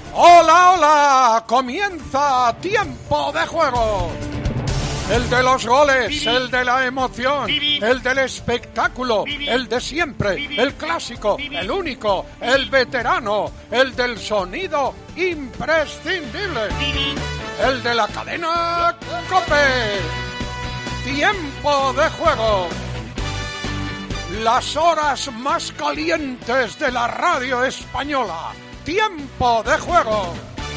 ¡Hola, hola! ¡Comienza Tiempo de Juego! El de los goles, el de la emoción, el del espectáculo, el de siempre, el clásico, el único, el veterano, el del sonido imprescindible, el de la cadena COPE. Tiempo de Juego. Las horas más calientes de la radio española. Tiempo de Juego.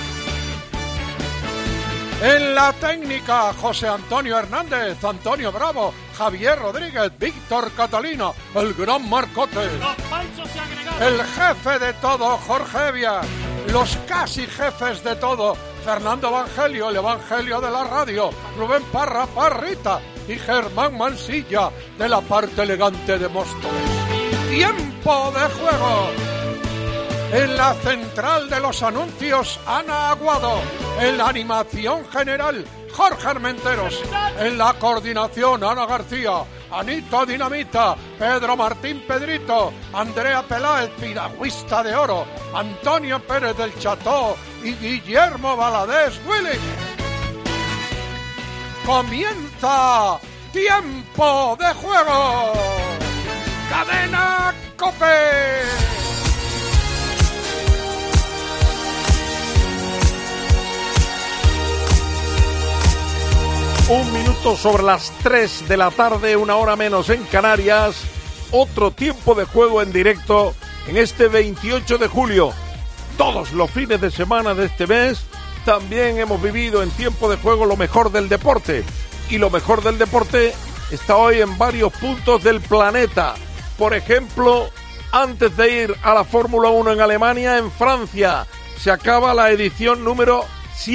En la técnica, José Antonio Hernández, Antonio Bravo, Javier Rodríguez, Víctor Catalina, el gran Marcote. El jefe de todo, Jorge Evia. Los casi jefes de todo, Fernando Evangelio, el Evangelio de la radio, Rubén Parra, Parrita y Germán Mansilla, de la parte elegante de Móstoles. Tiempo de Juego. En la central de los anuncios, Ana Aguado. En la animación general, Jorge Armenteros. En la coordinación, Ana García, Anita Dinamita, Pedro Martín Pedrito, Andrea Peláez, piragüista de oro, Antonio Pérez del Cható y Guillermo Valadez Willy. Comienza Tiempo de Juego. Cadena COPE. Un minuto sobre las 3 de la tarde, una hora menos en Canarias. Otro Tiempo de Juego en directo en este 28 de julio. Todos los fines de semana de este mes también hemos vivido en Tiempo de Juego lo mejor del deporte. Y lo mejor del deporte está hoy en varios puntos del planeta. Por ejemplo, antes de ir a la Fórmula 1 en Alemania, en Francia se acaba la edición número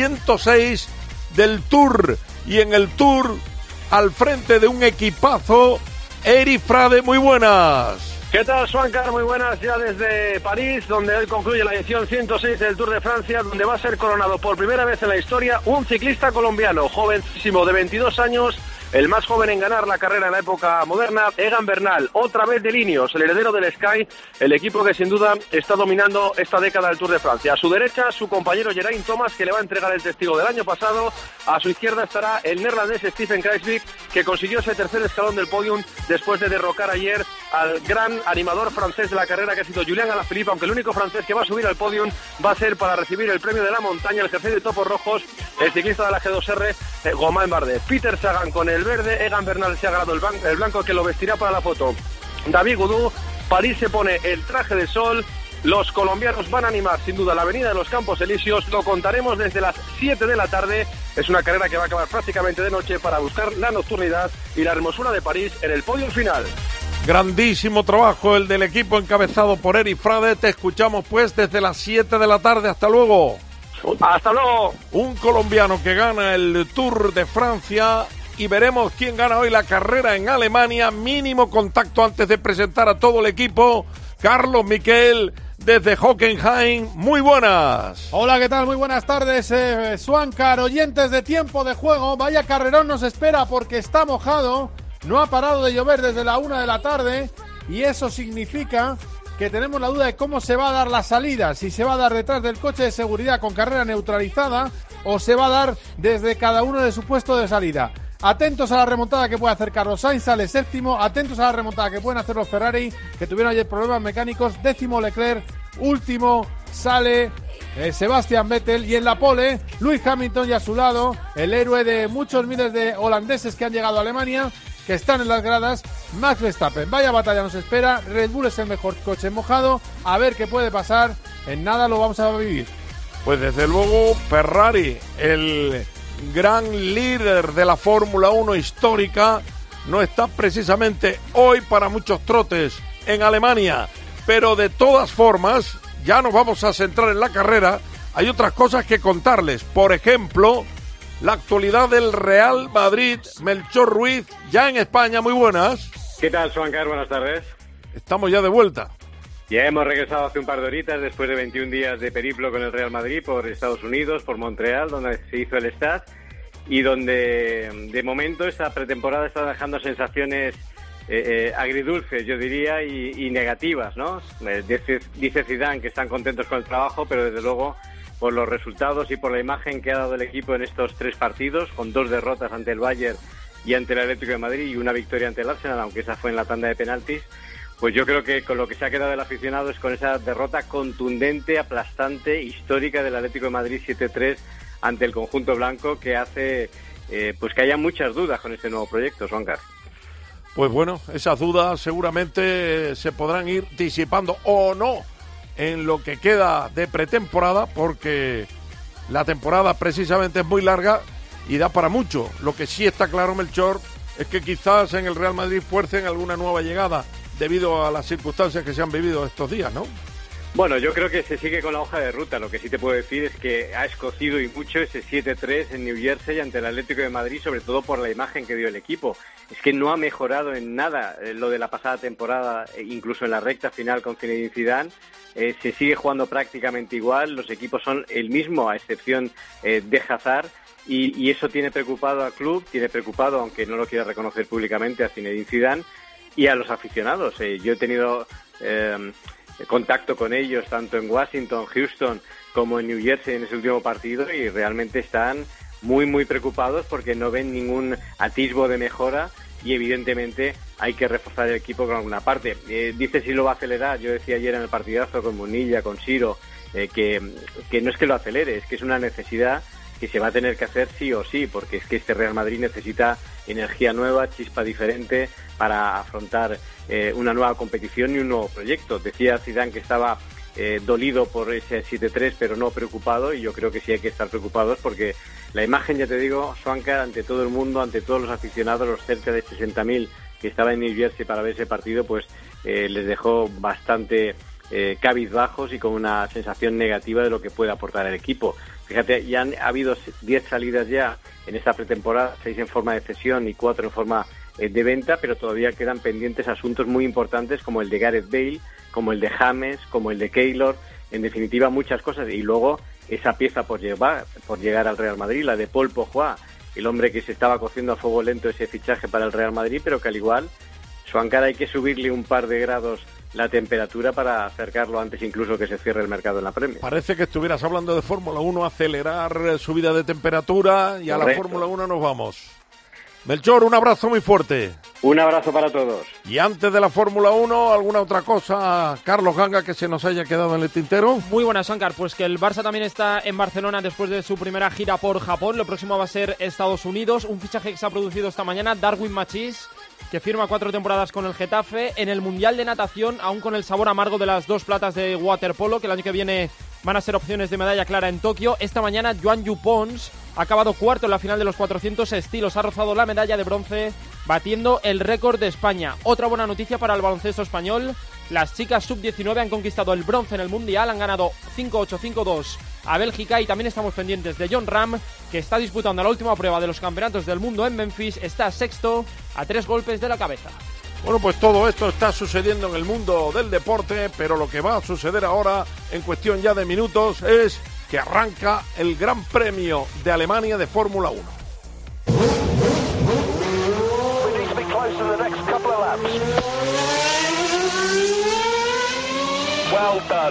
106 del Tour. Y en el Tour, al frente de un equipazo, Eri Frade, muy buenas. ¿Qué tal, Suancar? Muy buenas, ya desde París, donde hoy concluye la edición 106 del Tour de Francia, donde va a ser coronado por primera vez en la historia un ciclista colombiano, jovencísimo, de 22 años, el más joven en ganar la carrera en la época moderna, Egan Bernal, otra vez de Ineos, el heredero del Sky, el equipo que sin duda está dominando esta década del Tour de Francia. A su derecha, su compañero Geraint Thomas, que le va a entregar el testigo del año pasado. A su izquierda estará el neerlandés Stephen Kruijswijk, que consiguió ese tercer escalón del podium después de derrocar ayer al gran animador francés de la carrera, que ha sido Julian Alaphilippe, aunque el único francés que va a subir al podium va a ser para recibir el premio de la montaña, el jersey de topos rojos, el ciclista de la G2R, Romain Bardet. Peter Sagan con el verde, Egan Bernal se ha ganado el blanco, que lo vestirá para la foto David Gaudu. París se pone el traje de sol. Los colombianos van a animar sin duda la avenida de los Campos Elíseos. Lo contaremos desde las 7 de la tarde. Es una carrera que va a acabar prácticamente de noche para buscar la nocturnidad y la hermosura de París en el podio final. Grandísimo trabajo el del equipo encabezado por Eri Frade. Te escuchamos pues desde las 7 de la tarde. Hasta luego. Hasta luego. Un colombiano que gana el Tour de Francia. Y veremos quién gana hoy la carrera en Alemania. Mínimo contacto antes de presentar a todo el equipo. Carlos Miquel, desde Hockenheim, muy buenas. Hola, ¿qué tal? Muy buenas tardes, Suancar, oyentes de Tiempo de Juego. Vaya carrerón nos espera porque está mojado, no ha parado de llover desde la 1 de la tarde y eso significa que tenemos la duda de cómo se va a dar la salida, si se va a dar detrás del coche de seguridad con carrera neutralizada o se va a dar desde cada uno de su puesto de salida. Atentos a la remontada que puede hacer Carlos Sainz, sale séptimo. Atentos a la remontada que pueden hacer los Ferrari, que tuvieron ayer problemas mecánicos. Décimo Leclerc, último sale Sebastian Vettel. Y en la pole, Lewis Hamilton, y a su lado el héroe de muchos miles de holandeses que han llegado a Alemania, que están en las gradas, Max Verstappen. Vaya batalla nos espera. Red Bull es el mejor coche mojado. A ver qué puede pasar. En nada lo vamos a vivir. Pues desde luego Ferrari, el gran líder de la Fórmula 1 histórica, no está precisamente hoy para muchos trotes en Alemania, pero de todas formas ya nos vamos a centrar en la carrera. Hay otras cosas que contarles, por ejemplo, la actualidad del Real Madrid. Melchor Ruiz, ya en España, muy buenas. ¿Qué tal, Suancar? Buenas tardes. Estamos ya de vuelta. Ya hemos regresado hace un par de horitas después de 21 días de periplo con el Real Madrid por Estados Unidos, por Montreal, donde se hizo el Stade, y donde de momento esta pretemporada está dejando sensaciones agridulces, yo diría, y negativas, ¿no? Dice Zidane que están contentos con el trabajo, pero desde luego por los resultados y por la imagen que ha dado el equipo en estos 3 partidos, con 2 derrotas ante el Bayern y ante el Atlético de Madrid y una victoria ante el Arsenal, aunque esa fue en la tanda de penaltis. Pues yo creo que con lo que se ha quedado el aficionado es con esa derrota contundente, aplastante, histórica del Atlético de Madrid 7-3 ante el conjunto blanco, que hace pues que haya muchas dudas con este nuevo proyecto, Juancar. Pues bueno, esas dudas seguramente se podrán ir disipando o no en lo que queda de pretemporada, porque la temporada precisamente es muy larga y da para mucho. Lo que sí está claro, Melchor, es que quizás en el Real Madrid fuercen alguna nueva llegada debido a las circunstancias que se han vivido estos días, ¿no? Bueno, yo creo que se sigue con la hoja de ruta. Lo que sí te puedo decir es que ha escocido y mucho ese 7-3 en New Jersey ante el Atlético de Madrid, sobre todo por la imagen que dio el equipo. Es que no ha mejorado en nada lo de la pasada temporada, incluso en la recta final con Zinedine Zidane. Se sigue jugando prácticamente igual, los equipos son el mismo, a excepción de Hazard, y eso tiene preocupado al club, tiene preocupado, aunque no lo quiera reconocer públicamente, a Zinedine Zidane y a los aficionados. Yo he tenido contacto con ellos tanto en Washington, Houston como en New Jersey en ese último partido, y realmente están muy preocupados porque no ven ningún atisbo de mejora, y evidentemente hay que reforzar el equipo con alguna parte. Dice si lo va a acelerar. Yo decía ayer en el partidazo con Munilla, con Siro, que no es que lo acelere, es que es una necesidad que se va a tener que hacer sí o sí, porque es que este Real Madrid necesita energía nueva, chispa diferente para afrontar una nueva competición y un nuevo proyecto. Decía Zidane que estaba dolido por ese 7-3, pero no preocupado, y yo creo que sí hay que estar preocupados porque la imagen, ya te digo, Juancar, ante todo el mundo, ante todos los aficionados, los cerca de 60.000 que estaban en New Jersey para ver ese partido, pues les dejó bastante cabizbajos y con una sensación negativa de lo que puede aportar el equipo. Fíjate, ya ha habido 10 salidas ya en esta pretemporada, 6 en forma de cesión y 4 en forma de venta, pero todavía quedan pendientes asuntos muy importantes como el de Gareth Bale, como el de James, como el de Keylor, en definitiva muchas cosas. Y luego esa pieza por llegar al Real Madrid, la de Paul Pogba, el hombre que se estaba cociendo a fuego lento ese fichaje para el Real Madrid, pero que al igual, Juancar, hay que subirle un par de grados la temperatura para acercarlo antes incluso que se cierre el mercado en la Premier. Parece que estuvieras hablando de Fórmula 1, acelerar subida de temperatura, y a la Fórmula 1 nos vamos. Melchor, un abrazo muy fuerte. Un abrazo para todos. Y antes de la Fórmula 1, ¿alguna otra cosa, Carlos Ganga, que se nos haya quedado en el tintero? Muy buenas, Óscar. Pues que el Barça también está en Barcelona después de su primera gira por Japón. Lo próximo va a ser Estados Unidos. Un fichaje que se ha producido esta mañana, Darwin Machís, que firma 4 temporadas con el Getafe. En el Mundial de Natación, aún con el sabor amargo de las 2 platas de waterpolo, que el año que viene van a ser opciones de medalla clara en Tokio. Esta mañana, Joan Jupons ha acabado cuarto en la final de los 400 estilos. Ha rozado la medalla de bronce, batiendo el récord de España. Otra buena noticia para el baloncesto español. Las chicas sub-19 han conquistado el bronce en el Mundial. Han ganado 5-8, 5-2 a Bélgica. Y también estamos pendientes de John Ram, que está disputando la última prueba de los campeonatos del mundo en Memphis. Está sexto a 3 golpes de la cabeza. Bueno, pues todo esto está sucediendo en el mundo del deporte, pero lo que va a suceder ahora, en cuestión ya de minutos, es que arranca el Gran Premio de Alemania de Fórmula 1. Well done.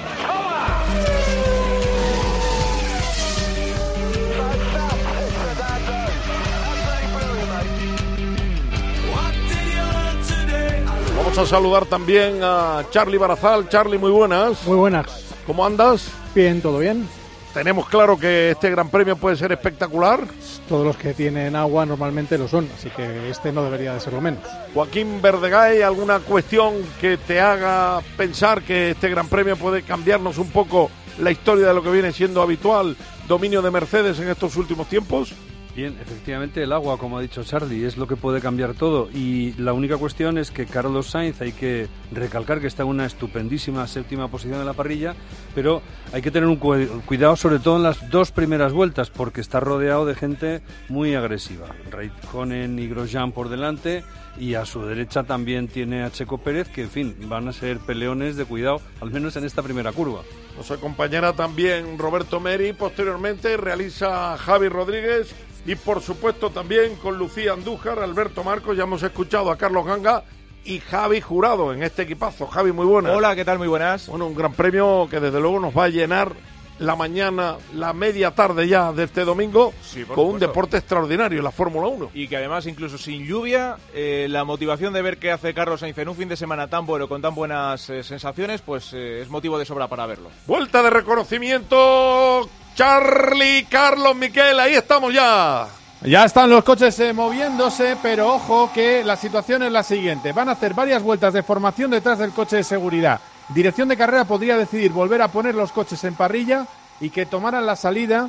Vamos a saludar también a Charly Barazal. Charly, muy buenas. Muy buenas. ¿Cómo andas? Bien, todo bien. Tenemos claro que este Gran Premio puede ser espectacular. Todos los que tienen agua normalmente lo son, así que este no debería de ser lo menos. Joaquín Verdegay, ¿alguna cuestión que te haga pensar que este Gran Premio puede cambiarnos un poco la historia de lo que viene siendo habitual dominio de Mercedes en estos últimos tiempos? Bien, efectivamente el agua, como ha dicho Charly, es lo que puede cambiar todo, y la única cuestión es que Carlos Sainz, hay que recalcar que está en una estupendísima 7ª posición en la parrilla, pero hay que tener un cuidado sobre todo en las 2 primeras vueltas, porque está rodeado de gente muy agresiva. Raikkonen y Grosjean por delante, y a su derecha también tiene a Checo Pérez, que en fin, van a ser peleones de cuidado, al menos en esta primera curva. Nos acompañará también Roberto Meri, posteriormente realiza Javi Rodríguez, y por supuesto también con Lucía Andújar, Alberto Marcos. Ya hemos escuchado a Carlos Ganga y Javi Jurado en este equipazo. Javi, muy buenas. Hola, ¿qué tal? Muy buenas. Bueno, un gran premio que desde luego nos va a llenar la mañana, la media tarde ya de este domingo, Sí, por con un supuesto. deporte extraordinario, la Fórmula 1. Y que además, incluso sin lluvia, la motivación de ver qué hace Carlos Sainz en un fin de semana tan bueno, con tan buenas sensaciones, pues es motivo de sobra para verlo. Vuelta de reconocimiento, Charlie, Carlos, Miquel, ahí estamos ya. Ya están los coches moviéndose, pero ojo que la situación es la siguiente. Van a hacer varias vueltas de formación detrás del coche de seguridad. Dirección de carrera podría decidir volver a poner los coches en parrilla y que tomaran la salida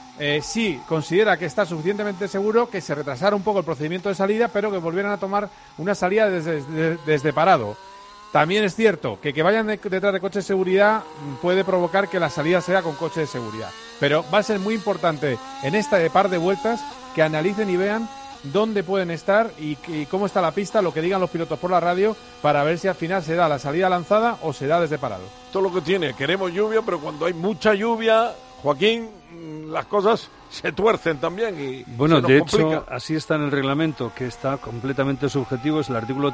si considera que está suficientemente seguro, que se retrasara un poco el procedimiento de salida, pero que volvieran a tomar una salida desde parado. También es cierto que vayan detrás de coches de seguridad puede provocar que la salida sea con coche de seguridad. Pero va a ser muy importante en este par de vueltas que analicen y vean dónde pueden estar y cómo está la pista, lo que digan los pilotos por la radio, para ver si al final se da la salida lanzada o se da desde parado. Todo lo que tiene, queremos lluvia, pero cuando hay mucha lluvia, Joaquín, las cosas se tuercen también y bueno, se nos de complica. hecho, así está en el reglamento, que está completamente subjetivo, es el artículo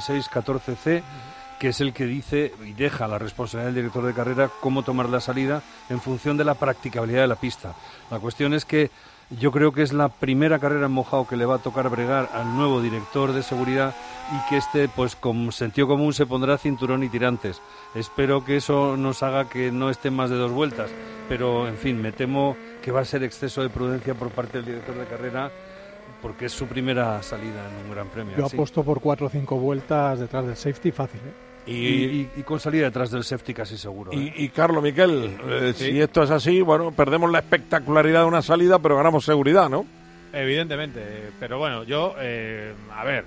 36.14c, que es el que dice y deja la responsabilidad del director de carrera cómo tomar la salida en función de la practicabilidad de la pista. La cuestión es que yo creo que es la primera carrera en mojado que le va a tocar bregar al nuevo director de seguridad y que pues con sentido común se pondrá cinturón y tirantes. Espero que eso nos haga que no esté más de 2 vueltas, pero en fin, me temo que va a ser exceso de prudencia por parte del director de carrera porque es su primera salida en un gran premio. Yo así. apuesto por 4 o 5 vueltas detrás del safety fácil, ¿eh? Y con salida detrás del safety casi seguro. Y Carlos, Miquel, si esto es así, bueno, perdemos la espectacularidad de una salida, pero ganamos seguridad, ¿no? Evidentemente, pero bueno, yo, a ver,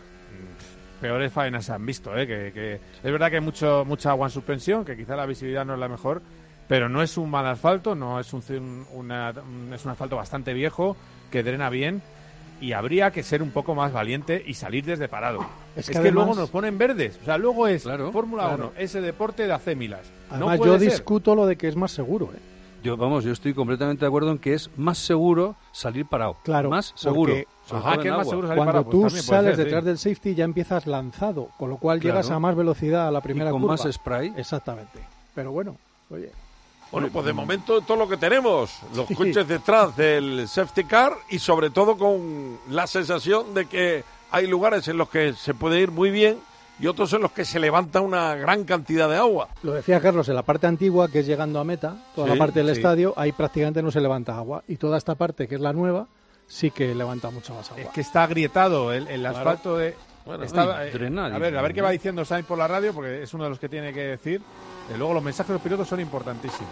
peores faenas se han visto, que es verdad que hay mucha agua en suspensión, que quizá la visibilidad no es la mejor, pero no es un mal asfalto, no es es un asfalto bastante viejo, que drena bien, y habría que ser un poco más valiente y salir desde parado. Es que además, luego nos ponen verdes, o sea, luego es Claro, Fórmula claro. 1, ese deporte de hacémilas. Además, no puede yo ser. discuto lo de que es más seguro, ¿eh? Yo estoy completamente de acuerdo en que es más seguro salir parado. Claro, más seguro. porque- sobre Ajá, todo que en es más agua. seguro salir Cuando parado, pues tú también puede sales ser, detrás sí. del safety ya empiezas lanzado, con lo cual Claro. llegas a más velocidad a la primera Y con curva. más spray. Exactamente. Pero bueno, oye, Bueno, pues de momento todo lo que tenemos, los coches detrás del safety car y sobre todo con la sensación de que hay lugares en los que se puede ir muy bien y otros en los que se levanta una gran cantidad de agua. lo decía Carlos, en la parte antigua, que es llegando a meta, toda Sí, la parte del sí. estadio, ahí prácticamente no se levanta agua. Y toda esta parte, que es la nueva, sí que levanta mucha más agua. Es que está agrietado el asfalto de... Bueno, está, drenado, a ver qué va diciendo Sainz por la radio, porque es uno de los que tiene que decir. Luego los mensajes de los pilotos son importantísimos.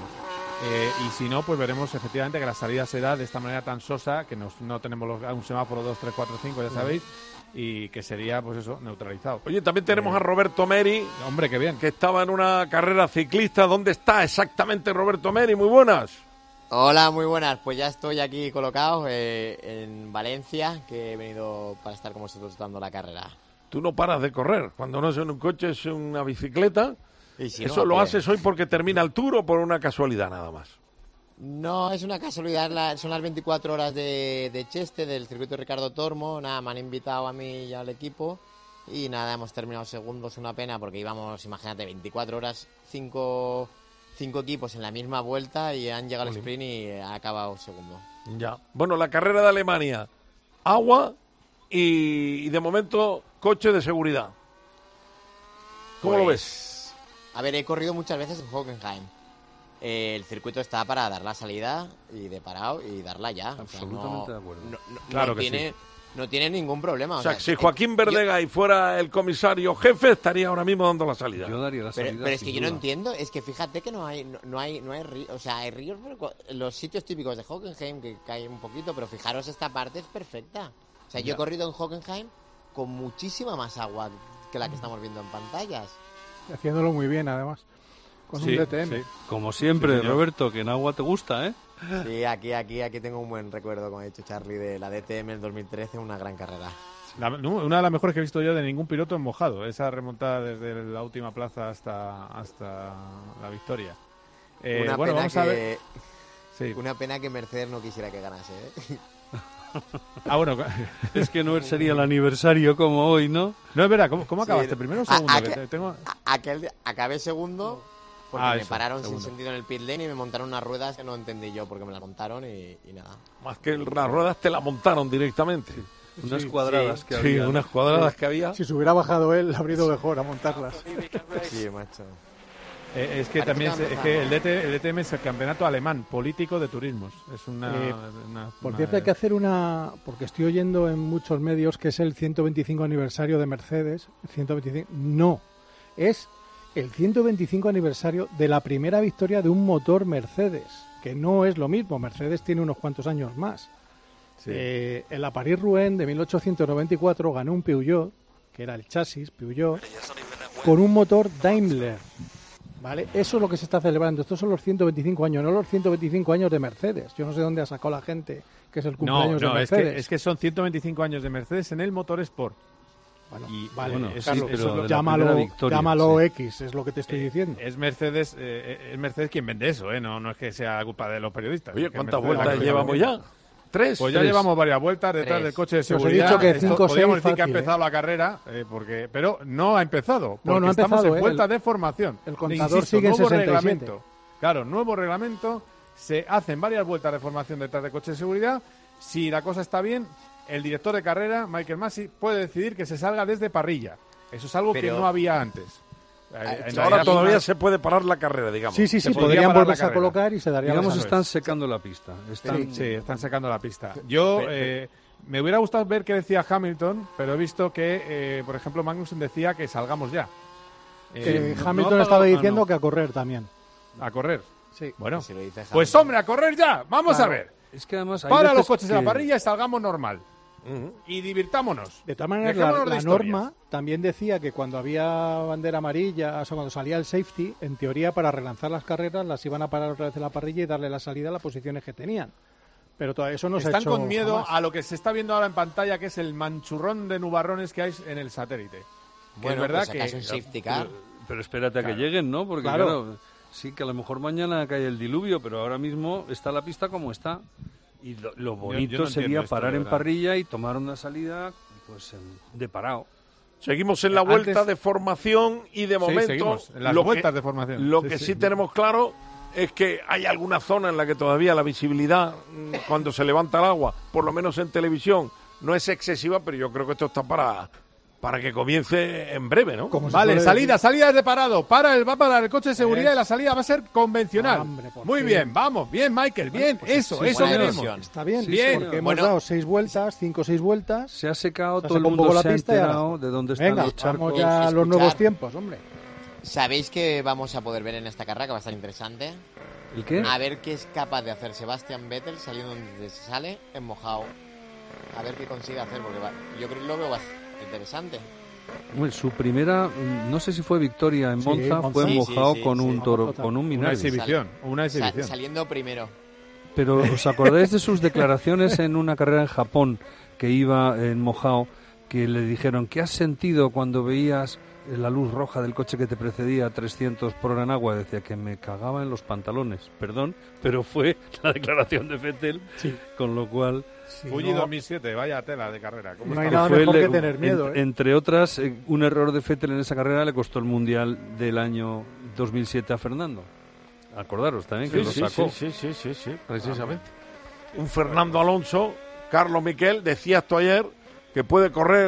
Y si no, pues veremos efectivamente que la salida se da de esta manera tan sosa, que no tenemos un semáforo 2, 3, 4, 5, ya sabéis, y que sería, pues eso, neutralizado. Oye, también tenemos a Roberto Meri, Hombre, qué bien. que estaba en una carrera ciclista. ¿Dónde está exactamente Roberto Meri? Muy buenas. Hola, muy buenas. Pues ya estoy aquí colocado en Valencia, que he venido para estar con vosotros dando la carrera. Tú no paras de correr. Cuando no es en un coche, es en una bicicleta. Y si ¿Eso no, lo pues, haces hoy porque termina el Tour o por una casualidad nada más? No, es una casualidad. Son las 24 horas de Cheste, del circuito Ricardo Tormo. Nada, me han invitado a mí y al equipo. Y nada, hemos terminado segundos. Una pena porque íbamos, imagínate, 24 horas, 5 equipos en la misma vuelta y han llegado al sprint y ha acabado segundo. Ya. Bueno, la carrera de Alemania, agua y de momento coche de seguridad. ¿Cómo lo ves? A ver, he corrido muchas veces en Hockenheim. El circuito está para dar la salida y de parado y darla ya. Absolutamente de acuerdo. Claro que no tiene ningún problema. O sea, si Joaquín Verdega y fuera el comisario jefe, estaría ahora mismo dando la salida. Yo daría la salida. Pero es que sin yo no duda. entiendo, es que fíjate que no hay ríos, o sea, hay ríos, pero los sitios típicos de Hockenheim que caen un poquito, pero fijaros, esta parte es perfecta. O sea, yo he corrido en Hockenheim con muchísima más agua que la que estamos viendo en pantallas. Haciéndolo muy bien, además. Con un DTM. Como siempre, señor. Roberto, que en agua te gusta, ¿eh? Sí, aquí tengo un buen recuerdo, como ha dicho Charlie, de la DTM en 2013, una gran carrera. Una de las mejores que he visto yo de ningún piloto en mojado, esa remontada desde la última plaza hasta la victoria. Una bueno, pena vamos a ver. Sí. Una pena que Mercedes no quisiera que ganase, ¿eh? Ah, bueno, Es que no sería el aniversario como hoy, ¿no? no es verdad, ¿cómo acabaste? Sí, ¿Primero o segundo? a- Que tengo... Acabé segundo porque me pararon sin sentido en el pit lane y me montaron unas ruedas que no entendí yo porque me las montaron y nada. Más que las ruedas te la montaron directamente. Unas cuadradas que había. Sí, unas cuadradas que había. Si se hubiera bajado él, le habría ido mejor a montarlas. Sí, macho. Es que también es que el DTM es el campeonato alemán político de turismos. Es por cierto, hay que hacer porque estoy oyendo en muchos medios que es el 125 aniversario de Mercedes. 125, no, es el 125 aniversario de la primera victoria de un motor Mercedes, que no es lo mismo. Mercedes tiene unos cuantos años más. Sí. En la París-Rouen de 1894 ganó un Peugeot, que era el chasis Peugeot, con un motor Daimler. ¿Vale? Eso es lo que se está celebrando. Estos son los 125 años, no los 125 años de Mercedes. Yo no sé dónde ha sacado la gente que es el cumpleaños de Mercedes. Es que son 125 años de Mercedes en el motorsport. Bueno, y, vale, Carlos, eso llámalo sí. X, es lo que te estoy diciendo. Es Mercedes quien vende eso, no es que sea culpa de los periodistas. Oye, ¿cuántas vueltas llevamos ya? ¿3? Pues ya llevamos varias vueltas detrás del coche de seguridad. Os he dicho que 5 o 6 podríamos decir que ha empezado la carrera, pero no ha empezado. Porque no ha empezado, estamos en vuelta de formación. El contador sigue en 67. Reglamento. Claro, nuevo reglamento. Se hacen varias vueltas de formación detrás del coche de seguridad. Si la cosa está bien, el director de carrera, Michael Masi, puede decidir que se salga desde parrilla. Eso es algo que no había antes. Ahora todavía se puede parar la carrera, digamos. Sí, podrían volverse a colocar y se daría. Digamos, están secando la pista. Están secando la pista. Yo me hubiera gustado ver qué decía Hamilton, pero he visto que, por ejemplo, Magnussen decía que salgamos ya. Hamilton estaba diciendo que a correr también. ¿A correr? Sí. Bueno, pues hombre, a correr ya. Vamos a ver. Es que además para los coches en la parrilla y salgamos normal. Y divirtámonos. De todas maneras, la norma también decía que cuando había bandera amarilla, o sea, cuando salía el safety, en teoría para relanzar las carreras las iban a parar otra vez en la parrilla y darle la salida a las posiciones que tenían. Pero todavía eso no se ha hecho. Están con miedo jamás a lo que se está viendo ahora en pantalla, que es el manchurrón de nubarrones que hay en el satélite. Bueno, es verdad pues que un safety car. Pero espérate a que lleguen, ¿no? Porque claro, sí que a lo mejor mañana cae el diluvio, pero ahora mismo está la pista como está. Y lo bonito yo sería parar en parrilla y tomar una salida pues de parado. Seguimos en la vuelta de formación y de momento seguimos en las vueltas de formación. Lo que sí tenemos claro es que hay alguna zona en la que todavía la visibilidad cuando se levanta el agua, por lo menos en televisión, no es excesiva, pero yo creo que esto está para que comience en breve, ¿no? Vale, salida de parado. Va a parar el coche de seguridad y la salida va a ser convencional. Muy bien, vamos, bien, Michael, bien, pues eso queremos. Está bien, bien. Porque hemos dado 5 o 6 vueltas. Se ha secado, todo el mundo se ha enterado de dónde están los charcos. Vamos ya a los nuevos tiempos, hombre. ¿Sabéis que vamos a poder ver en esta carrera, que va a estar interesante? ¿El qué? A ver qué es capaz de hacer Sebastian Vettel saliendo donde se sale, en mojado. A ver qué consigue hacer, porque yo creo que lo veo bastante interesante. Bueno, su primera, no sé si fue victoria en Monza, fue mojado con un toro, con un Minardi. Una exhibición. Saliendo primero. Pero ¿os acordáis de sus declaraciones en una carrera en Japón que iba en mojado, que le dijeron, ¿qué has sentido cuando veías la luz roja del coche que te precedía a 300 por hora en agua? Decía que me cagaba en los pantalones. Perdón, pero fue la declaración de Vettel, con lo cual... Fuji 2007, vaya tela de carrera. No hay nada mejor que tener miedo. Entre otras, un error de Vettel en esa carrera le costó el Mundial del año 2007 a Fernando. Acordaros también que lo sacó. Sí, precisamente. Un Fernando Alonso, Carlos Miquel, decías tú ayer que puede correr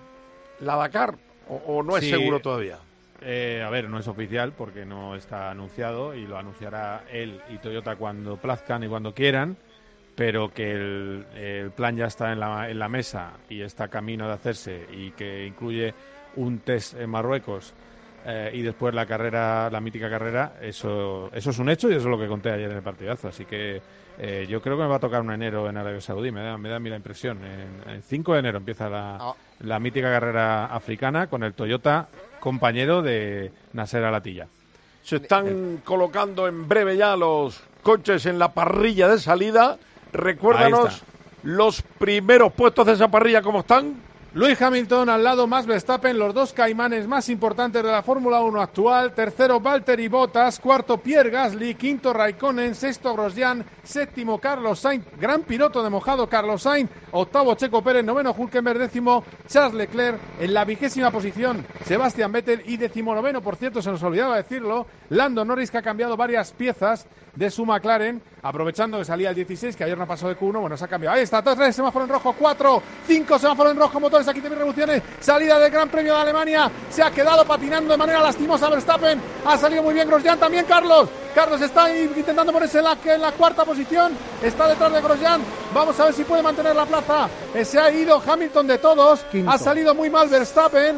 la Dakar, o no es seguro todavía. A ver, no es oficial porque no está anunciado y lo anunciará él y Toyota cuando plazcan y cuando quieran. Pero que el plan ya está en la mesa y está camino de hacerse y que incluye un test en Marruecos y después la mítica carrera, eso es un hecho y eso es lo que conté ayer en el partidazo. Así que yo creo que me va a tocar un enero en Arabia Saudí, me da a mí la impresión. El 5 de enero empieza la mítica carrera africana con el Toyota compañero de Nasser Al-Attiyah. Se están colocando en breve ya los coches en la parrilla de salida. Recuérdanos los primeros puestos de esa parrilla, ¿cómo están? Lewis Hamilton al lado, Max Verstappen, los dos caimanes más importantes de la Fórmula 1 actual. Tercero, Valtteri Bottas. Cuarto, Pierre Gasly. Quinto, Raikkonen. Sexto, Grosjean. Séptimo, Carlos Sainz. Gran piloto de mojado, Carlos Sainz. octavo Checo Pérez, noveno Hülkenberg, décimo Charles Leclerc, en la 20ª posición Sebastian Vettel y 19º, por cierto, se nos olvidaba decirlo, Lando Norris, que ha cambiado varias piezas de su McLaren, aprovechando que salía el 16, que ayer no pasó de Q1, bueno, se ha cambiado. Ahí está, 3 semáforo en rojo, 4, 5 semáforo en rojo, motores, aquí también revoluciones, salida del Gran Premio de Alemania, se ha quedado patinando de manera lastimosa Verstappen, ha salido muy bien Grosjean, también Carlos está intentando ponerse en la cuarta posición, está detrás de Grosjean, vamos a ver si puede mantener la plaza, se ha ido Hamilton de todos, quinto. Ha salido muy mal Verstappen,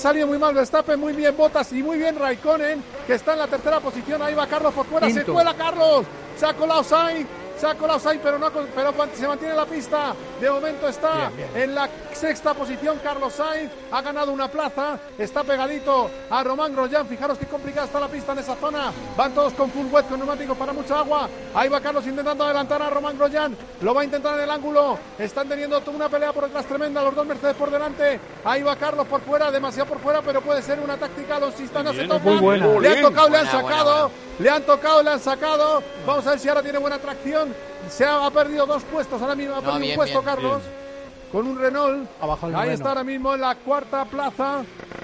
muy bien Bottas y muy bien Raikkonen, que está en la tercera posición. Ahí va Carlos por fuera, quinto. Se cuela Carlos, se ha colado Sainz, pero se mantiene en la pista. De momento está bien. En la sexta posición Carlos Sainz, ha ganado una plaza, está pegadito a Román Grosjean. Fijaros qué complicada está la pista en esa zona. Van todos con full wet, con neumáticos para mucha agua. Ahí va Carlos intentando adelantar a Román Grosjean, lo va a intentar en el ángulo. Están teniendo una pelea por detrás tremenda, los dos Mercedes por delante. Ahí va Carlos por fuera, demasiado por fuera, pero puede ser una táctica alonsista. No se toca, le han tocado, le han sacado. Le han tocado, le han sacado. Vamos a ver si ahora tiene buena tracción. Ha perdido 2 puestos ahora mismo. Ha perdido un puesto Carlos. Con un Renault. Ahí está ahora mismo en la cuarta plaza.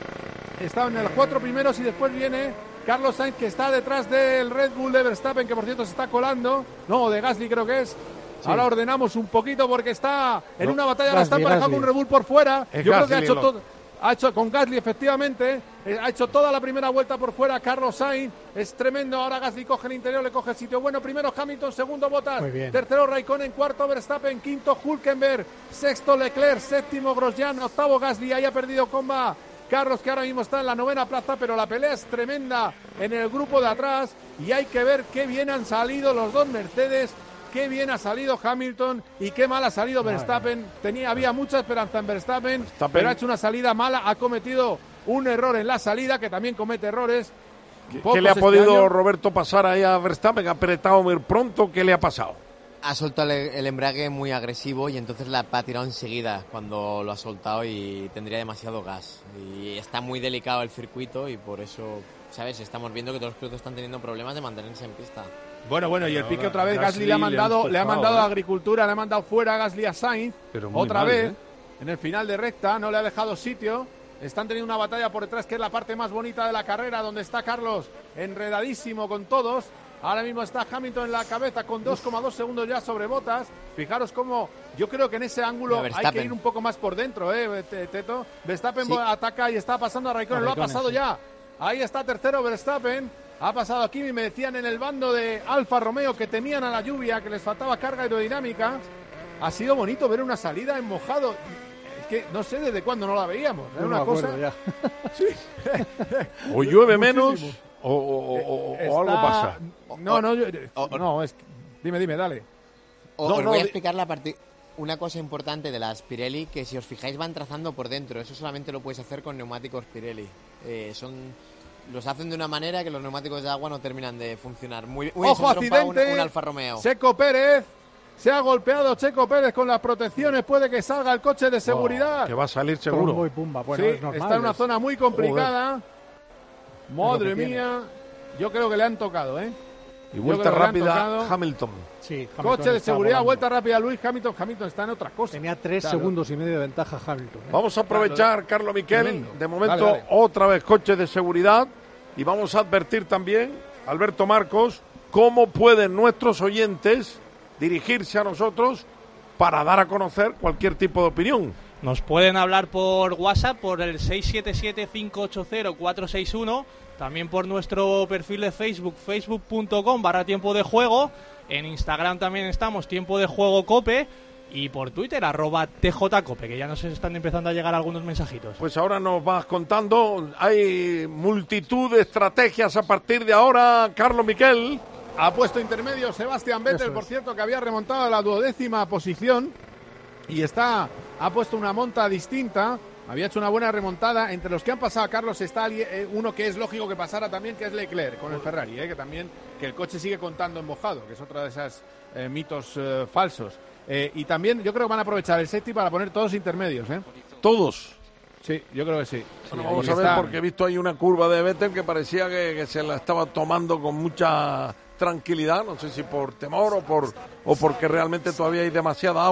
Está en los 4 primeros y después viene Carlos Sainz, que está detrás del Red Bull de Verstappen, que por cierto se está colando. No, de Gasly creo que es. Sí. Ahora ordenamos un poquito porque está en una batalla. La está emparejando con un Red Bull por fuera. Yo creo que ha hecho todo. Ha hecho con Gasly, efectivamente, ha hecho toda la primera vuelta por fuera Carlos Sainz, es tremendo. Ahora Gasly coge el interior, le coge el sitio bueno. Primero Hamilton, segundo Bottas, tercero Raikkonen, cuarto Verstappen, quinto Hülkenberg, sexto Leclerc, séptimo Grosjean, octavo Gasly. Ahí ha perdido comba Carlos, que ahora mismo está en la 9ª plaza, pero la pelea es tremenda en el grupo de atrás y hay que ver qué bien han salido los dos Mercedes. Qué bien ha salido Hamilton y qué mal ha salido Verstappen. Había mucha esperanza en Verstappen, pero ha hecho una salida mala, ha cometido un error en la salida, que también comete errores. ¿Qué le ha podido Roberto pasar ahí a Verstappen? ¿Ha apretado muy pronto? ¿Qué le ha pasado? Ha soltado el embrague muy agresivo y entonces la ha tirado enseguida cuando lo ha soltado y tendría demasiado gas. Y está muy delicado el circuito y por eso, ¿sabes? Estamos viendo que todos los pilotos están teniendo problemas de mantenerse en pista. Bueno, y el pique otra vez, Gasly le ha mandado a Agricultura, le ha mandado fuera a Gasly a Sainz, otra vez, en el final de recta, no le ha dejado sitio. Están teniendo una batalla por detrás, que es la parte más bonita de la carrera, donde está Carlos enredadísimo con todos. Ahora mismo está Hamilton en la cabeza con 2,2 segundos ya sobre Bottas. Fijaros cómo, yo creo que en ese ángulo hay que ir un poco más por dentro, Teto. Verstappen ataca y está pasando a Raikkonen, lo ha pasado ya. Ahí está tercero Verstappen. Ha pasado aquí, me decían en el bando de Alfa Romeo que temían a la lluvia, que les faltaba carga aerodinámica. Ha sido bonito ver una salida en mojado. Es que no sé desde cuándo no la veíamos. Era una cosa. Sí. O llueve menos o algo pasa. Dime, dale. Os voy a explicar una cosa importante de las Pirelli, que si os fijáis van trazando por dentro. Eso solamente lo puedes hacer con neumáticos Pirelli. Los hacen de una manera que los neumáticos de agua no terminan de funcionar. Ojo, accidente. Un Alfa Romeo. Checo Pérez. Se ha golpeado Checo Pérez con las protecciones. Puede que salga el coche de seguridad. Que va a salir seguro. Bueno, sí, es normal, está en una zona muy complicada. Madre mía. Yo creo que le han tocado, Y vuelta rápida Hamilton. Sí, Hamilton coche de seguridad, vuelta rápida Luis Hamilton. Hamilton está en otras cosas. Tenía 3 segundos y medio de ventaja Hamilton. Vamos a aprovechar, Carlos Miquel. De momento, dale. Otra vez coche de seguridad. Y vamos a advertir también, Alberto Marcos, cómo pueden nuestros oyentes dirigirse a nosotros para dar a conocer cualquier tipo de opinión. Nos pueden hablar por WhatsApp por el 677-580-461, también por nuestro perfil de Facebook, facebook.com/tiempo de juego, en Instagram también estamos, tiempo de juego cope, y por Twitter, @tjcope, que ya nos están empezando a llegar algunos mensajitos. Pues ahora nos vas contando, hay multitud de estrategias a partir de ahora, Carlos Miquel. Ha puesto intermedio Sebastian Vettel, por cierto, que había remontado a la 12ª posición y ha puesto una monta distinta. Había hecho una buena remontada. Entre los que han pasado, Carlos, está uno que es lógico que pasara también, que es Leclerc con el Ferrari, que el coche sigue contando en mojado, que es otra de esas mitos falsos. Y también yo creo que van a aprovechar el safety para poner todos intermedios. ¿Todos? Sí, yo creo que sí. Bueno, vamos a ver, porque he visto ahí una curva de Vettel que parecía que se la estaba tomando con mucha tranquilidad, no sé si por temor o porque realmente todavía hay demasiada agua,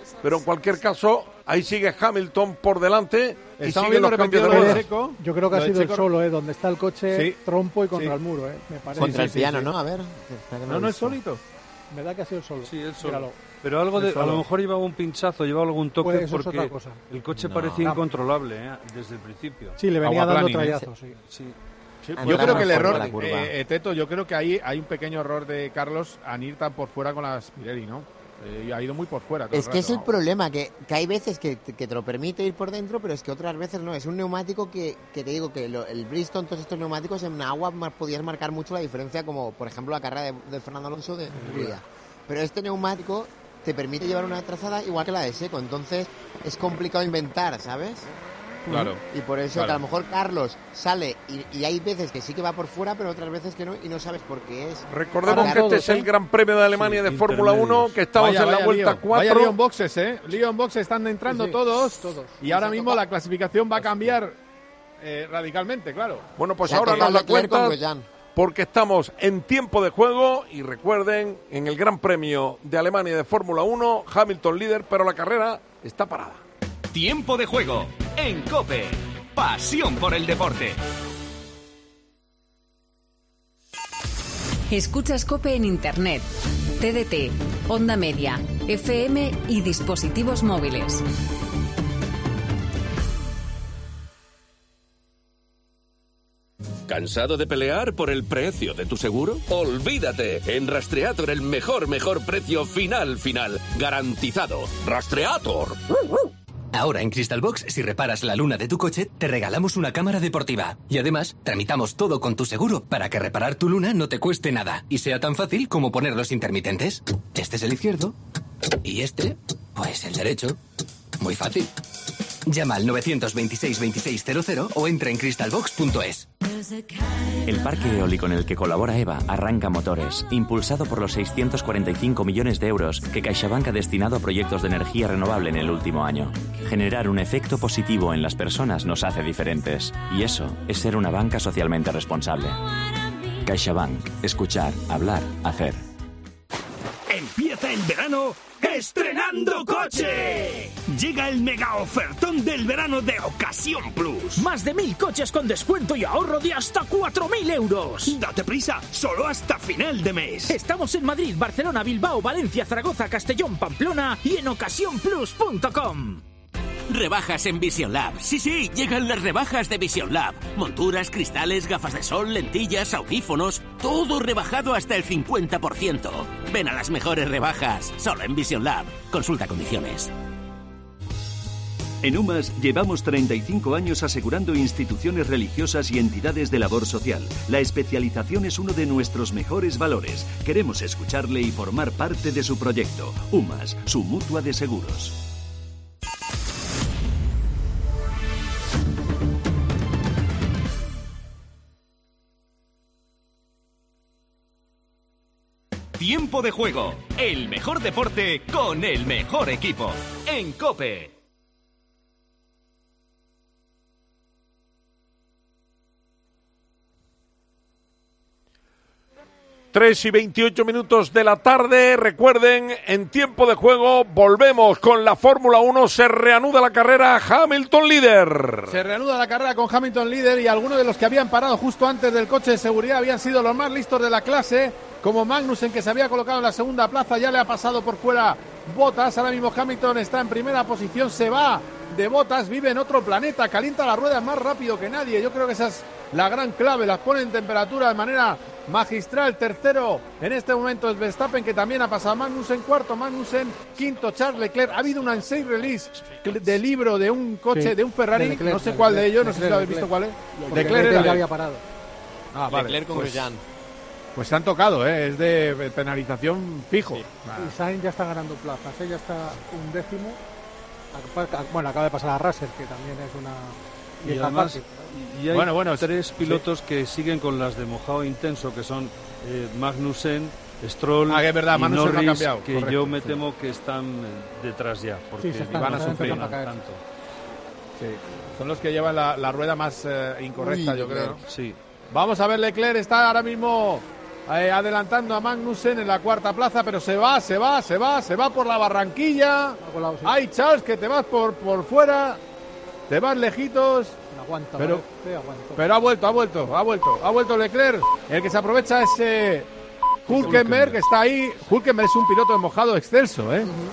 pero en cualquier caso, ahí sigue Hamilton por delante y Estamos sigue viendo los cambios de repetido lo de ruedas. Checo. Yo creo que ha Lo de sido el Checo- solo, donde está el coche Sí. trompo y contra Sí. el muro, me parece. Contra el piano, sí. ¿no? A ver. No es solito. Me da que ha sido el solo. Sí, él solo. Míralo. Pero algo Él a solo. lo mejor llevaba un pinchazo, llevaba algún toque Pues eso es porque otra cosa. el coche No. parecía incontrolable desde el principio. Sí, le venía dando Aguaplaning, ¿eh? trayazos, sí. Sí. Yo Andrés creo que el por error, la curva. Teto, yo creo que ahí hay un pequeño error de Carlos en ir tan por fuera con las Pirelli, ¿no? Ha ido muy por fuera. todo Es que es rato, el ¿no? problema, que hay veces que te lo permite ir por dentro, pero es que otras veces no. Es un neumático que te digo que el Bridgestone, todos estos neumáticos en agua podías marcar mucho la diferencia, como por ejemplo la carrera de Fernando Alonso de Hungría. Pero este neumático te permite llevar una trazada igual que la de seco, entonces es complicado inventar, ¿sabes? Claro. Y por eso Claro. que a lo mejor Carlos sale y hay veces que sí que va por fuera, pero otras veces que no, y no sabes por qué es. Recordemos Para que este todos, es el ¿eh? Gran Premio de Alemania Sí, de Fórmula 1, que estamos en la vuelta lío. Vaya 4. lío en boxes, ¿eh? Lío en boxes, están entrando Sí, sí, todos. todos. Y ahora Se mismo toca- la clasificación va a cambiar radicalmente, claro. Bueno, pues Se ha ahora tocado nos la Leclerc con cuenta Grosjean. porque estamos en tiempo de juego y recuerden, en el Gran Premio de Alemania de Fórmula 1, Hamilton líder, pero la carrera está parada. Tiempo de juego en COPE. Pasión por el deporte. Escuchas COPE en Internet, TDT, Onda Media, FM y dispositivos móviles. ¿Cansado de pelear por el precio de tu seguro? Olvídate. En Rastreator el mejor precio final. Garantizado. Rastreator. Ahora en Crystal Box, si reparas la luna de tu coche, te regalamos una cámara deportiva. Y además, tramitamos todo con tu seguro para que reparar tu luna no te cueste nada y sea tan fácil como poner los intermitentes. Este es el izquierdo y este, pues el derecho. Muy fácil. Llama al 926-2600 o entra en crystalbox.es. El parque eólico en el que colabora EVA arranca motores, impulsado por los 645 millones de euros que CaixaBank ha destinado a proyectos de energía renovable en el último año. Generar un efecto positivo en las personas nos hace diferentes, y eso es ser una banca socialmente responsable. CaixaBank. Escuchar, hablar, hacer. Empieza el verano estrenando coche. Llega el mega ofertón del verano de Ocasión Plus. Más de 1.000 coches con descuento y ahorro de hasta 4.000 euros. Date prisa, solo hasta final de mes. Estamos en Madrid, Barcelona, Bilbao, Valencia, Zaragoza, Castellón, Pamplona y en ocasiónplus.com. Rebajas en Vision Lab. Sí, llegan las rebajas de Vision Lab. Monturas, cristales, gafas de sol, lentillas, audífonos. Todo rebajado hasta el 50%. Ven a las mejores rebajas. Solo en Vision Lab. Consulta condiciones. En UMAS llevamos 35 años asegurando instituciones religiosas y entidades de labor social. La especialización es uno de nuestros mejores valores. Queremos escucharle y formar parte de su proyecto. UMAS, su mutua de seguros. Tiempo de juego. El mejor deporte con el mejor equipo. En COPE. Tres y 28 minutos de la tarde. Recuerden, en tiempo de juego volvemos con la Fórmula 1. Se reanuda la carrera. Hamilton líder. Se reanuda la carrera con Hamilton líder y algunos de los que habían parado justo antes del coche de seguridad habían sido los más listos de la clase, como Magnussen, que se había colocado en la segunda plaza. Ya le ha pasado por fuera Bottas. Ahora mismo Hamilton está en primera posición. Se va de Bottas, vive en otro planeta, calienta las ruedas más rápido que nadie. Yo creo que esa es la gran clave, las pone en temperatura de manera magistral. Tercero en este momento es Verstappen, que también ha pasado. Magnussen cuarto, Magnussen quinto, Charles Leclerc. Ha habido una insane release de libro de un coche, Sí, de un Ferrari, de Leclerc, no sé cuál de ellos, no sé si lo habéis Leclerc. visto cuál es. Porque Leclerc Vettel era ya él. había parado. Ah, vale. Leclerc con Pues- Grosjean. Pues se han tocado, es de penalización fijo. Y Sainz ya está ganando plazas, ya está un décimo. Bueno, acaba de pasar a Russell, que también es una Y pieza además, fácil. y hay Bueno, tres pilotos que siguen con las de mojado intenso, que son Magnussen, Stroll Ah, que es verdad, y Magnussen no ha Norris, cambiado, que correcto, yo me sí. temo que están detrás ya, porque Sí, se están- van a sufrir empezando a caer. tanto. Sí. Son los que llevan la rueda más incorrecta, Uy, yo creo. Leclerc. Sí. Vamos a ver, Leclerc está ahora mismo adelantando a Magnussen en la cuarta plaza, pero se va por la Barranquilla. Ay, Charles, que te vas por fuera, te vas lejitos. Aguanta, pero ha vuelto Leclerc. El que se aprovecha es Hülkenberg, que está ahí. Hülkenberg es un piloto de mojado excelso,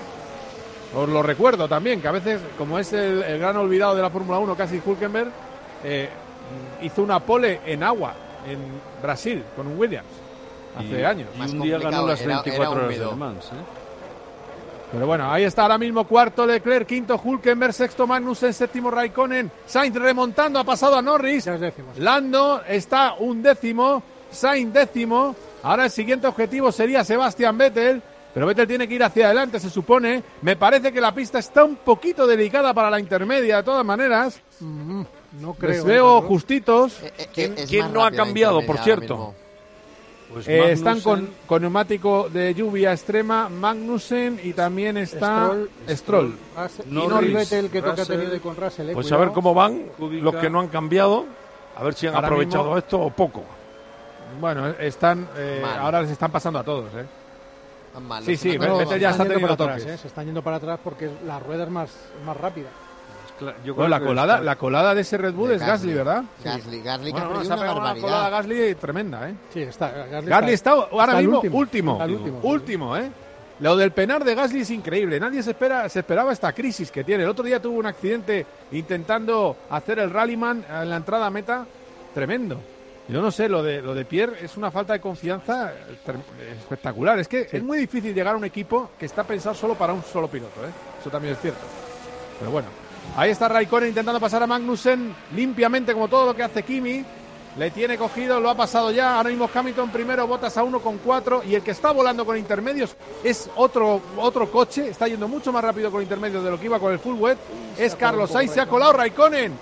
Os lo recuerdo también, que a veces, como es el gran olvidado de la Fórmula 1, casi Hülkenberg, hizo una pole en agua en Brasil con un Williams hace años. Y un día ganó las 24 horas de Le Mans, Pero bueno, ahí está ahora mismo cuarto Leclerc, quinto Hülkenberg, sexto Magnussen, séptimo Raikkonen, Sainz remontando, ha pasado a Norris, Lando está un décimo, Sainz décimo, ahora el siguiente objetivo sería Sebastian Vettel, pero Vettel tiene que ir hacia adelante, se supone. Me parece que la pista está un poquito delicada para la intermedia, de todas maneras. No creo. Les veo justitos. ¿Quién no ha cambiado, por cierto? Pues están con neumático de lluvia extrema Magnussen y también está Stroll. Y Norris, Vettel, que toca tener con Russell. Pues a ver cómo van los que no han cambiado, a ver si han aprovechado mismo, esto o poco. Bueno, están ahora les están pasando a todos, Sí, Vettel ya está teniendo toques. Se están yendo para atrás porque la rueda es más rápida. La colada de ese Red Bull es Gasly, ¿verdad? Gasly que ha perdido una colada Gasly tremenda, Sí, Gasly está ahora mismo último. Lo del penar de Gasly es increíble. Nadie se esperaba esta crisis que tiene. El otro día tuvo un accidente intentando hacer el rallyman en la entrada a meta. Tremendo. Yo no sé, lo de Pierre es una falta de confianza espectacular. Es que es muy difícil llegar a un equipo que está pensado solo para un solo piloto, Eso también es cierto. Pero bueno, ahí está Raikkonen intentando pasar a Magnussen limpiamente, como todo lo que hace Kimi. Le tiene cogido, lo ha pasado ya. Ahora mismo Hamilton primero, Bottas a 1,4. Y el que está volando con intermedios es otro coche. Está yendo mucho más rápido con intermedios de lo que iba con el full wet. Es Carlos Sainz. Se ha colado Raikkonen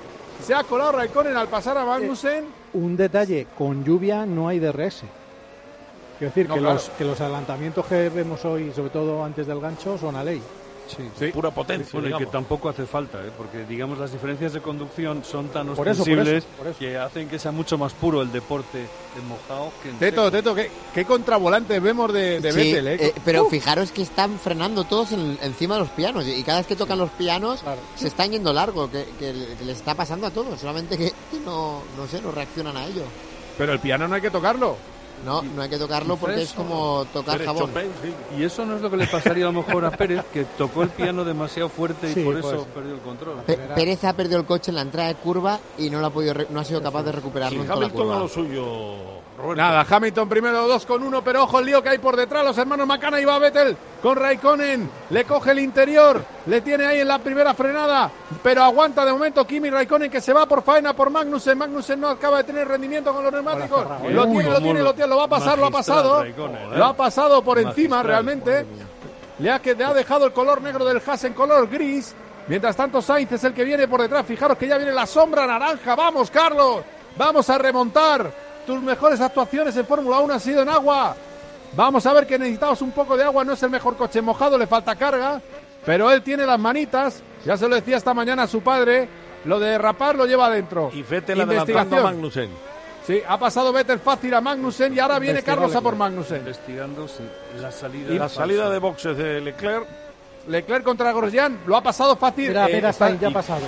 al pasar a Magnussen. Un detalle, con lluvia no hay DRS. Quiero decir que los adelantamientos que vemos hoy, sobre todo antes del gancho, son a ley. Sí. Pura potencia. Bueno, y que tampoco hace falta, porque digamos las diferencias de conducción son tan ostensibles que hacen que sea mucho más puro el deporte en mojado que en Teto, qué contravolante vemos de Vettel, pero fijaros que están frenando todos encima de los pianos y cada vez que tocan los pianos se están yendo largo, que les está pasando a todos, solamente que no reaccionan a ello. Pero el piano no hay que tocarlo. No hay que tocarlo porque es como tocar jabón. Y eso no es lo que le pasaría a lo mejor a Pérez, que tocó el piano demasiado fuerte y por eso perdió el control. Pérez ha perdido el coche en la entrada de curva y no ha sido capaz de recuperarlo en toda la curva. A lo suyo, Roberto. Nada, Hamilton primero 2,1, pero ojo el lío que hay por detrás. Los hermanos Macana y va Vettel con Raikkonen. Le coge el interior, le tiene ahí en la primera frenada, pero aguanta de momento Kimi Raikkonen, que se va por faena por Magnussen. Magnussen no acaba de tener rendimiento con los neumáticos. Lo va a pasar, lo ha pasado. Lo ha pasado por encima realmente. Le ha dejado el color negro del Haas en color gris. Mientras tanto Sainz es el que viene por detrás. Fijaros que ya viene la sombra naranja. Vamos, Carlos. Vamos a remontar. Tus mejores actuaciones en Fórmula 1 han sido en agua. Vamos a ver que necesitamos un poco de agua. No es el mejor coche mojado, le falta carga. Pero él tiene las manitas. Ya se lo decía esta mañana a su padre. Lo de derrapar lo lleva adentro. Y Vettel adelantando a Magnussen. Sí, ha pasado Vettel fácil a Magnussen y ahora viene Carlos a por Magnussen. Investigando la salida de boxes de Leclerc. Leclerc contra Grosjean, lo ha pasado fácil. Mira, Sainz ya ha pasado.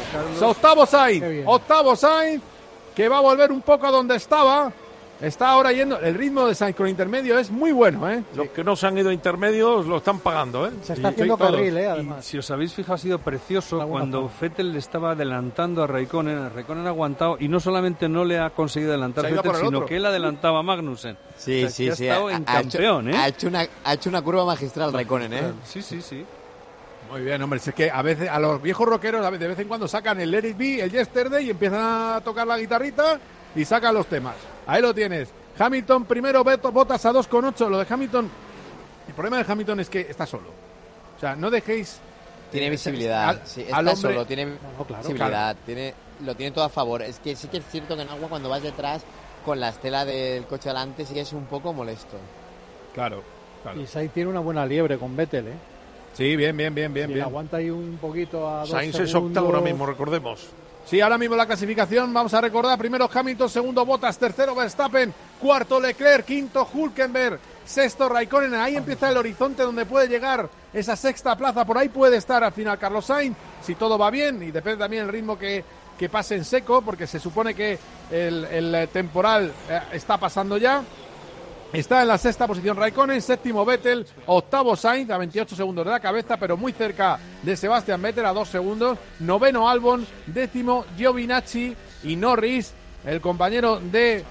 Octavo Sainz, que va a volver un poco a donde estaba. Está ahora yendo, el ritmo de Sainz con intermedio es muy bueno, Los que no se han ido a intermedios lo están pagando, Se está haciendo carril, además. Y si os habéis fijado, ha sido precioso cuando Vettel le estaba adelantando a Raikkonen ha aguantado y no solamente no le ha conseguido adelantar Vettel, sino que él adelantaba a Magnussen. Sí. Ha estado en campeón, Ha hecho una curva magistral Raikkonen, Sí. Muy bien, hombre, es que a veces a los viejos rockeros de vez en cuando sacan el Let It Be, el Yesterday y empiezan a tocar la guitarrita y sacan los temas. Ahí lo tienes. Hamilton primero, Bottas a 2,8. Lo de Hamilton, el problema de Hamilton es que está solo. O sea, no dejéis... Tiene visibilidad, está solo, tiene visibilidad, lo tiene todo a favor. Es que sí que es cierto que en agua cuando vas detrás con la estela del coche delante sí que es un poco molesto. Claro. Y Sainz tiene una buena liebre con Vettel, Sí, bien. Aguanta ahí un poquito a 2 Sainz segundos. es octavo ahora mismo, recordemos. Sí, ahora mismo la clasificación, vamos a recordar, primero Hamilton, segundo Bottas, tercero Verstappen, cuarto Leclerc, quinto Hülkenberg, sexto Raikkonen. Ahí empieza el horizonte donde puede llegar esa sexta plaza, por ahí puede estar al final Carlos Sainz, si todo va bien, y depende también el ritmo que pase en seco, porque se supone que el temporal está pasando ya. Está en la sexta posición Raikkonen, séptimo Vettel, octavo Sainz a 28 segundos de la cabeza, pero muy cerca de Sebastian Vettel a 2 segundos, noveno Albon, décimo Giovinazzi y Norris, el compañero de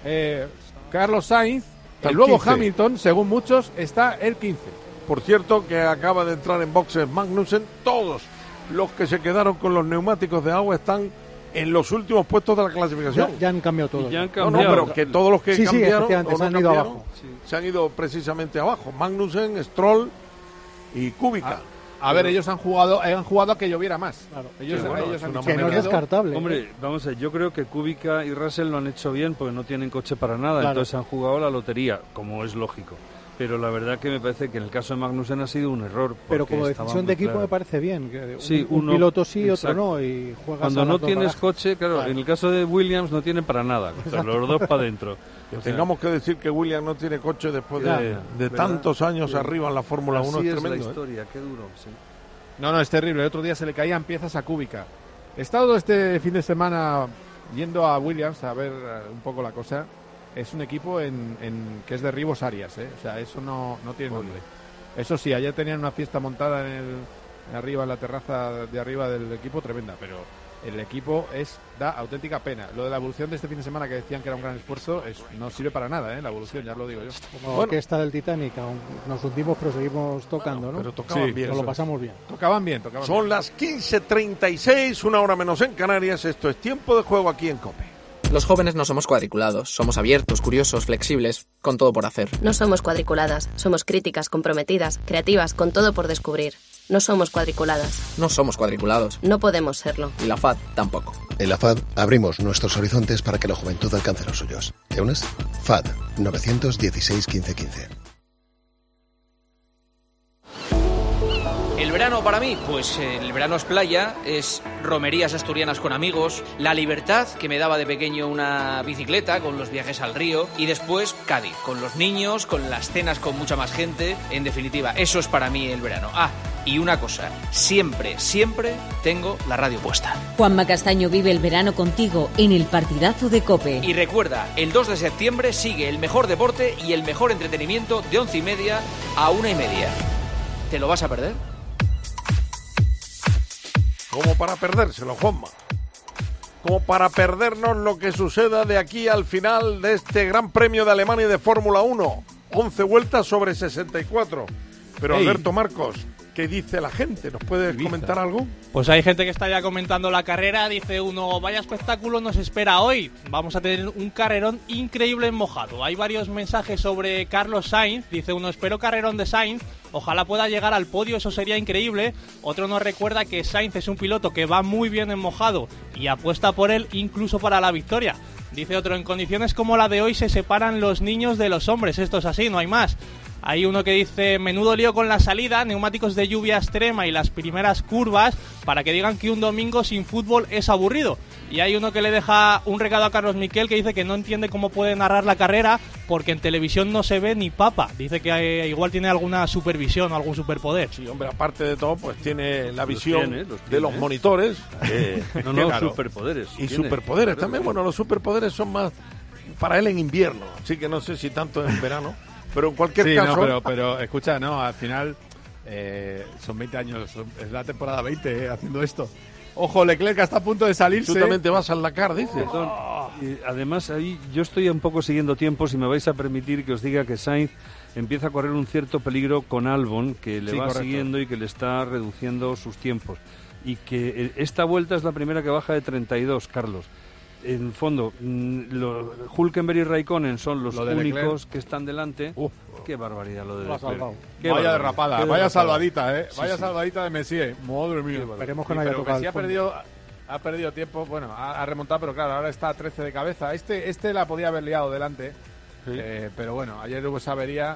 Carlos Sainz. El nuevo 15. Hamilton, según muchos, está el 15. Por cierto, que acaba de entrar en boxes Magnussen. Todos los que se quedaron con los neumáticos de agua están en los últimos puestos de la clasificación. Ya han cambiado todos. No, pero que todos los que cambiaron se han ido abajo. Se han ido precisamente abajo. Magnussen, Stroll y Kubica. A ver, ellos han jugado a que lloviera más. Claro. Ellos han dicho que no es descartable. Hombre, vamos a ver, yo creo que Kubica y Russell lo han hecho bien porque no tienen coche para nada, claro. Entonces han jugado la lotería, como es lógico. Pero la verdad que me parece que en el caso de Magnussen ha sido un error. Pero como decisión de equipo me parece bien. Que sí, un piloto sí, otro no, y juegas cuando no tienes coche, claro, en el caso de Williams no tienen para nada, los dos para adentro. Tengamos que decir que Williams no tiene coche después de tantos años arriba en la Fórmula 1, es tremendo. Es la historia, qué duro, sí. No, es terrible. El otro día se le caían piezas a Kubica. He estado este fin de semana yendo a Williams a ver un poco la cosa. Es un equipo que es de Rivos Arias, ¿eh? O sea, eso no tiene nombre. Eso sí, ayer tenían una fiesta montada arriba en la terraza de arriba del equipo, tremenda, pero el equipo da auténtica pena. Lo de la evolución de este fin de semana, que decían que era un gran esfuerzo, no sirve para nada, la evolución, ya lo digo yo. Como la orquesta del Titanic, nos hundimos pero seguimos tocando, ¿no? Pero tocaban bien. Nos lo pasamos bien. Tocaban bien. Son las 15:36, una hora menos en Canarias. Esto es Tiempo de Juego aquí en COPE. Los jóvenes no somos cuadriculados, somos abiertos, curiosos, flexibles, con todo por hacer. No somos cuadriculadas, somos críticas, comprometidas, creativas, con todo por descubrir. No somos cuadriculadas. No somos cuadriculados. No podemos serlo. Y la FAD tampoco. En la FAD abrimos nuestros horizontes para que la juventud alcance los suyos. ¿Te unes? FAD 916 1515. El verano para mí, pues el verano es playa, es romerías asturianas con amigos, la libertad que me daba de pequeño una bicicleta con los viajes al río y después Cádiz, con los niños, con las cenas con mucha más gente, en definitiva, eso es para mí el verano. Y una cosa, siempre tengo la radio puesta. Juanma Castaño vive el verano contigo en el partidazo de COPE. Y recuerda, el 2 de septiembre sigue el mejor deporte y el mejor entretenimiento de 11:30 a 1:30. ¿Te lo vas a perder? Como para perdérselo, Juanma. Como para perdernos lo que suceda de aquí al final de este Gran Premio de Alemania de Fórmula 1. 11 vueltas sobre 64. Pero Alberto Marcos, ¿qué dice la gente? ¿Nos puedes comentar algo? Pues hay gente que está ya comentando la carrera. Dice uno, vaya espectáculo nos espera hoy. Vamos a tener un carrerón increíble en mojado. Hay varios mensajes sobre Carlos Sainz. Dice uno, espero carrerón de Sainz. Ojalá pueda llegar al podio, eso sería increíble. Otro nos recuerda que Sainz es un piloto que va muy bien en mojado y apuesta por él incluso para la victoria. Dice otro, en condiciones como la de hoy se separan los niños de los hombres. Esto es así, no hay más. Hay uno que dice, menudo lío con la salida, neumáticos de lluvia extrema y las primeras curvas para que digan que un domingo sin fútbol es aburrido. Y hay uno que le deja un recado a Carlos Miquel que dice que no entiende cómo puede narrar la carrera porque en televisión no se ve ni papa. Dice que igual tiene alguna supervisión o algún superpoder. Sí, hombre, aparte de todo, pues tiene la visión de los monitores. Claro. Superpoderes. Y superpoderes también. Bueno, los superpoderes son más para él en invierno, así que no sé si tanto en verano. Pero en cualquier caso... No, pero escucha, al final son 20 años, es la temporada 20 haciendo esto. Ojo, Leclerc está a punto de salirse. Tú también te vas al Dakar, dices. Además, ahí yo estoy un poco siguiendo tiempos y me vais a permitir que os diga que Sainz empieza a correr un cierto peligro con Albon, que le va siguiendo y que le está reduciendo sus tiempos. Y que esta vuelta es la primera que baja de 32, Carlos. En fondo, Hülkenberg y Raikkonen son los únicos que están delante. Qué barbaridad lo de Leclerc. Vaya derrapada, vaya salvadita, vaya salvadita de Messier. Madre mía. Esperemos que no haya tocado. Messi ha perdido tiempo, bueno, ha remontado, pero claro, ahora está a 13 de cabeza. Este la podía haber liado delante, pero bueno, ayer hubo esa avería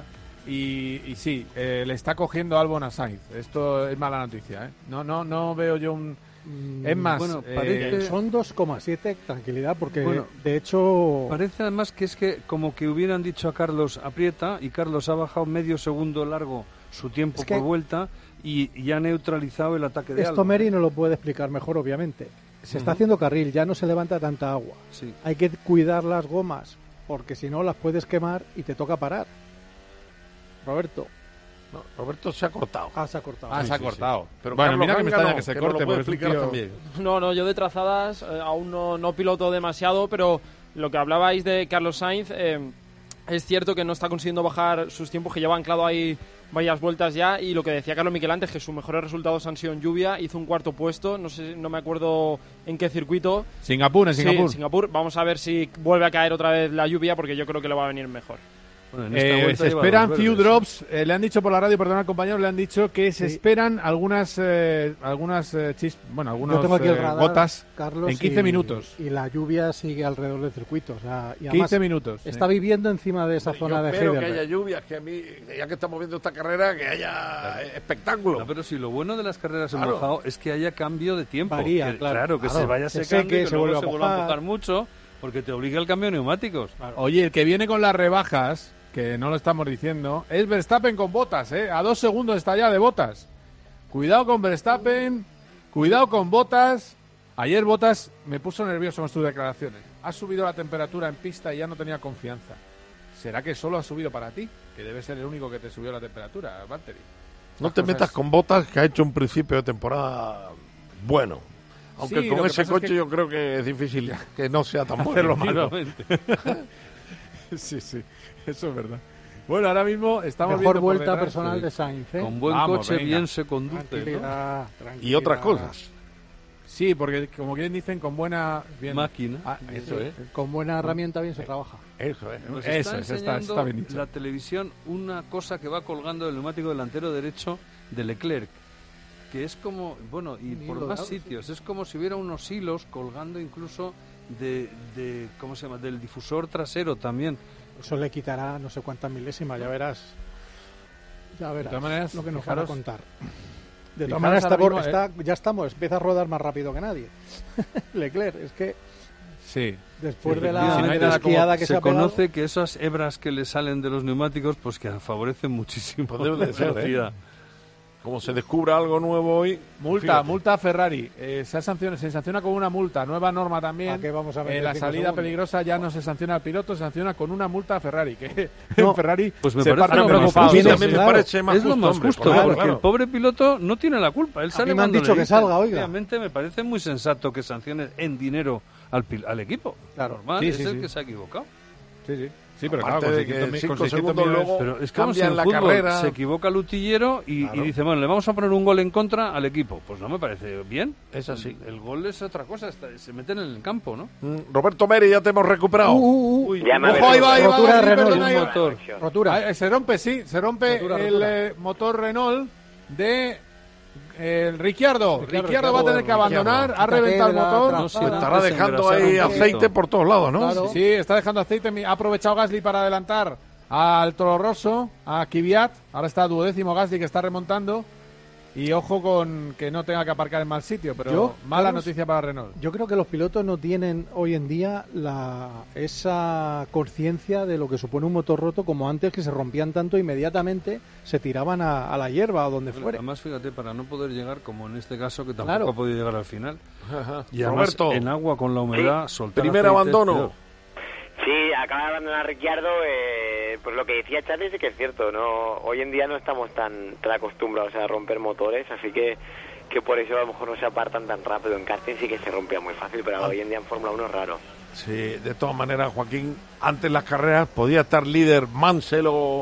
Y sí, le está cogiendo Albon a Sainz. Esto es mala noticia, ¿eh? No veo yo un... Es más, bueno, son 2,7, tranquilidad, porque de hecho... Parece además que es que como que hubieran dicho a Carlos aprieta, y Carlos ha bajado medio segundo largo su tiempo por vuelta y ha neutralizado el ataque de Albon. Esto Meri no lo puede explicar mejor, obviamente. Se está haciendo carril, ya no se levanta tanta agua. Sí. Hay que cuidar las gomas, porque si no las puedes quemar y te toca parar. Roberto. No, Roberto se ha cortado. Se ha cortado. Se ha cortado. Sí. Pero bueno, Carlos mira que me extraña no, que se que corte, porque explicar también. No, yo de trazadas aún no piloto demasiado, pero lo que hablabais de Carlos Sainz, es cierto que no está consiguiendo bajar sus tiempos, que lleva anclado ahí varias vueltas ya, y lo que decía Carlos Miquel antes, que sus mejores resultados han sido en lluvia, hizo un 4º puesto, no me acuerdo en qué circuito. Singapur. Sí, en Singapur. Vamos a ver si vuelve a caer otra vez la lluvia, porque yo creo que le va a venir mejor. Bueno, se esperan few drops. Le han dicho por la radio, perdón al compañero, le han dicho que se esperan algunas gotas, Carlos, en 15 minutos. Y la lluvia sigue alrededor del circuito. O sea, y 15 minutos. Está viviendo encima de esa zona de Heidelberg. Espero que haya lluvias, que a mí, ya que estamos viendo esta carrera, que haya espectáculo. No, pero si lo bueno de las carreras en mojado es que haya cambio de tiempo. Varía, que se vaya secando, que se vuelva a mojar mucho, porque te obliga el cambio de neumáticos. Claro. Oye, el que viene con las rebajas, que no lo estamos diciendo, es Verstappen con Bottas, a 2 segundos está ya de Bottas. Cuidado con Verstappen, cuidado con Bottas. Ayer Bottas me puso nervioso con sus declaraciones. Ha subido la temperatura en pista y ya no tenía confianza. ¿Será que solo ha subido para ti? Que debe ser el único que te subió la temperatura, Valtteri. No te metas con Bottas, que ha hecho un principio de temporada bueno. Aunque sí, con ese coche es que... yo creo que es difícil que no sea tan bueno. Malo. Sí, eso es verdad. Bueno, ahora mismo estamos mejor viendo vuelta personal de Sainz, ¿eh? Con buen coche, bien se conduce, ¿no? Y otras cosas. Sí, porque como bien dicen, con buena máquina, eso es. Con buena herramienta bien se trabaja. Eso es. Nos está bien dicho. La televisión, una cosa que va colgando del neumático delantero derecho de Leclerc, que es como, y por más sitios, es como si hubiera unos hilos colgando incluso de ¿cómo se llama?, del difusor trasero también. Eso le quitará no sé cuántas milésimas, ya verás. De todas maneras, lo que nos van a contar. De todas maneras, empieza a rodar más rápido que nadie. Leclerc, es que sí, después de la esquiada que se ha pegado, conoce que esas hebras que le salen de los neumáticos, pues que favorecen muchísimo la velocidad. Como se descubra algo nuevo hoy... Multa a Ferrari. Se sanciona con una multa. Nueva norma también. ¿A qué vamos a meter la salida segundos? Peligrosa ya no se sanciona al piloto, se sanciona con una multa a Ferrari. Que no, Ferrari pues me se parece me parece más es lo más justo, porque el pobre piloto no tiene la culpa. Él sale me han dicho que salga, oiga. Obviamente me parece muy sensato que sanciones en dinero al equipo. Claro. Normal, es el que se ha equivocado. Sí, pero aparte claro, de que 5 con segundos luego pero es como si en la fútbol carrera. Se equivoca el utillero y dice, bueno, le vamos a poner un gol en contra al equipo. Pues no me parece bien. Es así. El gol es otra cosa, se meten en el campo, ¿no? Roberto Meri, ya te hemos recuperado. Ojo, ahí va, rotura de Renault, un motor. Rotura. Se rompe el motor Renault de... Ricciardo va a tener que abandonar, ha reventado el motor. Estará dejando ahí aceite por todos lados, ¿no? Claro. Sí, está dejando aceite. Ha aprovechado Gasly para adelantar al Toro Rosso, a Kvyat. Ahora está 12º Gasly, que está remontando. Y ojo con que no tenga que aparcar en mal sitio, pero mala noticia para Renault. Yo creo que los pilotos no tienen hoy en día esa conciencia de lo que supone un motor roto, como antes, que se rompían tanto, inmediatamente se tiraban a la hierba o donde fuera. Además, fíjate, para no poder llegar, como en este caso, que tampoco ha podido llegar al final. Y además, Roberto, en agua con la humedad, soltar primer aceite, abandono. Sí, acaba de abandonar Ricciardo. Pues lo que decía Charlie sí que es cierto, no, hoy en día no estamos tan acostumbrados a romper motores, así que por eso a lo mejor no se apartan tan rápido. En karting sí que se rompía muy fácil, pero hoy en día en Fórmula 1 es raro. Sí, de todas maneras, Joaquín, antes las carreras podía estar líder Mansell o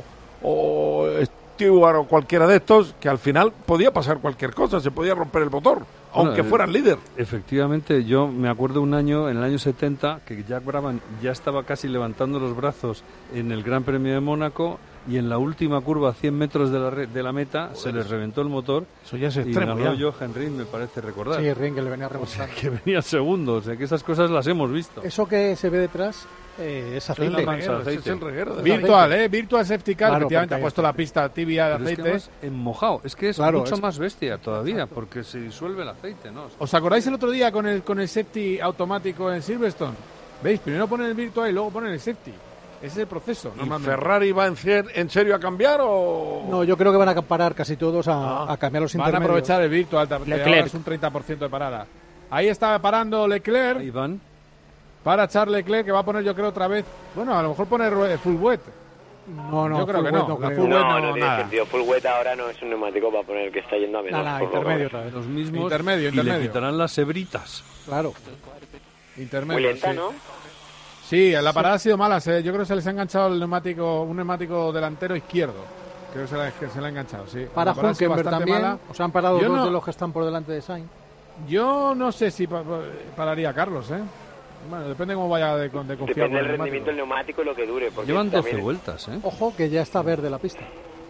Stewart o cualquiera de estos, que al final podía pasar cualquier cosa, se podía romper el motor, aunque fueran líder. Efectivamente, yo me acuerdo un año, en el año 70, que Jack Brabham ya estaba casi levantando los brazos en el Gran Premio de Mónaco, y en la última curva, a 100 metros de la meta, se les reventó el motor. Eso ya es y extremo. ganó Jochen Rindt, me parece recordar. Sí, Rindt, que le venía a rebosar. Que venía segundo, o sea que esas cosas las hemos visto. Eso que se ve detrás es aceite. Es el reguero. Virtual, Virtual Safety Car, Claro, efectivamente ha porque puesto la pista tibia de Pero es que aceite. además, en mojado, es que es Claro, mucho es- más bestia todavía, porque se disuelve el aceite, ¿no? ¿Os acordáis el otro día con el safety automático en Silverstone? ¿Veis? Primero ponen el virtual y luego ponen el safety. Ese es el proceso. ¿Y normalmente. Ferrari va en serio a cambiar o...? No, yo creo que van a parar casi todos a cambiar los Van a intermedios. aprovechar el virtual. Leclerc. Ahora es un 30% de parada. Ahí está parando Leclerc. Ahí van. Para Charles Leclerc, que va a poner, yo creo, otra vez. Bueno, a lo mejor poner full wet. No, yo creo full que wet no. no La creo. full wet No, no, no tiene nada. sentido. Full wet ahora no es un neumático para poner el que está yendo a menos. Nada, por lo intermedio menos. otra vez. Los mismos. Intermedio, Y le intermedio. quitarán las hebritas. Claro. Intermedio. Muy lenta, sí. ¿no? Sí, la parada ha sido mala. Yo creo que se les ha enganchado un neumático delantero izquierdo. Creo que se le ha enganchado, sí. Para La parada ha sido Hülkenberg bastante también. mala. O sea, han parado Yo dos no- de los que están por delante de Sainz. Yo no sé si pararía Carlos, ¿eh? Bueno, depende cómo vaya de confiar Depende con del el rendimiento del neumático y lo que dure. Porque Llevan 12 también- vueltas, ¿eh? Ojo, que ya está verde la pista.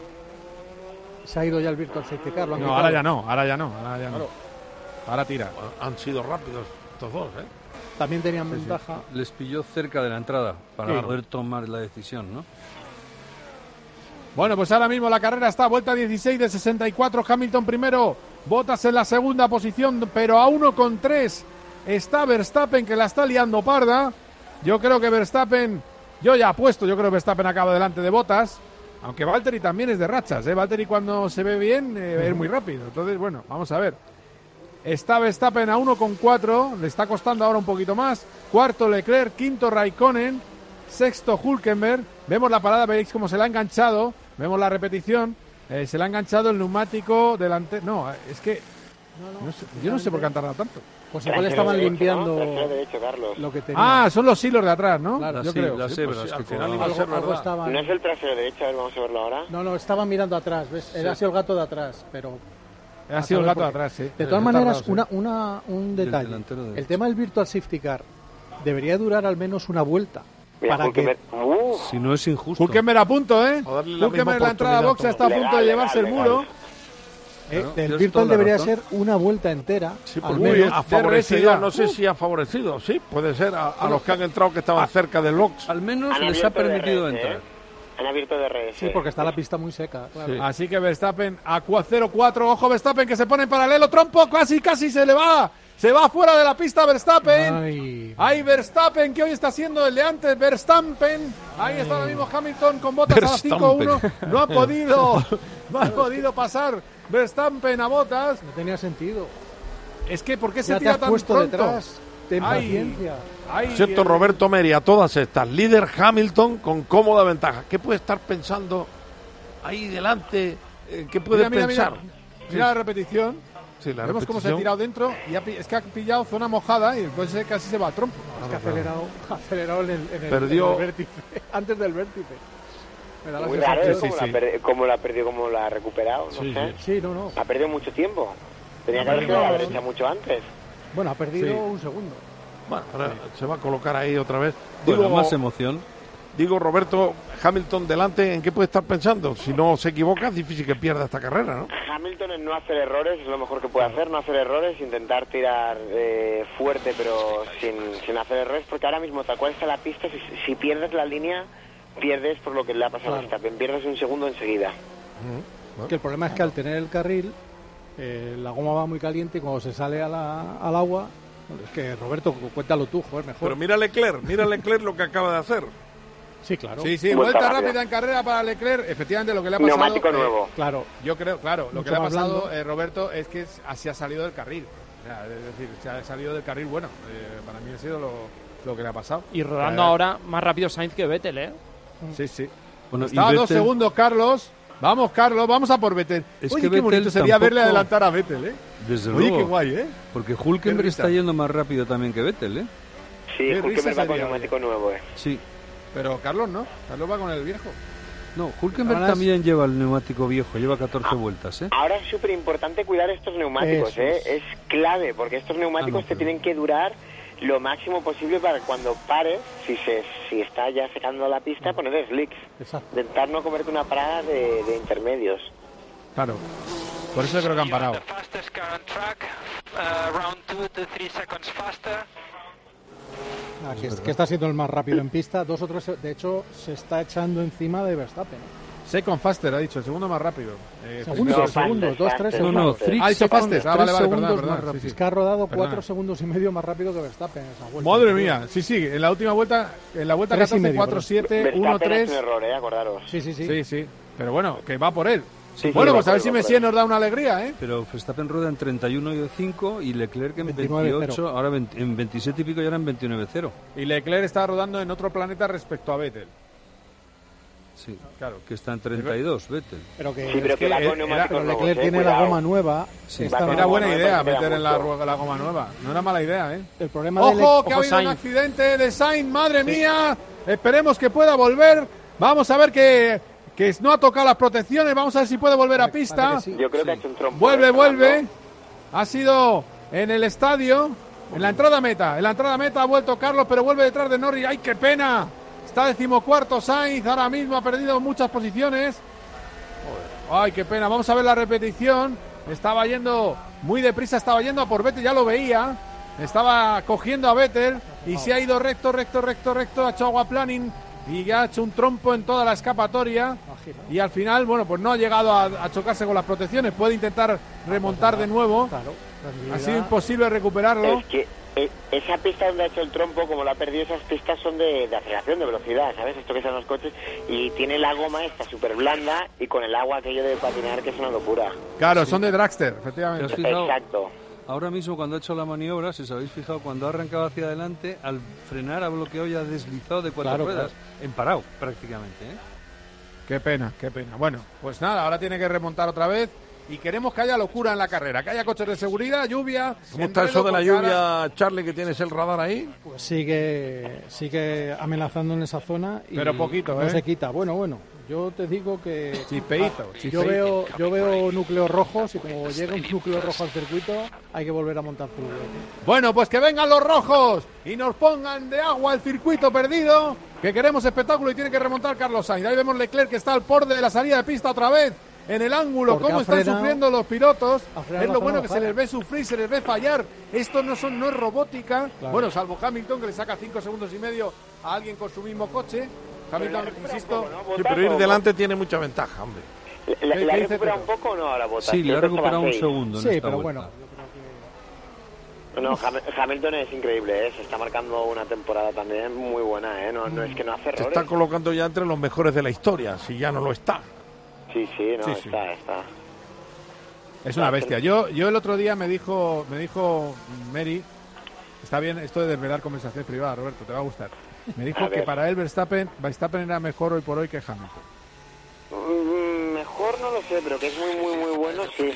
Se ha ido ya el Virtual Safety Car. lo han No, quitado. ahora ya no. Ahora tira. Han sido rápidos estos dos, ¿eh? También tenían ventaja. Les pilló cerca de la entrada para Sí. poder tomar la decisión, ¿no? Bueno, pues ahora mismo la carrera está a vuelta 16 de 64. Hamilton primero, Bottas en la segunda posición, pero a 1,3 está Verstappen, que la está liando parda. Yo creo que Verstappen, yo creo que Verstappen acaba delante de Bottas. Aunque Valtteri también es de rachas, ¿eh? Valtteri cuando se ve bien es muy rápido. Entonces, bueno, vamos a ver. Está Verstappen a 1,4, le está costando ahora un poquito más. Cuarto Leclerc, quinto Raikkonen, sexto Hülkenberg. Vemos la parada, veis cómo se le ha enganchado. Vemos la repetición. Se le ha enganchado el neumático delante. No, es que no sé, yo no sé por qué han tardado tanto. Pues igual estaban limpiando Trasero derecho, Carlos. lo que tenían. Ah, son los hilos de atrás, ¿no? Claro, yo sí, creo. las Sí, pues hebras sí, al que final colgaban. iba a ser algo verdad. estaban... No es el trasero derecho, a ver, vamos a verlo ahora. No, estaban mirando atrás, ¿ves? Ha sido el gato de atrás, pero... Ha sido el gato de por qué. atrás, sí. De todas Está maneras, tardado, sí. un Del detalle. delantero derecho. El tema del Virtual Safety Car debería durar al menos una vuelta. Mira, para que... Hülkenberg. Si no es injusto. Hülkenberg a punto, ¿eh? A darle la misma Hülkenberg en la entrada a oportunidad boxe está a punto de Legal, llevarse el legal, muro. legal. Claro, el tienes Virtual toda la debería razón. ser una vuelta entera, Sí, al porque menos. ha DRS favorecido, ya. no sé si ha favorecido, sí, puede ser a los que han entrado que estaban cerca del box. Al menos Han les ha abierto permitido DRS, entrar. Han abierto DRS. Sí, porque está la pista muy seca. Claro. Sí. Así que Verstappen a 0-4. Ojo Verstappen que se pone en paralelo. Trompo casi se le va. Se va fuera de la pista Verstappen. Ay, Ahí Verstappen, que hoy está siendo el de antes. Verstappen. Ahí está ahora mismo Hamilton con botas a Verstappen. 5-1. No ha podido pasar Verstappen a botas. no tenía sentido. Es que, ¿por qué se Ya te tira has tan puesto pronto? detrás. Ten Ay. paciencia. Ay, Cierto, Roberto Meri, a todas estas, líder Hamilton con cómoda ventaja. ¿Qué puede estar pensando ahí delante? ¿Qué puede Mira, pensar? Mira la repetición. Sí, la Vemos cómo se ha repetición. tirado dentro y es que ha pillado zona mojada y después casi se va a trompo. Es que ha acelerado en el Perdió. en el vértice, antes del vértice. Me da la Muy sensación. raro, ¿eh? Sí, Cómo sí. cómo la ha perdido, cómo la ha recuperado, no Sí, sé. Sí, no. Ha perdido mucho tiempo. Tenía que Ha haber ido a la perdido- derecha mucho antes. Bueno, ha perdido Sí. un segundo. Bueno, ahora se va a colocar ahí otra vez. Bueno, más emoción. Digo, Roberto, Hamilton delante, ¿en qué puede estar pensando? Si no se equivoca, es difícil que pierda esta carrera, ¿no? Hamilton en no hacer errores es lo mejor que puede hacer, no hacer errores, intentar tirar fuerte pero sin hacer errores, porque ahora mismo tal cual está la pista, si pierdes la línea, pierdes por lo que le ha pasado a Verstappen, pierdes un segundo enseguida. Que el problema es que al tener el carril, la goma va muy caliente y cuando se sale al agua... Es que, Roberto, cuéntalo tú, joder, mejor. Pero mira Leclerc lo que acaba de hacer. Sí, claro. Sí, Vuelta vuelta rápida rápida en carrera para Leclerc. Efectivamente, lo que le ha pasado... Neumático nuevo. Claro, yo creo, lo Mucho que le ha más pasado, blando. Roberto, es que así ha salido del carril. O sea, es decir, se ha salido del carril bueno. Para mí ha sido lo que le ha pasado. Y rodando ahora más rápido Sainz que Vettel, ¿eh? Sí. Bueno, Está a y 2 Vettel- segundos, Carlos. Vamos, Carlos, vamos a por Vettel. Es Oye, que qué bonito Vettel sería verle tampoco- adelantar a Vettel, ¿eh? Desde Oye, luego. qué guay, ¿eh? Porque Qué Hülkenberg risa. está yendo más rápido también que Vettel, ¿eh? Sí, Qué risa Hülkenberg va con sería, neumático nuevo, Sí. Pero Carlos no. Carlos va con el viejo. No, Hülkenberg Ahora es- también lleva el neumático viejo, lleva 14 vueltas, ¿eh? Ahora es súper importante cuidar estos neumáticos, Eso ¿eh? es. Es clave, porque estos neumáticos te tienen que durar lo máximo posible para cuando pares, si está ya secando la pista, poner slicks. Exacto. Intentar no comerte una parada de intermedios. Claro. Por eso creo que han parado. que está siendo el más rápido en pista. 2 o 3, de hecho, se está echando encima de Verstappen. Second faster, ha dicho, el segundo más rápido. Segundos, 2, 3 segundos. No, ha dicho faster. Vale, perdón. Es que ha rodado 4 segundos y medio más rápido que Verstappen en esa vuelta. Madre mía, sí, en la última vuelta, 14, 4-7, 1-3. Es un error, acordaros. Sí, pero bueno, que va por él. Bueno, pues a ver si Messier nos da una alegría, ¿eh? Pero Verstappen rueda en 31,5 y Leclerc en 28, ahora en 27 y pico y ahora en 29,0. Y Leclerc está rodando en otro planeta respecto a Vettel. Sí, claro, que está en 32, Vettel. Pero Leclerc tiene la goma nueva. Era buena idea meter en la goma nueva. No era mala idea, ¿eh? El problema ¡Ojo, que ha habido un accidente de Sainz! ¡Madre mía! Esperemos que pueda volver. Vamos a ver que no ha tocado las protecciones. Vamos a ver si puede volver a pista. Yo creo que ha hecho un trompo. Vuelve. Ha sido en el estadio, en la entrada meta. En la entrada meta ha vuelto Carlos, pero vuelve detrás de Norris. ¡Ay, qué pena! Está 14º Sainz, ahora mismo ha perdido muchas posiciones. Ay, qué pena. Vamos a ver la repetición. Estaba yendo muy deprisa, estaba yendo a por Vettel, ya lo veía. Estaba cogiendo a Vettel y se ha ido recto. Ha hecho aquaplaning y ha hecho un trompo en toda la escapatoria. Y al final, bueno, pues no ha llegado a chocarse con las protecciones. Puede intentar remontar de nuevo. Ha sido imposible recuperarlo. Es que esa pista donde ha hecho el trompo, como lo ha perdido, esas pistas son de aceleración, de velocidad, ¿sabes? Esto que son los coches. Y tiene la goma esta súper blanda y con el agua aquello de patinar, que es una locura. Claro, son de dragster, efectivamente. Exacto. Ahora mismo, cuando ha hecho la maniobra, si os habéis fijado, cuando ha arrancado hacia adelante, al frenar ha bloqueado y ha deslizado de 4 ruedas. En parado, prácticamente, ¿eh? Qué pena. Bueno, pues nada, ahora tiene que remontar otra vez. Y queremos que haya locura en la carrera, que haya coches de seguridad, lluvia. ¿Cómo está eso de la lluvia, Charlie, que tienes el radar ahí? Pues sigue amenazando en esa zona. Pero poquito, no se quita. Bueno, yo te digo que... Chispeíto. Yo veo núcleos rojos y como llega un núcleo rojo al circuito, hay que volver a montar fútbol. Bueno, pues que vengan los rojos y nos pongan de agua el circuito perdido, que queremos espectáculo y tiene que remontar Carlos Sainz. Ahí vemos Leclerc que está al borde de la salida de pista otra vez. En el ángulo, cómo están sufriendo los pilotos. Es lo bueno que se les ve sufrir, se les ve fallar. Esto no es robótica. Claro. Bueno, salvo Hamilton, que le saca 5 segundos y medio a alguien con su mismo coche. Hamilton, insisto. Sí, pero ir delante tiene mucha ventaja, hombre. ¿Le ha recuperado un poco o no ahora Bottas? Sí, le ha recuperado un segundo. Sí, pero bueno. No, Hamilton es increíble, se está marcando una temporada también muy buena, no es que no hace errores. Se está colocando ya entre los mejores de la historia, si ya no lo está. Sí, está. Es una bestia. Yo el otro día me dijo Mary, está bien esto de desvelar conversaciones privadas, Roberto, te va a gustar. Me dijo que para él Verstappen era mejor hoy por hoy que Hamilton. Mejor no lo sé, pero que es muy bueno, sí.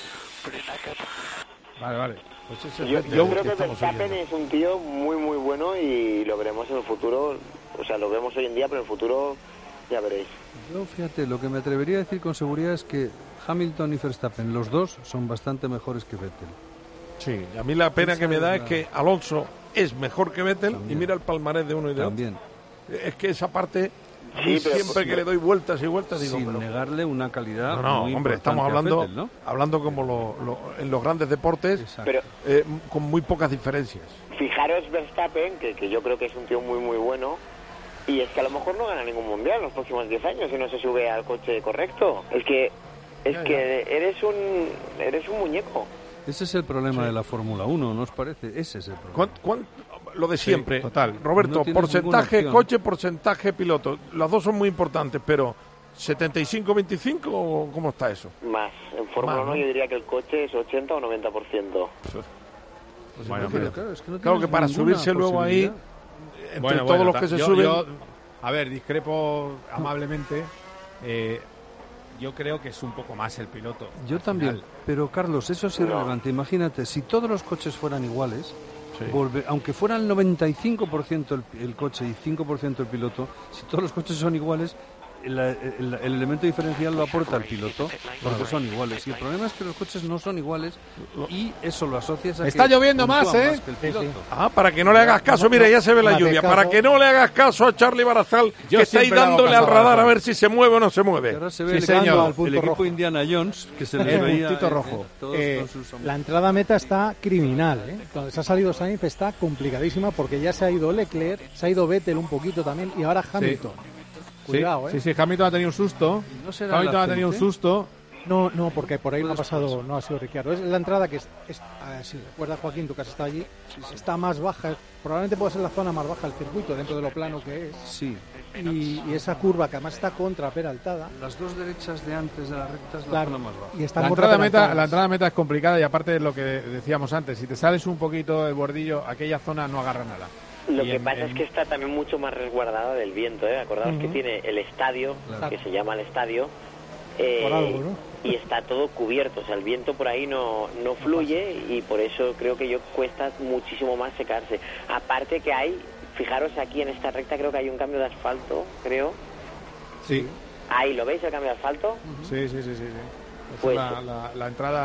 Vale. Pues yo creo que Verstappen es un tío muy bueno y lo veremos en el futuro. O sea, lo vemos hoy en día, pero en el futuro ya veréis. Yo, fíjate, lo que me atrevería a decir con seguridad es que Hamilton y Verstappen, los dos, son bastante mejores que Vettel. Sí, a mí la pena que me da es que Alonso es mejor que Vettel y mira el palmarés de uno y de otro. Es que esa parte, a mí siempre que le doy vueltas y vueltas, digo... Sin negarle una calidad muy hombre, estamos hablando, Vettel, ¿no? hablando como en los grandes deportes, con muy pocas diferencias. Fijaros Verstappen, que yo creo que es un tío muy bueno, y es que a lo mejor no gana ningún mundial en los próximos 10 años si no se sube al coche correcto. Es que eres un muñeco. Ese es el problema de la Fórmula 1, ¿no os parece? Ese es el problema. Lo de siempre. Sí, total. Roberto, no porcentaje coche, porcentaje piloto. Las dos son muy importantes, pero ¿75-25 o cómo está eso? Más. En Fórmula 1 yo diría que el coche es 80 o 90%. Pues bueno, claro que para subirse luego ahí... Entre todos los que se suben... A ver, discrepo amablemente. Yo creo que es un poco más el piloto. Yo también, pero Carlos, eso es irrelevante. Imagínate, si todos los coches fueran iguales, aunque fueran 95% el coche y 5% el piloto, si todos los coches son iguales, el elemento diferencial lo aporta el piloto, porque son iguales. Y el problema es que los coches no son iguales y eso lo asocias a Está lloviendo más, ¿eh? que el piloto. Para que no le hagas caso, mira, ya se ve la lluvia. Para que no le hagas caso a Charlie Barazal, que está ahí dándole al radar a ver si se mueve o no se mueve. Ahora se ve el equipo Indiana Jones, que se le veía puntito rojo. La entrada a meta está criminal, ¿eh? Cuando se ha salido Sainz está complicadísima porque ya se ha ido Leclerc, se ha ido Vettel un poquito también y ahora Hamilton. Cuidado, ¿eh? Sí, Hamilton ha tenido un susto. Hamilton ha tenido un susto. No, porque por ahí no ha pasado, no ha sido Ricciardo. Es la entrada que si recuerdas, Joaquín, tú que has estado allí, está más baja. Probablemente puede ser la zona más baja del circuito, dentro de lo plano que es. Sí. Y esa curva que además está contraperaltada. Las dos derechas de antes de la recta es la zona más baja. Y está la entrada a meta es complicada y aparte de lo que decíamos antes, si te sales un poquito del bordillo, aquella zona no agarra nada. Lo que pasa es que está también mucho más resguardada del viento, ¿eh? Acordaos que tiene el estadio, que se llama el estadio, por algo, ¿no? Y está todo cubierto, o sea, el viento por ahí no fluye y por eso creo que cuesta muchísimo más secarse. Aparte que fijaros aquí en esta recta, creo que hay un cambio de asfalto, creo. Sí. Ahí, ¿lo veis el cambio de asfalto? Sí. Pues, la entrada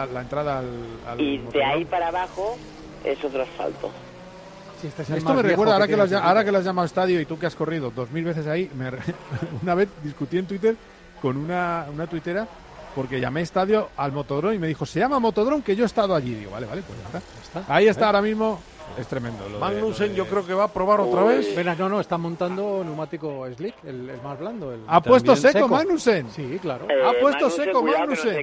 al y de ahí para abajo es otro asfalto. Sí, esto me recuerda, ahora que lo has llamado estadio y tú que has corrido 2000 veces ahí, una vez discutí en Twitter con una tuitera porque llamé estadio al Motodrome y me dijo, se llama Motodrome que yo he estado allí. Digo, vale, pues ya está. Ahí está ahora mismo. Es tremendo. Magnussen yo creo que va a probar otra vez. No, está montando neumático slick, el más blando. ¿Ha puesto seco Magnussen? Sí, claro. Ha puesto seco Magnussen.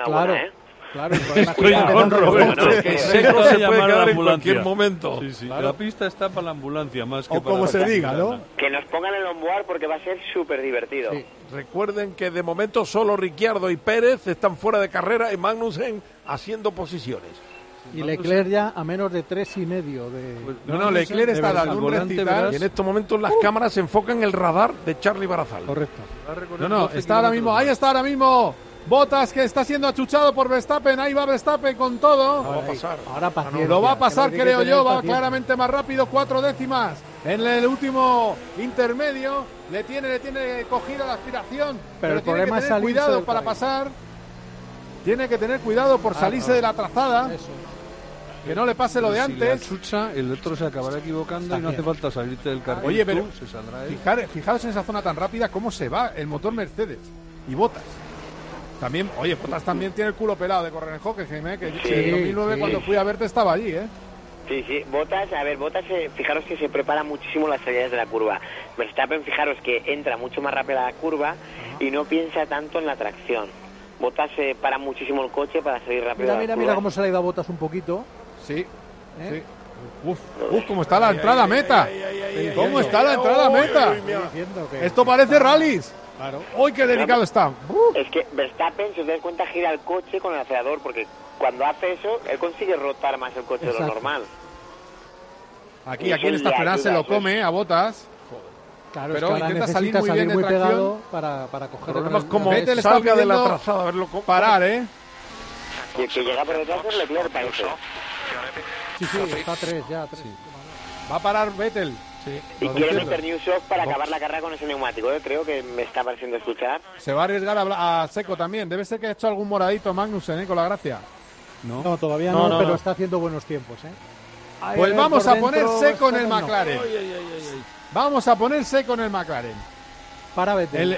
Claro, con Roberto, que seco se puede quedar en cualquier momento. Sí. Claro. La pista está para la ambulancia más que para como se diga, ¿no? Que nos pongan el onboard porque va a ser súper divertido. Sí. Recuerden que de momento solo Ricciardo y Pérez están fuera de carrera y Magnussen haciendo posiciones. Y Leclerc ya a menos de 3,5 de... No, Leclerc está dando un recital. Y en estos momentos las cámaras se enfocan en el radar de Charlie Barazal. Correcto. No, está ahora mismo, ahí está ahora mismo Bottas, que está siendo achuchado por Verstappen. Ahí va Verstappen con todo. Va a pasar. Ahora paciencia, lo va a pasar, creo yo. Va paciencia. Claramente más rápido, 4 décimas. En el último intermedio le tiene cogida la aspiración. Pero el tiene que problema tener es cuidado para pasar. Tiene que tener cuidado por salirse de la trazada. Eso. Que no le pase lo de si antes. Le achucha, el otro se acabará equivocando y no hace falta salirte del carril. Oye, pero se saldrá él. fijaos en esa zona tan rápida cómo se va el motor Mercedes. Y Bottas. También, Bottas también tiene el culo pelado de correr en Hockenheim, que en 2009 cuando fui a verte estaba allí, ¿eh? Sí, Bottas, fijaros que se prepara muchísimo las salidas de la curva. Verstappen, fijaros que entra mucho más rápido a la curva y no piensa tanto en la tracción. Bottas se para muchísimo el coche para salir rápido. Mira cómo se le ha ido a Bottas un poquito. Sí. Uf, cómo está la entrada a meta. ¿Cómo está la entrada a meta? Esto parece rallies. Claro. ¡Uy, qué delicado está! Es que Verstappen, si os dais cuenta, gira el coche con el acelerador, porque cuando hace eso, él consigue rotar más el coche de lo normal. Aquí en esta frenada se lo come a Bottas. Claro, pero intenta salir muy bien de tracción pegado para coger el problema es como salga de la trazada, a verlo parar, ¿eh? Y el que llega por detrás es Leclerc, parece. Sí, está 3 ya. Va a parar Vettel. Sí, y quiere meter new shock para acabar la carrera con ese neumático, creo que me está pareciendo escuchar. Se va a arriesgar a seco también. Debe ser que ha hecho algún moradito Magnussen, con la gracia. No, todavía no, pero está haciendo buenos tiempos, Pues vamos a poner seco en el McLaren. Vamos a poner seco en el McLaren. Para Vettel.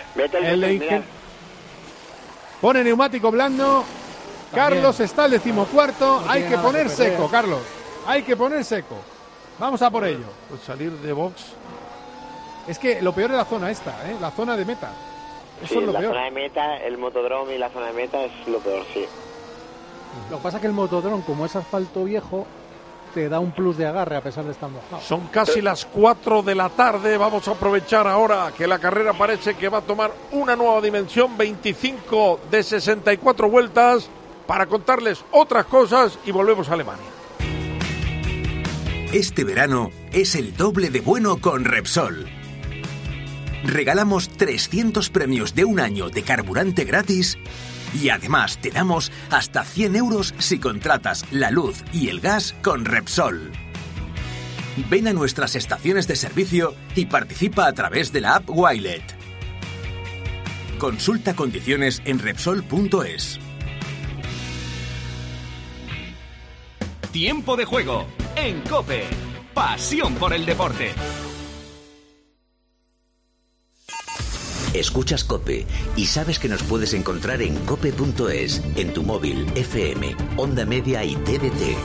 Pone neumático blando. También. Carlos está el 14º. Hay que poner seco, Carlos. Hay que poner seco. Vamos a por ello. Pues salir de box. Es que lo peor es la zona esta, la zona de meta. Eso es lo la peor. Zona de meta, el motodrome y la zona de meta es lo peor, sí. Lo que pasa es que el motodrome, como es asfalto viejo, te da un plus de agarre a pesar de estar mojado. Son casi las 4 de la tarde. Vamos a aprovechar ahora que la carrera parece que va a tomar una nueva dimensión, 25 de 64 vueltas, para contarles otras cosas y volvemos a Alemania. Este verano es el doble de bueno con Repsol. Regalamos 300 premios de un año de carburante gratis y además te damos hasta 100 euros si contratas la luz y el gas con Repsol. Ven a nuestras estaciones de servicio y participa a través de la app Wilet. Consulta condiciones en Repsol.es. Tiempo de juego en COPE. Pasión por el deporte. Escuchas COPE y sabes que nos puedes encontrar en cope.es, en tu móvil, FM, Onda Media y TDT.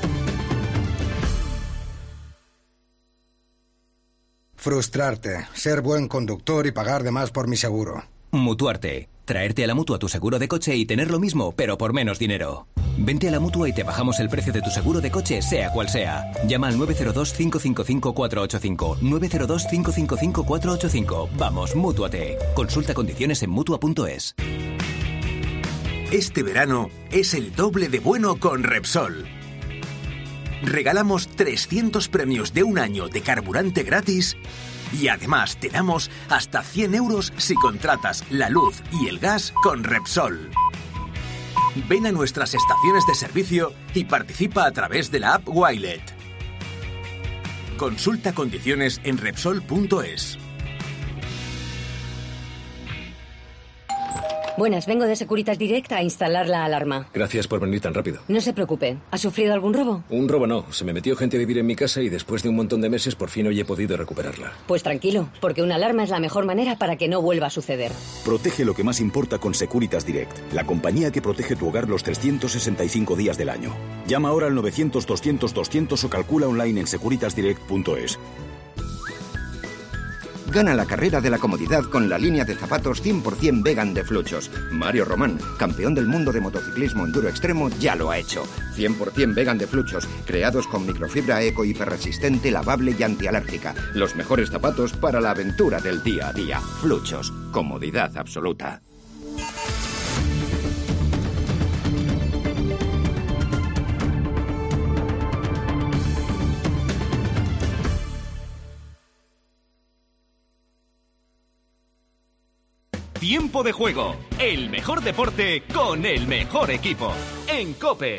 Frustrarte, ser buen conductor y pagar de más por mi seguro. Mutuarte. Traerte a la Mutua tu seguro de coche y tener lo mismo, pero por menos dinero. Vente a la Mutua y te bajamos el precio de tu seguro de coche, sea cual sea. Llama al 902-555-485. 902-555-485. Vamos, mútuate. Consulta condiciones en Mutua.es. Este verano es el doble de bueno con Repsol. Regalamos 300 premios de un año de carburante gratis. Y además te damos hasta 100 euros si contratas la luz y el gas con Repsol. Ven a nuestras estaciones de servicio y participa a través de la app Wilet. Consulta condiciones en Repsol.es. Buenas, vengo de Securitas Direct a instalar la alarma. Gracias por venir tan rápido. No se preocupe. ¿Ha sufrido algún robo? Un robo no. Se me metió gente a vivir en mi casa y después de un montón de meses por fin hoy he podido recuperarla. Pues tranquilo, porque una alarma es la mejor manera para que no vuelva a suceder. Protege lo que más importa con Securitas Direct, la compañía que protege tu hogar los 365 días del año. Llama ahora al 900-200-200 o calcula online en securitasdirect.es. Gana la carrera de la comodidad con la línea de zapatos 100% vegan de Fluchos. Mario Román, campeón del mundo de motociclismo enduro extremo, ya lo ha hecho. 100% vegan de Fluchos, creados con microfibra eco hiperresistente, lavable y antialérgica. Los mejores zapatos para la aventura del día a día. Fluchos, comodidad absoluta. Tiempo de juego, el mejor deporte con el mejor equipo. En COPE.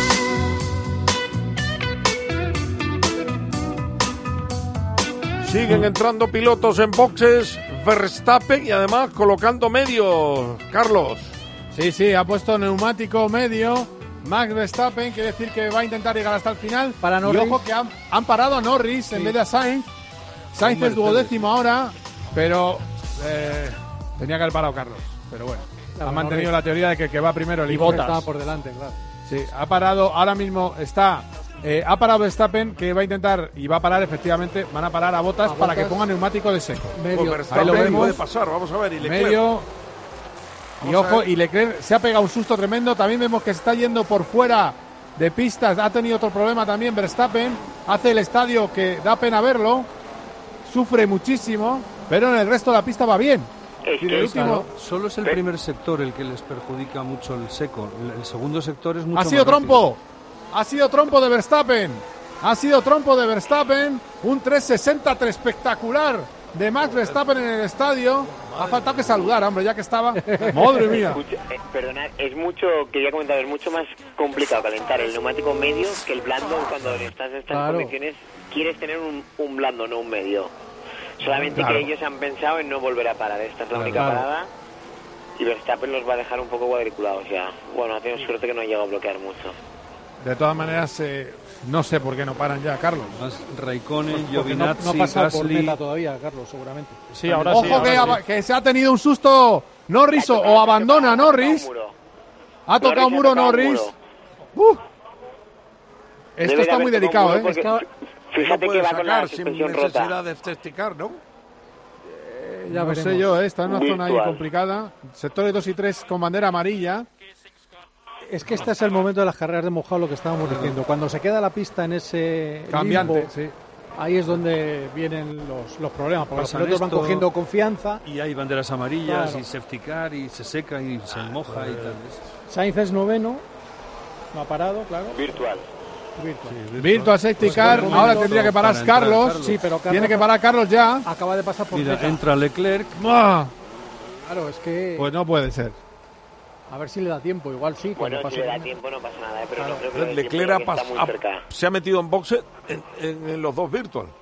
Siguen entrando pilotos en boxes, Verstappen y además colocando medio, Carlos. Sí, ha puesto neumático medio. Max Verstappen, quiere decir que va a intentar llegar hasta el final. Para Norris. Y ojo que han parado a Norris en vez de a Sainz. Sainz es duodécimo ahora, pero tenía que haber parado Carlos. Pero bueno, ha mantenido la teoría de que va primero el Bottas. Está por delante, claro. Sí, ha parado, ahora mismo está... ha parado Verstappen, que va a intentar, y va a parar efectivamente, van a parar a Bottas para que ponga neumático de seco. Pues Verstappen ahí lo vemos. Puede pasar, vamos a ver. Y Leclerc. Medio. Y ojo, y Leclerc se ha pegado un susto tremendo. También vemos que se está yendo por fuera de pistas. Ha tenido otro problema también Verstappen. Hace el estadio que da pena verlo. Sufre muchísimo, pero en el resto de la pista va bien. Y el último, solo es el primer sector el que les perjudica mucho el seco. El segundo sector es mucho más rápido. Ha sido trompo de Verstappen. Ha sido trompo de Verstappen. Un 360 espectacular de Max Verstappen en el estadio. Ha faltado que saludar, hombre, ya que estaba. Madre mía. Perdonad, quería comentar, es mucho más complicado calentar el neumático medio que el blando cuando estás en estas condiciones. Quieres tener un blando, no un medio. Solamente que ellos han pensado en no volver a parar. Esta es la única parada. Y Verstappen los va a dejar un poco cuadriculados ya. Bueno, ha tenido suerte que no ha llegado a bloquear mucho. De todas maneras, no sé por qué no paran ya, Carlos. Raikkonen, Giovinazzi, no ha pasado por meta todavía, Carlos, seguramente. Sí, ahora ojo, sí. Ojo que se ha tenido un susto Norris o abandona Norris. Ha tocado muro Norris. Esto está muy delicado, ¿eh? Fíjate que va con la suspensión rota. Sin necesidad de testificar, ¿no? Ya no sé yo, está en una zona ahí complicada. Sectores 2 y 3 con bandera amarilla. Es que este es el momento de las carreras de mojado, lo que estábamos diciendo. Cuando se queda la pista en ese cambiante, limbo, sí. Ahí es donde vienen los problemas, porque los pilotos van cogiendo confianza. Y hay banderas amarillas, y safety car, y se seca y se moja y tal. Sainz es noveno, no ha parado, claro. Virtual safety car, ahora tendría que parar Carlos. Sí, pero Carlos tiene que parar Carlos ya. Acaba de pasar por mira, entra Leclerc. ¡Ah! Claro, es que... Pues no puede ser. A ver si le da tiempo, igual sí. Bueno, si le da tiempo no pasa nada, pero no creo que Leclerc se ha metido en boxe en los dos virtual.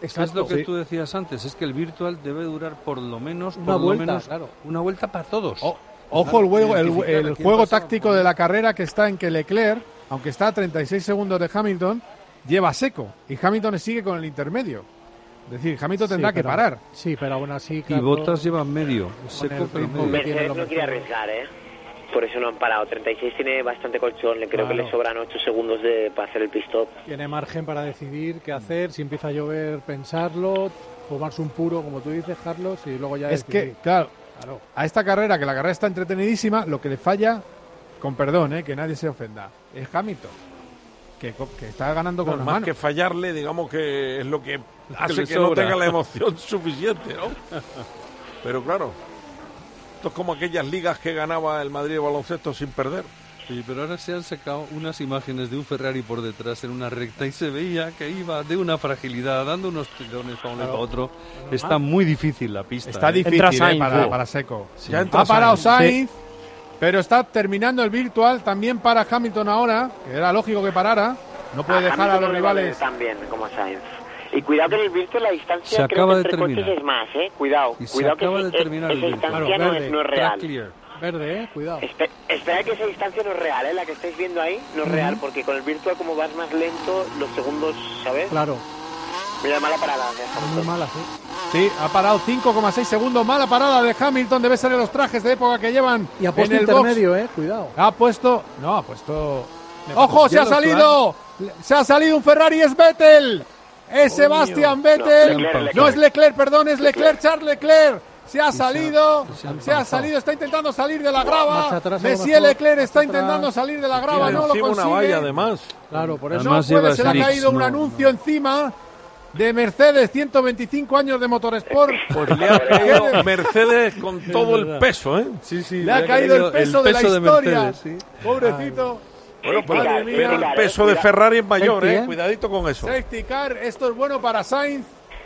Es lo que tú decías antes, es que el virtual debe durar por lo menos una vuelta para todos. Ojo el juego táctico de la carrera, que está en que Leclerc, aunque está a 36 segundos de Hamilton, lleva seco y Hamilton sigue con el intermedio. Es decir, Hamilton tendrá que parar. Sí, pero aún así... Y Bottas lleva medio, seco pero medio. Mercedes no quiere arriesgar, por eso no han parado. 36 tiene bastante colchón, creo que le sobran 8 segundos para hacer el pit stop. Tiene margen para decidir qué hacer, si empieza a llover, pensarlo, fumarse un puro, como tú dices, Carlos, y luego ya... Es que, claro, a esta carrera, que la carrera está entretenidísima, lo que le falla, con perdón, que nadie se ofenda, es Hamilton, que está ganando con las más manos. Que fallarle, digamos que es lo que hace que no tenga la emoción suficiente, ¿no? Pero claro, esto es como aquellas ligas que ganaba el Madrid de baloncesto sin perder. Sí, pero ahora se han sacado unas imágenes de un Ferrari por detrás en una recta y se veía que iba de una fragilidad, dando unos tirones para uno y para otro. Está muy difícil la pista. Está difícil para Seco. Sí. Ha parado Sainz, pero está terminando el virtual también para Hamilton ahora, que era lógico que parara. No puede dejar a los rivales. También, como Sainz. Y cuidado que en el virtual la distancia se acaba entre coches es más, Cuidado. Y cuidado se acaba que de terminar esa distancia no es real. Verde, cuidado. Espera que esa distancia no es real, la que estáis viendo ahí no es real, porque con el virtual como vas más lento, los segundos, ¿sabes? Claro. Mira, mala parada. Muy mala, sí. Sí, ha parado 5,6 segundos. Mala parada de Hamilton. Debe ser de los trajes de época que llevan. Y ha puesto en el intermedio, box. Cuidado. Ha puesto. ¡Ojo! Se ha salido. Se ha salido un Ferrari. Es Vettel. Es Sebastian Vettel. No es Leclerc, perdón. Es Leclerc, Charles Leclerc. Se ha salido. Está intentando salir de la grava. Messier Leclerc está intentando salir de la grava. No lo consigue. Una valla, además. Claro, por eso. No puede. Se le ha caído un anuncio encima de Mercedes, 125 años de Motorsport. Pues le ha caído Mercedes con todo el peso, Sí, le ha caído el peso de la historia. Mercedes, Pobrecito. Bueno, pero el peso de Ferrari es mayor, cuidadito con eso. Safety car, esto es bueno para Sainz.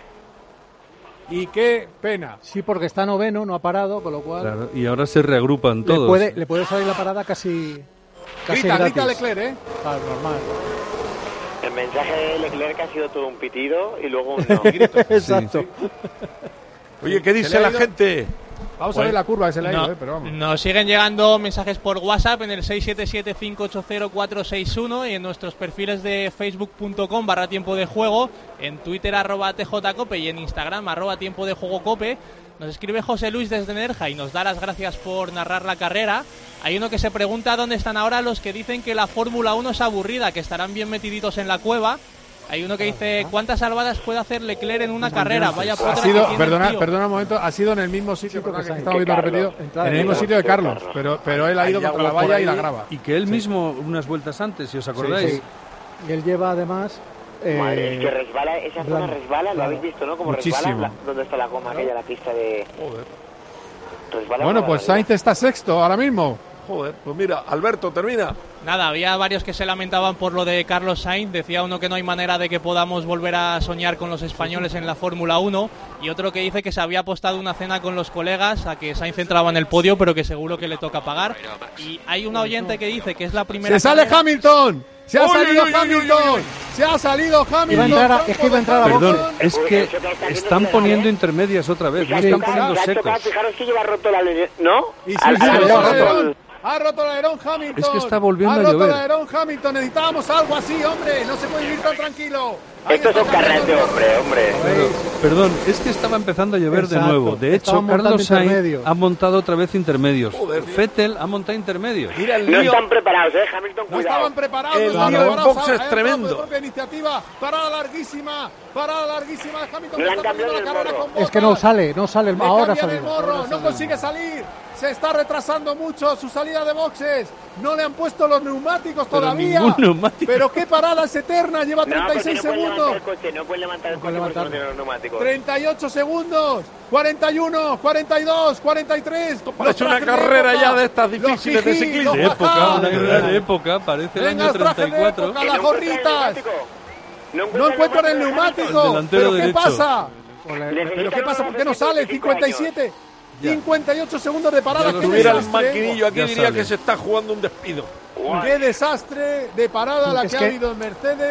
Y qué pena. Sí, porque está noveno, no ha parado, con lo cual... Claro, y ahora se reagrupan todos. Le puede salir la parada casi grita gratis. Leclerc, Claro, normal. El mensaje de Leclerc ha sido todo un pitido y luego un no. Exacto. Sí. Oye, ¿qué dice la gente? Vamos a ver la curva que se le ha ido, pero vamos. Nos siguen llegando mensajes por WhatsApp en el 677-580-461 y en nuestros perfiles de facebook.com/tiempo de juego, en Twitter @tjcope y en Instagram @tiempo de juego cope. Nos escribe José Luis desde Nerja y nos da las gracias por narrar la carrera. Hay uno que se pregunta dónde están ahora los que dicen que la Fórmula 1 es aburrida, que estarán bien metiditos en la cueva. Hay uno que dice, ¿cuántas salvadas puede hacer Leclerc en una carrera? Vaya potra que tiene el tío. Perdona un momento, ha sido en el mismo sitio, que estaba viendo repetido, en el mismo sitio de Carlos, pero él ha ido contra la valla y la grava. Y que él mismo unas vueltas antes, si os acordáis. Sí. Y él lleva además... Madre, es que resbala, esa zona resbala, lo habéis visto, ¿no? Como resbala, ¿dónde está la goma aquella, la pista de... Resbala. Bueno, pues Sainz está sexto ahora mismo. Joder, pues mira, Alberto, termina. Nada, había varios que se lamentaban por lo de Carlos Sainz. Decía uno que no hay manera de que podamos volver a soñar con los españoles en la Fórmula 1. Y otro que dice que se había apostado una cena con los colegas a que Sainz entraba en el podio, pero que seguro que le toca pagar. Y hay una oyente que dice que es la primera... ¡Se sale Hamilton! ¡Se ha salido Hamilton! ¡Se ha salido Hamilton! Iba a entrar a Perdón, es que están poniendo intermedias otra vez. No están poniendo secos. Fijaros que lleva roto la... ¿No? Y ha roto el alerón Hamilton. Es que está volviendo a llover. Ha roto el alerón Hamilton. Necesitábamos algo así, hombre. No se puede vivir tan tranquilo. Esto es un carrete, hombre. Perdón, es que estaba empezando a llover de nuevo. De hecho, Carlos Sainz ha montado otra vez intermedios. Vettel ha montado intermedios. Mira el lío. No están preparados, Hamilton, no estaban preparados. El lío del box es tremendo. Propia iniciativa. Parada larguísima de Hamilton. Le han cambiado el morro. Es que no sale ahora sale. No consigue salir. Se está retrasando mucho su salida de boxes. No le han puesto los neumáticos todavía. Pero qué parada es eterna. Lleva 36 segundos. No puede levantar el coche porque no tiene los neumáticos. 38 segundos. 41, 42, 43. Parece una carrera ya de estas difíciles de ciclismo. Una carrera de época. Parece el año 34. Las gorritas. No encuentran el neumático. ¿Pero qué pasa? ¿Pero qué pasa? ¿Por qué no sale? 57. 58 segundos de parada. Si tuviera el maquinillo aquí diría que se está jugando un despido. Qué desastre de parada la que ha habido en Mercedes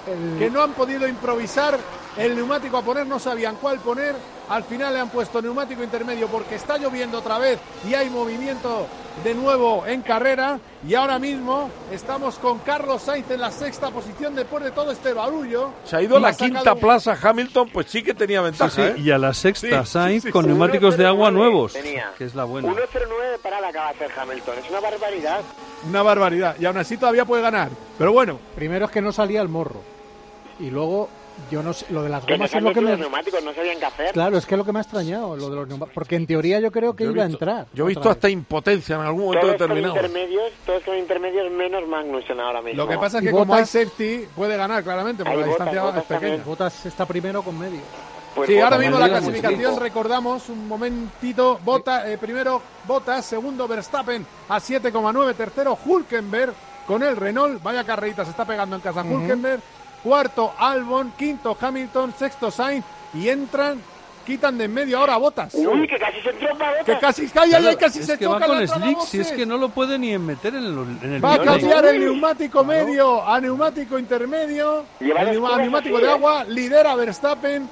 que no han podido improvisar el neumático a poner, no sabían cuál poner. Al final le han puesto neumático intermedio porque está lloviendo otra vez y hay movimiento de nuevo en carrera. Y ahora mismo estamos con Carlos Sainz en la sexta posición después de todo este barullo. Se ha ido a la quinta plaza Hamilton, pues sí que tenía ventaja. Sí, y a la sexta Sainz con neumáticos de agua nuevos, que es la buena. 1.09 de parada acaba de hacer Hamilton, es una barbaridad. Una barbaridad, y aún así todavía puede ganar. Pero bueno. Primero es que no salía el morro. Y luego, yo no sé, lo de las Que gomas no es lo que me... los neumáticos no sabían qué hacer. Claro, es que es lo que me ha extrañado, lo de los neumáticos. Porque en teoría yo creo que iba a entrar. Yo he visto hasta impotencia en algún momento determinado. Todos con intermedios menos Magnussen ahora mismo. Lo que pasa es que como hay safety, puede ganar claramente, porque la distancia es pequeña. Bottas está primero con medio. Pues sí, ahora mismo la clasificación, recordamos, un momentito, primero Bottas, segundo Verstappen a 7,9, tercero Hülkenberg con el Renault, vaya carrerita se está pegando en casa Hülkenberg, cuarto Albon, quinto Hamilton, sexto Sainz y quitan de en medio ahora a Bottas. Uy, que casi se tropa Bottas. Que casi se que choca va con la Slick, si es que no lo puede ni meter en el va a cambiar el neumático medio a neumático intermedio, a neumático de agua, lidera Verstappen,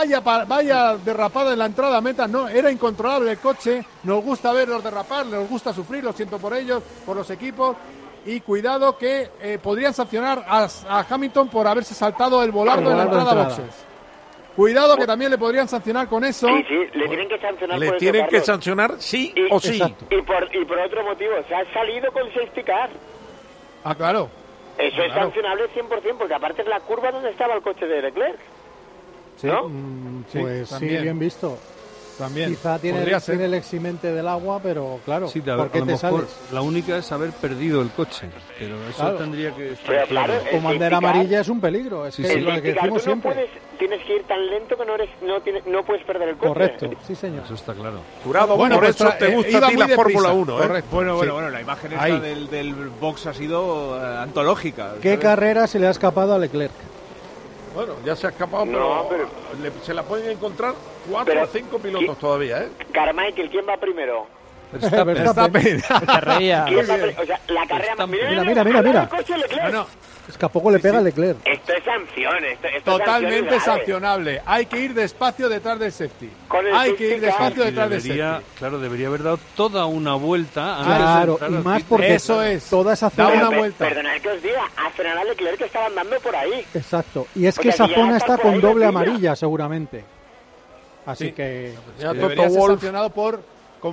vaya derrapada en la entrada a meta, no, era incontrolable el coche, nos gusta verlos derrapar, nos gusta sufrir, lo siento por ellos, por los equipos, y cuidado que podrían sancionar a Hamilton por haberse saltado el volardo en la entrada a boxes. Cuidado que también le podrían sancionar con eso. Sí, le tienen que sancionar Le por tienen eso, que Carlos. sancionar sí o sí. Y por otro motivo, se ha salido con safety car. Ah, claro. Eso es sancionable 100%, porque aparte es la curva donde estaba el coche de Leclerc. Sí. ¿No? Pues sí, bien visto. También. Quizá tiene el eximente del agua, pero claro, sí, ¿por qué te sales? La única es haber perdido el coche, pero eso tendría que estar Pero claro. Con bandera amarilla es un peligro, es que lo que decimos siempre. Tienes que ir tan lento que no puedes perder el coche. Correcto, sí señor. Eso está claro. Jurado, bueno, por pues eso te gusta a ti la Fórmula 1, ¿eh? Correcto. Bueno, la imagen esta del box ha sido antológica. ¿Qué carrera se le ha escapado a Leclerc? Bueno, ya se ha escapado, pero se la pueden encontrar 4 o 5 pilotos todavía, ¿eh? Carmichael, ¿quién va primero? Verstappen. Te reía. O sea, la carrera... Mira. El coche de Leclerc. No, Es que a poco le pega a Leclerc. Esto es sanción. Esto totalmente es sancionable. Hay que ir despacio detrás del safety. Hay que ir despacio detrás del safety. Claro, debería haber dado toda una vuelta. Claro, y más porque eso es. Toda esa Da zona... una vuelta. Perdonad que os diga, a frenar a Leclerc que estaban dando por ahí. Exacto. Y es O que sea, esa que ya zona está está por ahí con doble la pilla. amarilla, seguramente. Así Sí. que... Ya Debería Toto ser Wolff. sancionado por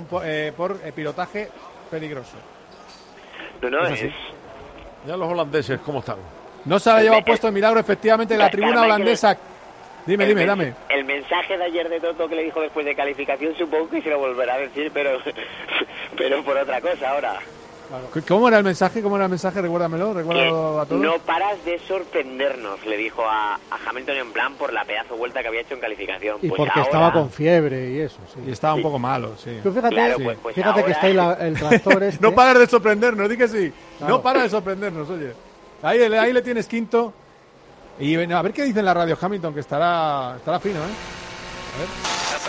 pilotaje peligroso. No, Es así. Ya los holandeses, ¿cómo están? No se ha llevado puesto el milagro, efectivamente, en la tribuna holandesa. Dime, dame. El mensaje de ayer de Toto que le dijo después de calificación, supongo que se lo volverá a decir, pero por otra cosa ahora. ¿Cómo era el mensaje? Recuérdamelo a todos. No paras de sorprendernos, le dijo a Hamilton en plan por la pedazo vuelta que había hecho en calificación. Y Pues porque ahora... estaba con fiebre y eso, sí. Y estaba un poco malo, sí. Tú fíjate, Claro, pues fíjate que ahora- está ahí el tractor este. No paras de sorprendernos, di que sí. Claro. No para de sorprendernos, oye. Ahí le tienes quinto. Y bueno, a ver qué dice en la radio Hamilton, que estará fino, ¿eh? A ver.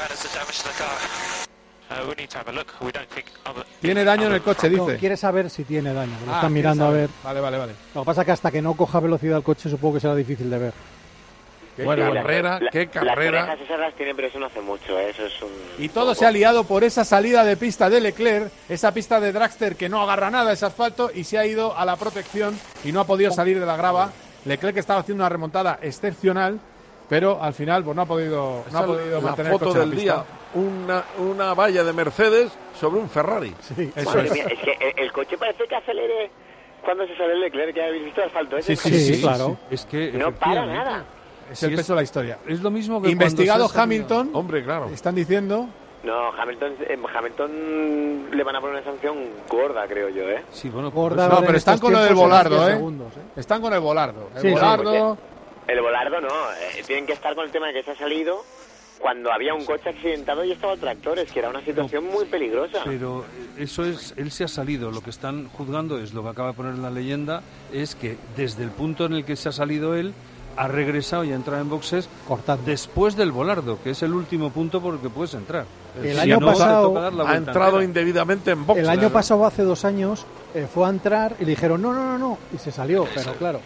Tiene daño en el coche, No, dice. quiere saber si tiene daño. Lo Ah, están mirando a quiere ver. saber. Vale. Lo que pasa es que hasta que no coja velocidad el coche supongo que será difícil de ver. Qué Bueno, carrera. Las orejas esas las tiene, pero eso no hace mucho, ¿eh? Eso es un... Y todo se ha liado por esa salida de pista de Leclerc, esa pista de Dragster que no agarra nada, ese asfalto, y se ha ido a la protección y no ha podido salir de la grava. Leclerc estaba haciendo una remontada excepcional, pero al final pues no ha podido Esa es mantener la el foto coche en del la día. pista. Una valla de Mercedes sobre un Ferrari. Sí, Eso Madre es. mía, es que el coche parece que acelere cuando se sale el Leclerc, que habéis visto el asfalto ese. Sí, claro. Es que No para efectivamente, nada. Es el peso de la historia. Es lo mismo que Investigado cuando se ha salido- Hamilton, Hombre, claro. están diciendo... No, Hamilton le van a poner una sanción gorda, creo yo, ¿eh? Sí, bueno, Gorda No, en pero están estos con lo del tiempos en los volardo, 10 ¿eh? segundos, Están con el volardo. El Sí, sí. volardo... El volardo no, tienen que estar con el tema de que se ha salido cuando había un coche accidentado y estaba el tractor, es que era una situación muy peligrosa. Pero eso es, él se ha salido. Lo que están juzgando es lo que acaba de poner en la leyenda, es que desde el punto en el que se ha salido él, ha regresado y ha entrado en boxes Cortando. después del volardo, que es el último punto por el que puedes entrar. El año pasado ha entrado indebidamente en box. El año pasado, hace 2 años, fue a entrar y le dijeron no, y se salió, pero claro.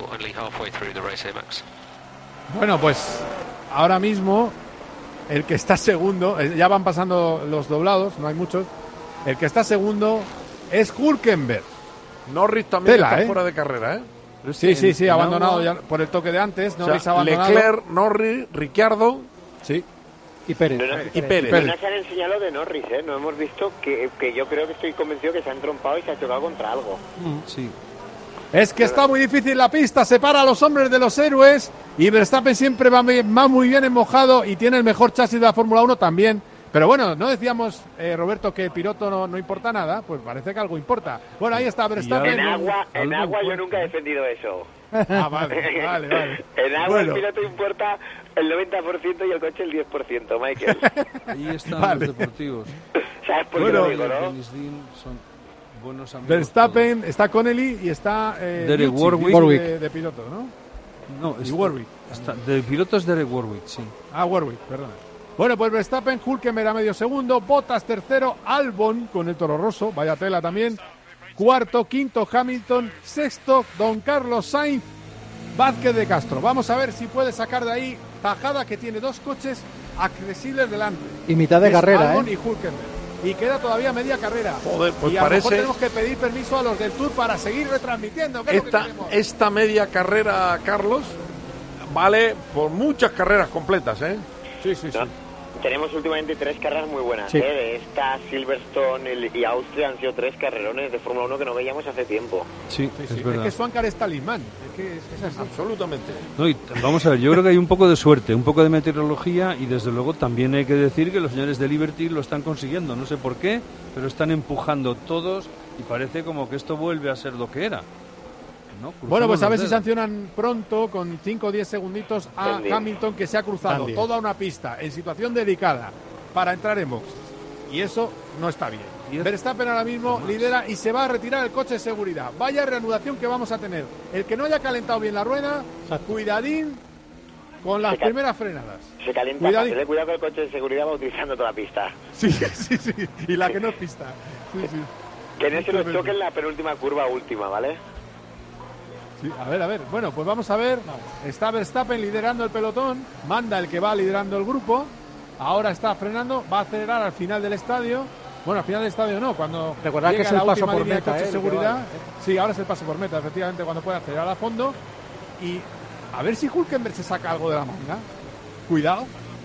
Bueno, pues ahora mismo el que está segundo, ya van pasando los doblados, no hay muchos. El que está segundo es Hülkenberg. Norris también está fuera de carrera, ¿eh? Sí, abandonado ya por el toque de antes. Norris abandonado. Leclerc, Norris, Ricciardo. Sí. Y Pérez. No se han enseñado de Norris, ¿eh? No hemos visto que yo creo que estoy convencido que se ha entrompado y se ha chocado contra algo. Sí. Es que está muy difícil la pista, separa a los hombres de los héroes y Verstappen siempre va muy bien mojado y tiene el mejor chasis de la Fórmula 1 también. Pero bueno, no decíamos, Roberto, que el piloto no importa nada, pues parece que algo importa. Bueno, ahí está Verstappen. En agua yo nunca he defendido eso. Vale. En agua el piloto importa el 90% y el coche el 10%, Michael. Ahí están los deportivos. ¿Sabes por qué lo digo, no? Son buenos amigos. Verstappen, está Connelly y está Derek Warwick. De piloto, ¿no? No, y Warwick. De piloto es Derek Warwick, sí. Warwick, perdón. Bueno, pues Verstappen, Hülkenberg a medio segundo, Bottas tercero, Albon con el Toro Rosso, vaya tela también, cuarto, quinto Hamilton, sexto Don Carlos Sainz, Vázquez de Castro. Vamos a ver si puede sacar de ahí tajada, que tiene 2 coches accesibles delante. Y mitad de carrera, Albon y Hülkenberg. Y queda todavía media carrera. Joder, pues y a lo mejor tenemos que pedir permiso a los del Tour para seguir retransmitiendo. Esta media carrera, Carlos, vale por muchas carreras completas, ¿eh? Sí. Tenemos últimamente 3 carreras muy buenas, sí. Esta, Silverstone y Austria han sido 3 carrerones de Fórmula 1 que no veíamos hace tiempo. Sí. Es verdad. Es que Swankar es talismán, es así. Absolutamente. No, y vamos a ver, yo creo que hay un poco de suerte, un poco de meteorología y desde luego también hay que decir que los señores de Liberty lo están consiguiendo, no sé por qué, pero están empujando todos y parece como que esto vuelve a ser lo que era. ¿No? Bueno, pues a ver si sancionan pronto con 5 o 10 segunditos a Hamilton, que se ha cruzado toda una pista en situación delicada para entrar en box. Y eso no está bien. Verstappen ahora mismo lidera y se va a retirar el coche de seguridad. Vaya reanudación que vamos a tener. El que no haya calentado bien la rueda, cuidadín con las primeras frenadas. Se calienta fácil, cuidado que el coche de seguridad va utilizando toda la pista. Sí. Y la que no es pista. Sí. Que no se nos choque en la penúltima curva última, ¿vale? Sí, a ver. Bueno, pues vamos a ver. Está Verstappen liderando el pelotón. Manda el que va liderando el grupo. Ahora está frenando. Va a acelerar al final del estadio. Bueno, al final del estadio no. Cuando recordad que es el paso por meta, de seguridad. Sí, ahora es el paso por meta, efectivamente, cuando puede acelerar a fondo. Y a ver si Hülkenberg se saca algo de la manga. Cuidado.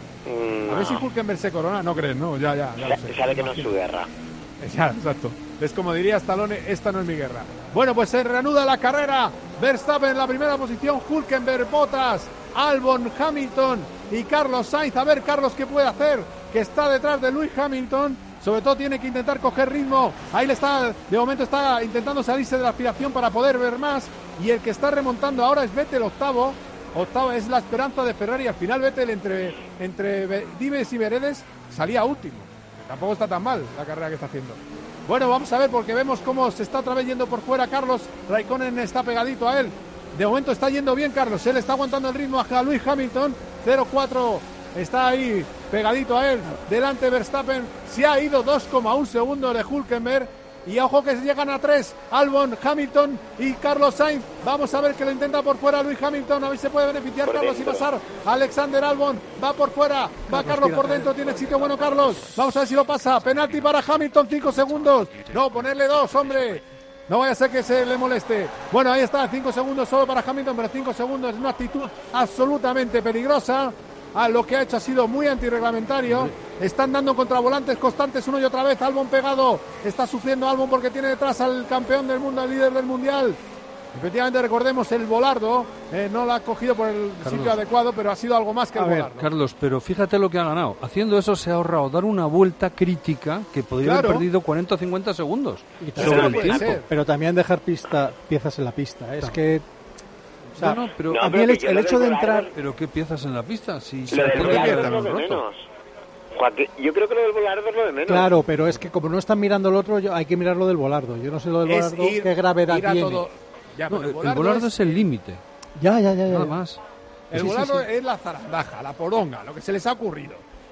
A ver si Hülkenberg se corona. No crees, ¿no? Ya lo sé. Sabe que no es su guerra. Ya, exacto. Es como diría Stallone, esta no es mi guerra. Bueno, pues se reanuda la carrera. Verstappen en la primera posición, Hülkenberg, Bottas, Albon, Hamilton y Carlos Sainz. A ver, Carlos, ¿qué puede hacer? Que está detrás de Lewis Hamilton. Sobre todo tiene que intentar coger ritmo. Ahí de momento está intentando salirse de la aspiración para poder ver más. Y el que está remontando ahora es Vettel, octavo. Octavo es la esperanza de Ferrari. Al final Vettel entre Dimes y Veredes salía último. Tampoco está tan mal la carrera que está haciendo. Bueno, vamos a ver, porque vemos cómo se está otra vez yendo por fuera Carlos. Raikkonen está pegadito a él. De momento está yendo bien Carlos. Él está aguantando el ritmo a Lewis Hamilton. 0-4 está ahí pegadito a él. Delante Verstappen. Se ha ido 2,1 segundos de Hülkenberg. Y ojo que llegan a 3. Albon, Hamilton y Carlos Sainz. Vamos a ver que lo intenta por fuera Lewis Hamilton. A ver si puede beneficiar por Carlos dentro. Y pasar Alexander Albon. Va por fuera. Va Carlos por dentro. Tiene sitio bueno Carlos. Vamos a ver si lo pasa. Penalti para Hamilton. 5 segundos. No, ponerle 2, hombre. No vaya a ser que se le moleste. Bueno, ahí está. 5 segundos solo para Hamilton. Pero 5 segundos es una actitud absolutamente peligrosa. Lo que ha hecho ha sido muy antirreglamentario. Están dando contravolantes constantes una y otra vez. Albon pegado. Está sufriendo Albon porque tiene detrás al campeón del mundo, al líder del mundial. Efectivamente, recordemos, el Volardo no lo ha cogido por el sitio adecuado, pero ha sido algo más que el Volardo. Carlos, pero fíjate lo que ha ganado. Haciendo eso se ha ahorrado dar una vuelta crítica que podría haber perdido 40 o 50 segundos sobre el tiempo. Pero también dejar piezas en la pista. Es que... O sea, pero a mí el hecho de entrar... ¿Pero qué piezas en la pista? Si lo del Volardo es lo de menos. Yo creo que lo del Volardo es lo de menos. Claro, pero es que como no están mirando el otro, hay que mirar lo del Volardo. Yo no sé lo del Volardo, qué gravedad tiene. Ya, no, el Volardo es el límite. Ya. Nada más. El Volardo es la zarandaja, la poronga, lo que se les ha ocurrido.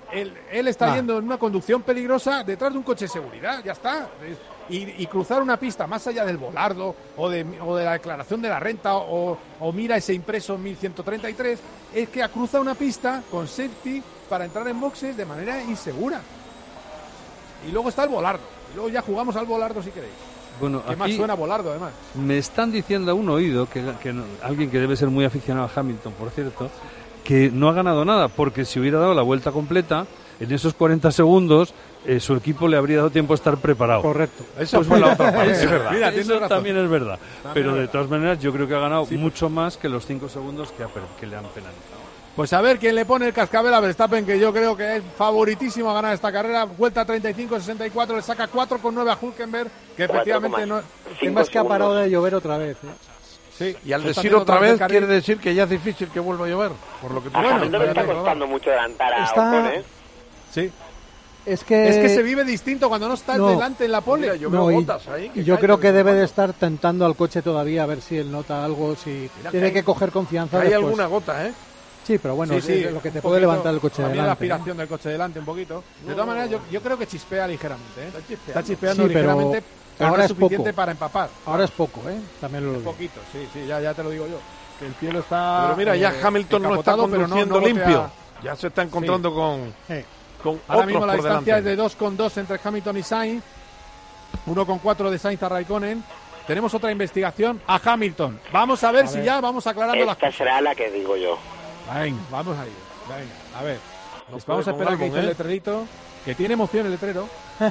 él está yendo en una conducción peligrosa detrás de un coche de seguridad, ya está. Y cruzar una pista más allá del volardo o de la declaración de la renta o mira ese impreso 1133, es que cruza una pista con safety para entrar en boxes de manera insegura. Y luego está el volardo. Y luego ya jugamos al volardo si queréis. Bueno, ¿Qué más suena volardo, además? Me están diciendo a un oído, que alguien que debe ser muy aficionado a Hamilton, por cierto, que no ha ganado nada, porque si hubiera dado la vuelta completa, en esos 40 segundos, su equipo le habría dado tiempo a estar preparado. Correcto. Eso fue la otra parte. Es verdad. Mira, eso también es verdad. Pero de todas maneras, yo creo que ha ganado mucho más que los 5 segundos que le han penalizado. Pues a ver quién le pone el cascabel a Verstappen, que yo creo que es favoritísimo a ganar esta carrera. Vuelta 35-64, le saca 4,9 a Hulkenberg, que efectivamente no... Además que ha parado de llover otra vez. Sí, y al decir otra vez quiere decir que ya es difícil que vuelva a llover. Por lo que tú le está costando mucho adelantar a Ocon, ¿eh? Sí. Es que se vive distinto cuando no estás delante en la pole. Mira, yo veo botas ahí. Yo creo que debe de estar tentando al coche todavía a ver si él nota algo, si tiene que coger confianza. Hay alguna gota, ¿eh? Sí, pero bueno, es lo que te puede levantar el coche delante. La aspiración del coche delante un poquito. De todas maneras, yo creo que chispea ligeramente, ¿eh? Está chispeando ligeramente, pero ahora no es suficiente para empapar. Ahora es poco, ¿eh? También lo digo. Poquito, sí, ya te lo digo yo. Que el cielo está... Pero mira, ya Hamilton no está conduciendo limpio. Ya se está encontrando con ahora mismo la por distancia delante. es de 2,2 entre Hamilton y Sainz, 1,4 de Sainz a Raikkonen. Tenemos otra investigación a Hamilton. Vamos a ver si ya vamos aclarando las cosas. Esta será la que digo yo. Venga, vamos ahí. Venga, a ver. Vamos a esperar que dice el letrerito, que tiene emoción el letrero.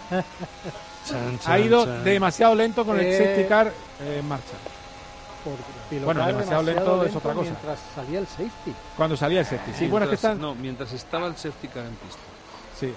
Ha ido demasiado lento con el safety car en marcha. Bueno, demasiado lento es otra cosa. Mientras salía el safety. Cuando salía el safety. Sí, bueno, es que están... No, mientras estaba el safety car en pista. Sí.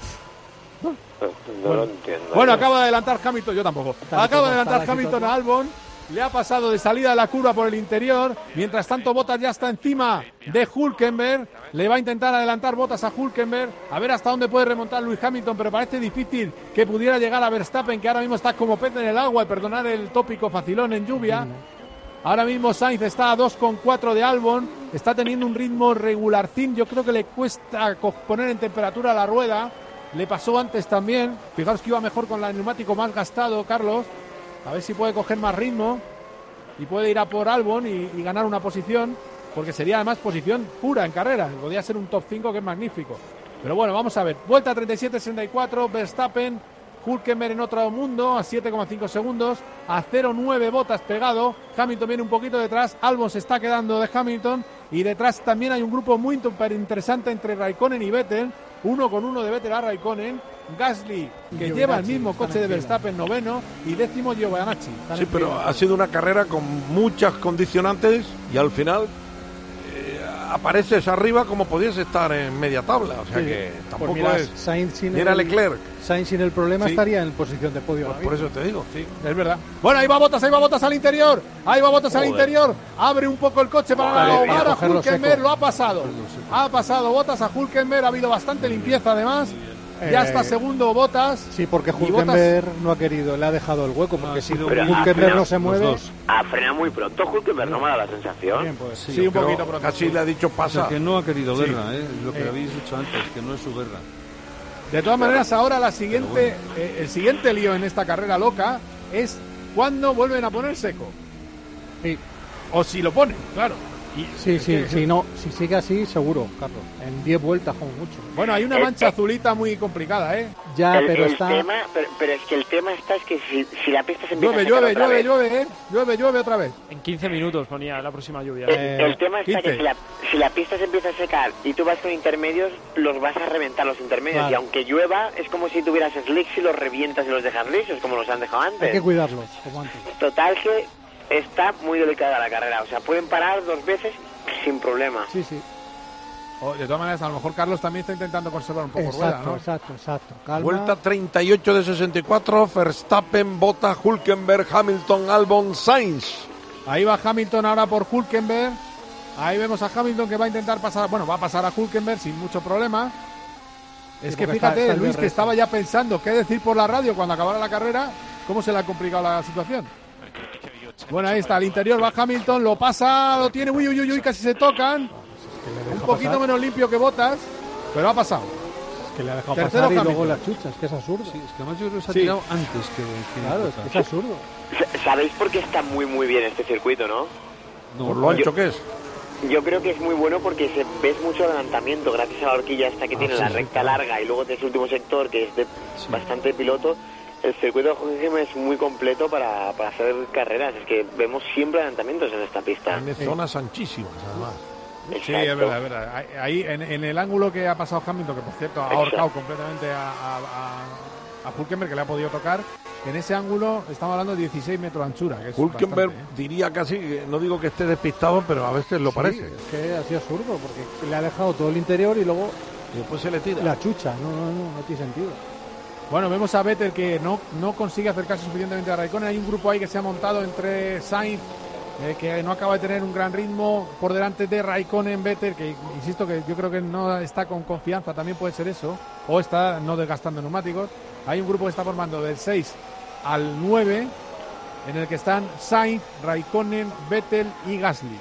No lo entiendo. Bueno, acaba de adelantar Hamilton, yo tampoco. Acaba de adelantar Hamilton a Albon. Le ha pasado de salida de la curva por el interior. Mientras tanto, Bottas ya está encima de Hulkenberg. Le va a intentar adelantar Bottas a Hulkenberg. A ver hasta dónde puede remontar Lewis Hamilton. Pero parece difícil que pudiera llegar a Verstappen, que ahora mismo está como pez en el agua. Y perdonar el tópico facilón en lluvia. Ahora mismo Sainz está a 2,4 de Albon. Está teniendo un ritmo regularcín. Yo creo que le cuesta poner en temperatura la rueda. Le pasó antes también. Fijaos que iba mejor con el neumático más gastado, Carlos. A ver si puede coger más ritmo y puede ir a por Albon y ganar una posición, porque sería además posición pura en carrera. Podría ser un top 5 que es magnífico. Pero bueno, vamos a ver. Vuelta 37-64, Verstappen, Hulkenberg en otro mundo a 7,5 segundos, a 0,9 Bottas pegado. Hamilton viene un poquito detrás, Albon se está quedando de Hamilton y detrás también hay un grupo muy interesante entre Raikkonen y Vettel. 1,1 de Vettel a Raikkonen, Gasly, que lleva el mismo coche de Verstappen, noveno, y décimo Giovinazzi. Sí, pero ha sido una carrera con muchas condicionantes y al final apareces arriba como podías estar en media tabla, o sea que tampoco es... Sainz sin Leclerc. Sainz sin el problema estaría en posición de podio. Pues por eso te digo. Sí, es verdad. Bueno, ahí va Bottas al interior. Al interior. Abre un poco el coche para ahogar a Hulkenberg. Lo ha pasado. Ha pasado Bottas a Hulkenberg. Ha habido bastante limpieza además. Ya está segundo Bottas. Sí, porque Hulkenberg no ha querido, le ha dejado el hueco, porque si Hulkenberg no se mueve... Ha frenado muy pronto Hulkenberg, no me da la sensación. Bien, pues, sí, un poquito pronto. Casi le ha dicho pasa. O sea, que no ha querido verla, lo que habéis dicho antes, que no es su verla. De todas maneras, ahora el siguiente lío en esta carrera loca es cuando vuelven a poner seco. Sí. O si lo ponen, claro. Si sigue así, seguro, Carlos. En 10 vueltas como mucho. Bueno, hay una mancha azulita muy complicada, ¿eh? Pero es que el tema está es que si la pista se empieza a secar otra vez. Llueve otra vez. En 15 minutos ponía la próxima lluvia. El tema está que si la pista se empieza a secar y tú vas con intermedios, los vas a reventar los intermedios. Vale. Y aunque llueva, es como si tuvieras slicks y los revientas y los dejas lisos, como los han dejado antes. Hay que cuidarlos, como antes. Total que está muy delicada la carrera. O sea, pueden parar 2 veces sin problema. Sí. De todas maneras, a lo mejor Carlos también está intentando conservar un poco rueda, ¿no? Exacto. Calma. Vuelta 38 de 64, Verstappen, Bottas, Hulkenberg, Hamilton, Albon, Sainz. Ahí va Hamilton ahora por Hulkenberg. Ahí vemos a Hamilton que va a intentar pasar, va a pasar a Hulkenberg sin mucho problema. Es que fíjate, Luis, que estaba ya pensando qué decir por la radio cuando acabara la carrera, cómo se le ha complicado la situación. Bueno, ahí está, al interior va Hamilton, lo pasa, lo tiene, uy, casi se tocan. Un poquito menos limpio que Bottas, pero ha pasado. Que le ha dejado Tercero pasar y Hamilton. luego la chucha, es que es absurdo. Sí, es que además yo creo que se ha Sí. tirado antes que Claro, es que es absurdo. ¿Sabéis por qué está muy muy bien este circuito, no? Por lo ancho que es. Yo creo que es muy bueno porque ves mucho adelantamiento gracias a la horquilla esta que tiene sí, la sí, recta larga y luego de ese último sector que es de bastante piloto. El circuito de Hockenheim es muy completo para hacer carreras. Es que vemos siempre adelantamientos en esta pista. Tiene zonas anchísimas, además. Sí, es verdad, es verdad. Ahí en el ángulo que ha pasado Hamilton, que por cierto ha ahorcado completamente a Hülkenberg, que le ha podido tocar, en ese ángulo estamos hablando de 16 metros de anchura. Que es Hülkenberg bastante, diría casi, no digo que esté despistado, pero a veces lo Sí, parece. es que ha sido absurdo, porque le ha dejado todo el interior y luego Y después se le tira. la chucha. No tiene sentido. Bueno, vemos a Vettel que no consigue acercarse suficientemente a Raikkonen. Hay un grupo ahí que se ha montado entre Sainz, que no acaba de tener un gran ritmo, por delante de Raikkonen, Vettel, que insisto que yo creo que no está con confianza, también puede ser eso, o está no desgastando neumáticos. Hay un grupo que está formando del 6 al 9, en el que están Sainz, Raikkonen, Vettel y Gasly.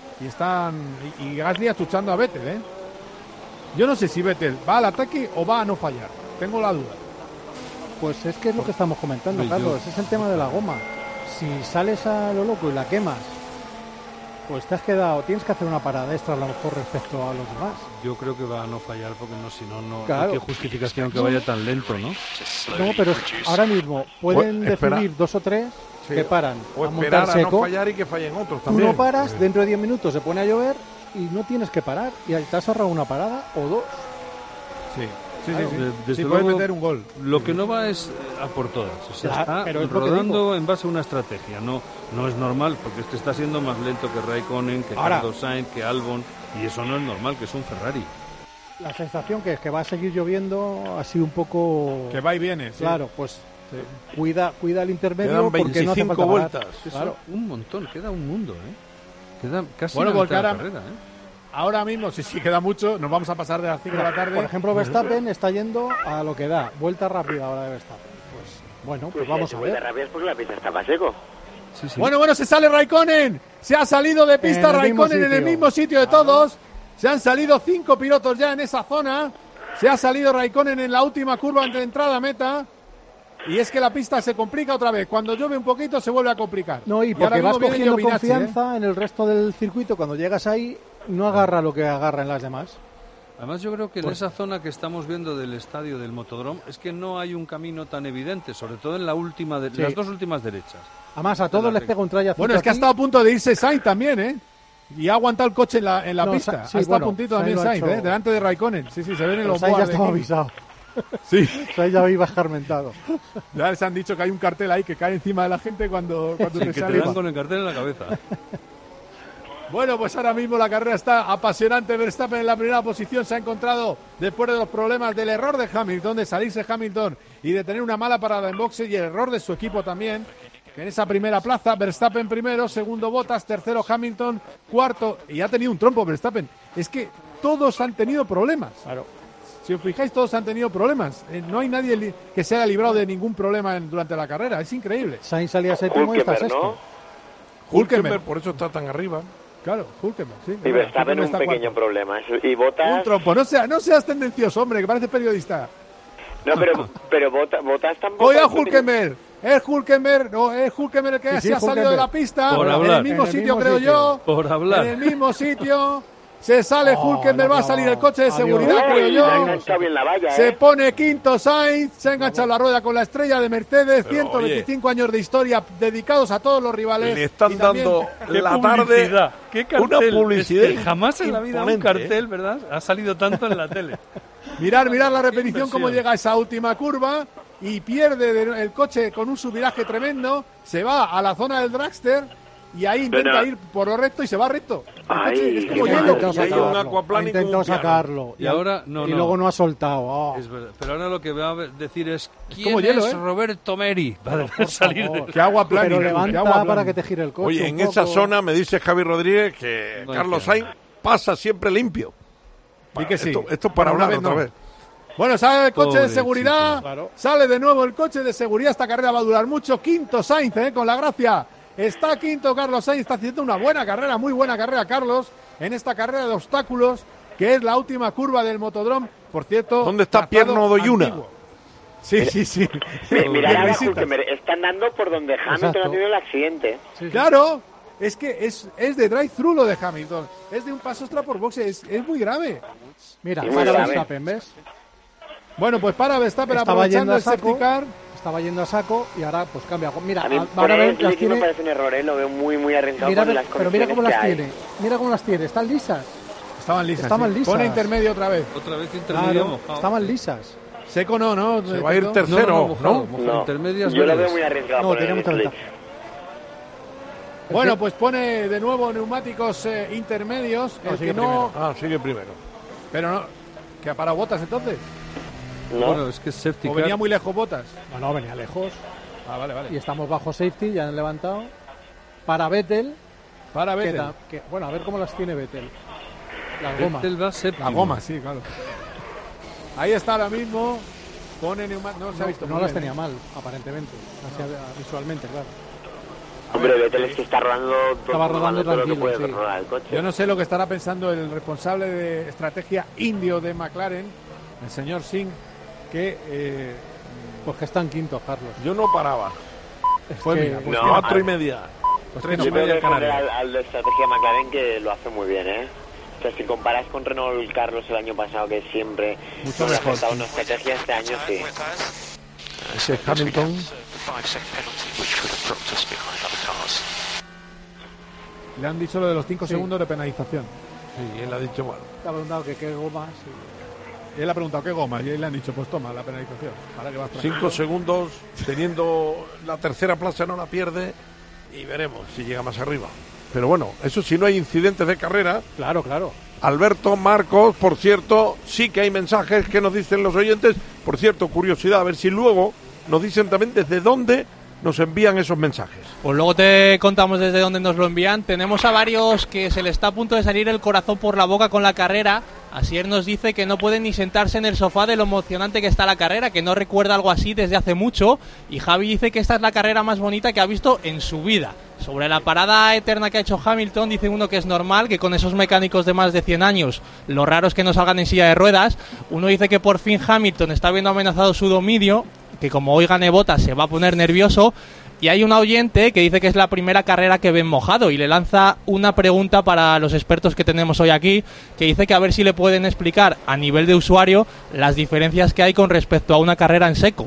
Y Gasly achuchando a Vettel, ¿eh? Yo no sé si Vettel va al ataque o va a no fallar. Tengo la duda. Pues es que es lo que estamos comentando, Pues Carlos. yo- Es el tema de la goma. Si sales a lo loco y la quemas, pues te has quedado. Tienes que hacer una parada extra a lo mejor respecto a los demás. Yo creo que va a no fallar porque si no, Claro. qué justificación que vaya tan lento, ¿no? No, pero ahora mismo pueden espera. decidir 2 o 3 Sí. que paran O a esperar montar a no seco. fallar y que fallen otros Tú también. no paras, dentro de 10 minutos se pone a llover y no tienes que parar. Y ahí te has ahorrado una parada o dos. Sí, Claro. Desde Sí, luego, puede meter un gol. Lo que no va es a por todas. O sea, Ya, está pero es lo que rodando digo. en base a una estrategia. No es normal, porque es que está siendo más lento que Raikkonen, que Ahora- Carlos Sainz, que Albon. Y eso no es normal, que es un Ferrari. La sensación que es que va a seguir lloviendo así un poco. Que va y viene. sí. Claro, pues cuida el intermedio Quedan porque no hace 25 falta parar. vueltas. Eso, Claro. un montón, queda un mundo, ¿eh? Queda casi Bueno, la porque mitad de la ahora- carrera, ¿eh? Ahora mismo, si queda mucho, nos vamos a pasar de las 5 de la tarde. Por ejemplo, Verstappen está yendo a lo que da. Vuelta rápida ahora de Verstappen. Pues bueno, pues vamos a De ver. rabia es porque la pista estaba seco. Sí, sí. Bueno, se sale Raikkonen. Se ha salido de pista En el mismo Raikkonen en el sitio. mismo sitio de todos. Se han salido 5 pilotos ya en esa zona. Se ha salido Raikkonen en la última curva entre entrada a meta. Y es que la pista se complica otra vez. Cuando llueve un poquito se vuelve a complicar. No, y ahora porque vas mismo viene cogiendo Giovinazzi, confianza en el resto del circuito. Cuando llegas ahí, no agarra lo que agarra en las demás. Además, yo creo que en Pues- esa zona que estamos viendo del estadio del Motodrome es que no hay un camino tan evidente, sobre todo en la última Sí. las dos últimas derechas. Además, a todos les pega un trayacito. Bueno, es que ha aquí. estado a punto de irse Sainz también, ¿eh? Y ha aguantado el coche en la No, pista. sí, ha estado bueno, a puntito Sainz también lo ha Sainz, hecho- ¿eh? Delante de Raikkonen. Sí, se ven en Pero los Sainz ya boards de estaba aquí. avisado. Sí. Sainz ya iba escarmentado. Ya les han dicho que hay un cartel ahí que cae encima de la gente cuando Sí, te que te sale. dan con el cartel en la cabeza. Bueno, pues ahora mismo la carrera está apasionante. Verstappen en la primera posición se ha encontrado después de los problemas del error de Hamilton, de salirse Hamilton y de tener una mala parada en boxe y el error de su equipo también. Que en esa primera plaza, Verstappen primero, segundo Bottas, tercero Hamilton, cuarto, y ha tenido un trompo Verstappen. Es que todos han tenido problemas. Claro. Si os fijáis, todos han tenido problemas. No hay nadie que se haya librado de ningún problema durante la carrera. Es increíble. Sainz salía séptimo y está Hülkenberg, sexto. ¿no? Hülkenberg, por eso está tan arriba. Claro, Hülkenberg, sí. Y Verstappen un está pequeño cuarto. problema. Y Bottas... Un trompo. No seas tendencioso, hombre, que parece periodista. No, pero Bottas tampoco... Cuidado, Hülkenberg. Es Hülkenberg, no, es Hülkenberg el que Sí, se ha salido de la pista. Por en hablar. el mismo En el sitio, mismo creo sitio. yo. Por hablar. En el mismo sitio. Se sale Oh, Hülkenberg, no, va a salir el coche de adiós. seguridad, creo Uy, se ha yo. enganchado bien la valla, Se ¿eh? pone quinto Sainz, se ha enganchado la rueda con la estrella de Mercedes, Pero, 125 años de historia dedicados a todos los rivales. Le están Y también- dando Qué la publicidad, tarde qué cartel. una publicidad. Es que jamás en la vida un imponente, cartel, ¿verdad? Ha salido tanto en la tele. Mirar la repetición, cómo inversión. llega a esa última curva y pierde el coche con un subviraje tremendo, se va a la zona del dragster y ahí intenta No. ir por lo recto y se va recto. El Ay, coche es como qué hielo. malo. Y hay un aquaplaning Ha como intentado un piano. sacarlo. Y ahora, no, y no. luego no ha soltado. Oh. Es verdad. Pero ahora lo que va a decir es ¿quién como hielo, es ¿eh? Roberto Meri? Va a Por salir favor. Que agua plana. Pero levanta para que te gire el coche. Oye, un en esa poco. zona me dice Javi Rodríguez que No hay Carlos que- Sainz pasa siempre limpio. Y que sí. Esto es para Bueno, hablar una otra vez vez. no. Bueno, sale el coche Pobre de seguridad, chico. Claro. sale de nuevo el coche de seguridad, esta carrera va a durar mucho, quinto Sainz, con la gracia, está quinto Carlos Sainz, está haciendo una buena carrera, muy buena carrera Carlos, en esta carrera de obstáculos, que es la última curva del Motodrome. Por cierto, ¿dónde está Pierno Doyuna? Sí. Mirad ahora, Hülkenberg, están dando por donde Hamilton ha tenido el accidente. Sí. Claro, es que es de drive-thru lo de Hamilton. Es de un paso extra por boxes, es muy grave. Mira, para Verstappen, ¿ves? Bueno, pues para Verstappen aprovechando el safety car. Estaba yendo a saco y ahora pues cambia. Mira, a mí van a ver, las tiene... me parece un error, lo veo muy arriesgado con las pero mira cómo las tiene. Mira cómo las tiene, están lisas. Estaban lisas. Estaban lisas. Pone intermedio otra vez. Otra vez intermedio mojado. Estaban lisas. Seco no. Se va a ir tercero, ¿no? Intermedias yo lo veo muy arriesgado. No, tiene mucha ventaja. Bueno, pues pone de nuevo neumáticos intermedios. Sigue primero. Pero no, que ha parado Bottas entonces. No. Bueno, es que es safety car. Venía muy lejos Bottas. No, venía lejos. Vale. Y estamos bajo safety, ya han levantado. Para Vettel. Bueno, a ver cómo las tiene Vettel. Las gomas. Vettel va séptimo. La goma, sí, claro. Ahí está ahora mismo. Pone neumáticos. No se ha visto. No las tenía mal, aparentemente. Visualmente, claro. Hombre, Vettel es que está rodando. Estaba rodando tranquilo, sí. El coche. Yo no sé lo que estará pensando el responsable de estrategia indio de McLaren, el señor Singh, que pues que están quintos, Carlos. Yo no paraba. Pues mira, 4 y media. 3 y media al de estrategia McLaren que lo hace muy bien, ¿eh? O sea, si comparas con Renault Carlos el año pasado, que siempre mucho mejor. Ha una estrategia, este año sí. Ese Hamilton. Le han dicho lo de los 5 segundos de penalización. Sí, él ha dicho, bueno. Te ha preguntado que qué gomas. Él ha preguntado qué goma y él le han dicho, pues toma la penalización. Ahora que vas 5 segundos, teniendo la tercera plaza no la pierde y veremos si llega más arriba. Pero bueno, eso si no hay incidentes de carrera. Claro. Alberto, Marcos, por cierto, sí que hay mensajes que nos dicen los oyentes. Por cierto, curiosidad, a ver si luego nos dicen también desde dónde nos envían esos mensajes. Pues luego te contamos desde dónde nos lo envían. Tenemos a varios que se le está a punto de salir el corazón por la boca con la carrera. Asier nos dice que no puede ni sentarse en el sofá de lo emocionante que está la carrera, que no recuerda algo así desde hace mucho. Y Javi dice que esta es la carrera más bonita que ha visto en su vida. Sobre la parada eterna que ha hecho Hamilton, dice uno que es normal, que con esos mecánicos de más de 100 años, lo raro es que no salgan en silla de ruedas. Uno dice que por fin Hamilton está viendo amenazado su dominio, que como hoy gane Bottas se va a poner nervioso. Y hay un oyente que dice que es la primera carrera que ven mojado y le lanza una pregunta para los expertos que tenemos hoy aquí, que dice que a ver si le pueden explicar a nivel de usuario las diferencias que hay con respecto a una carrera en seco.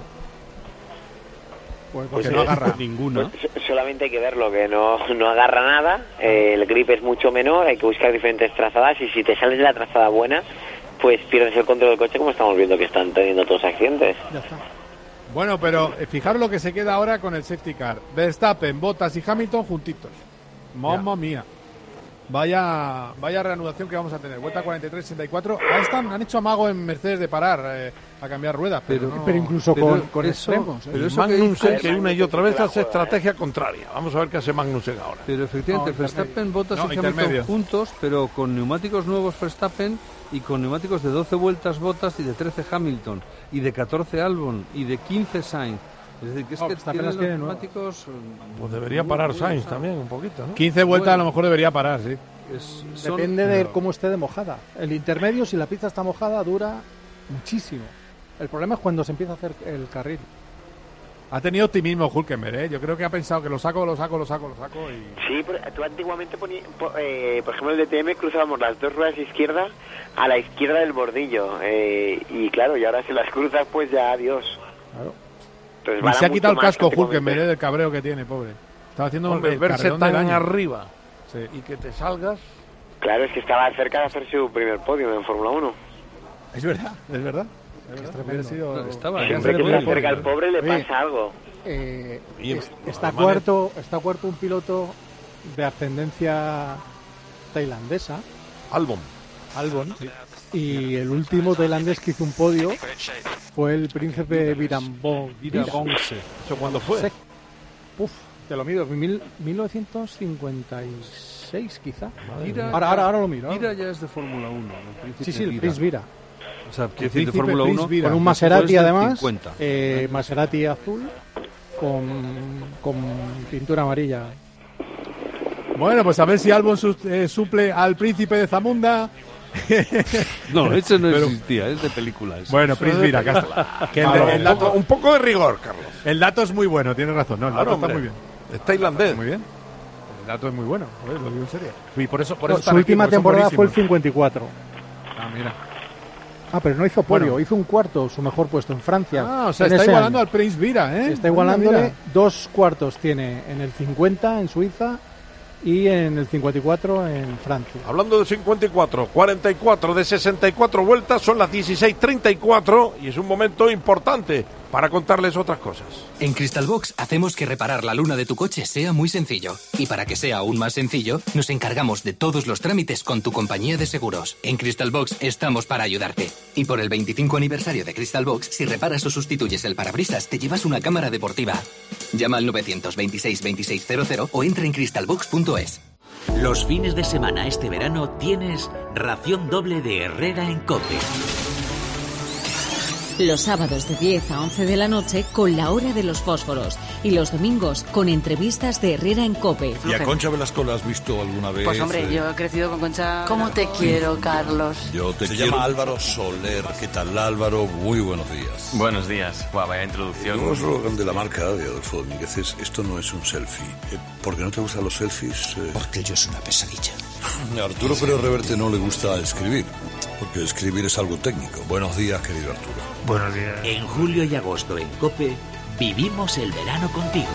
Pues porque no agarra ninguna. Pues solamente hay que verlo, que no agarra nada, el grip es mucho menor, hay que buscar diferentes trazadas y si te sales de la trazada buena, pues pierdes el control del coche, como estamos viendo que están teniendo todos accidentes. Ya está. Bueno, pero fijaros lo que se queda ahora con el safety car. Verstappen, Bottas y Hamilton juntitos. Mamma mía. Vaya reanudación que vamos a tener. Vuelta 43-64. Han hecho amago en Mercedes de parar a cambiar ruedas. Pero incluso con extremos. Pero Magnussen, que una y otra vez hace estrategia contraria. Vamos a ver qué hace Magnussen ahora. Pero efectivamente, Verstappen, Bottas y Hamilton juntos, pero con neumáticos nuevos Verstappen y con neumáticos de 12 vueltas Bottas y de 13 Hamilton y de 14 Albon y de 15 Sainz. Es decir, que es que tienen los neumáticos... Pues debería parar Sainz también un poquito, ¿no? 15 vueltas a lo mejor debería parar, sí. Depende de cómo esté de mojada. El intermedio, si la pista está mojada, dura muchísimo. El problema es cuando se empieza a hacer el carril. Ha tenido optimismo Hülkenberg, ¿eh? Yo creo que ha pensado que lo saco y... Sí, tú antiguamente por ejemplo el DTM cruzábamos las dos ruedas izquierdas a la izquierda del bordillo y claro, y ahora si las cruzas pues ya adiós. Claro. Entonces, y se ha quitado el casco Hülkenberg, del cabreo que tiene, pobre. Estaba haciendo el verse tan arriba y que te salgas. Claro, es que estaba cerca de hacer su primer podio en Fórmula 1. Es verdad. Siempre que se acerca al pobre le pasa algo. Está cuarto un piloto de ascendencia tailandesa, Albon, sí. Y el último tailandés que hizo un podio fue el príncipe Virabongse. ¿Eso cuándo fue? Te lo miro, 1956 quizá. Ahora lo miro. Vira ya es de Fórmula 1. El Prince Vira. O sea, quiere decir de Fórmula 1 con un Maserati además, Maserati azul con pintura amarilla. Bueno, pues a ver si Albon suple al príncipe de Zamunda. No, ese no existía, es de películas. Bueno, Prince, mira, acá está. Que el dato, un poco de rigor, Carlos. El dato es muy bueno, tienes razón. No, el dato está muy bien. Es tailandés. Muy bien. El dato es muy bueno, lo digo en serio. Y por eso su última temporada fue el 54. Ah, mira. Ah, pero no hizo podio, hizo un cuarto, su mejor puesto en Francia. Ah, o sea, está igualando al Prince Vira, ¿eh? Está igualándole, 2 cuartos tiene en el 50 en Suiza y en el 54 en Francia. Hablando de 54, 44 de 64 vueltas, son las 16:34 y es un momento importante para contarles otras cosas. En Crystal Box hacemos que reparar la luna de tu coche sea muy sencillo. Y para que sea aún más sencillo, nos encargamos de todos los trámites con tu compañía de seguros. En Crystal Box estamos para ayudarte. Y por el 25 aniversario de Crystal Box, si reparas o sustituyes el parabrisas, te llevas una cámara deportiva. Llama al 926 2600 o entra en crystalbox.es. Los fines de semana este verano tienes ración doble de Herrera en COPE. Los sábados de 10 a 11 de la noche con la hora de los fósforos y los domingos con entrevistas de Herrera en COPE. ¿Y a Concha Velasco la has visto alguna vez? Pues hombre, yo he crecido con Concha. ¿Cómo te quiero, Carlos? Yo te quiero. Se llama Álvaro Soler. ¿Qué tal, Álvaro? Muy buenos días. Buenos días. Buah, vaya introducción. El eslogan de la marca de Adolfo Domínguez es: esto no es un selfie. ¿Por qué no te gustan los selfies? Porque yo soy una pesadilla. A Arturo Pérez Reverte no le gusta escribir, porque escribir es algo técnico. Buenos días, querido Arturo. Buenos días. En julio y agosto en COPE, vivimos el verano contigo.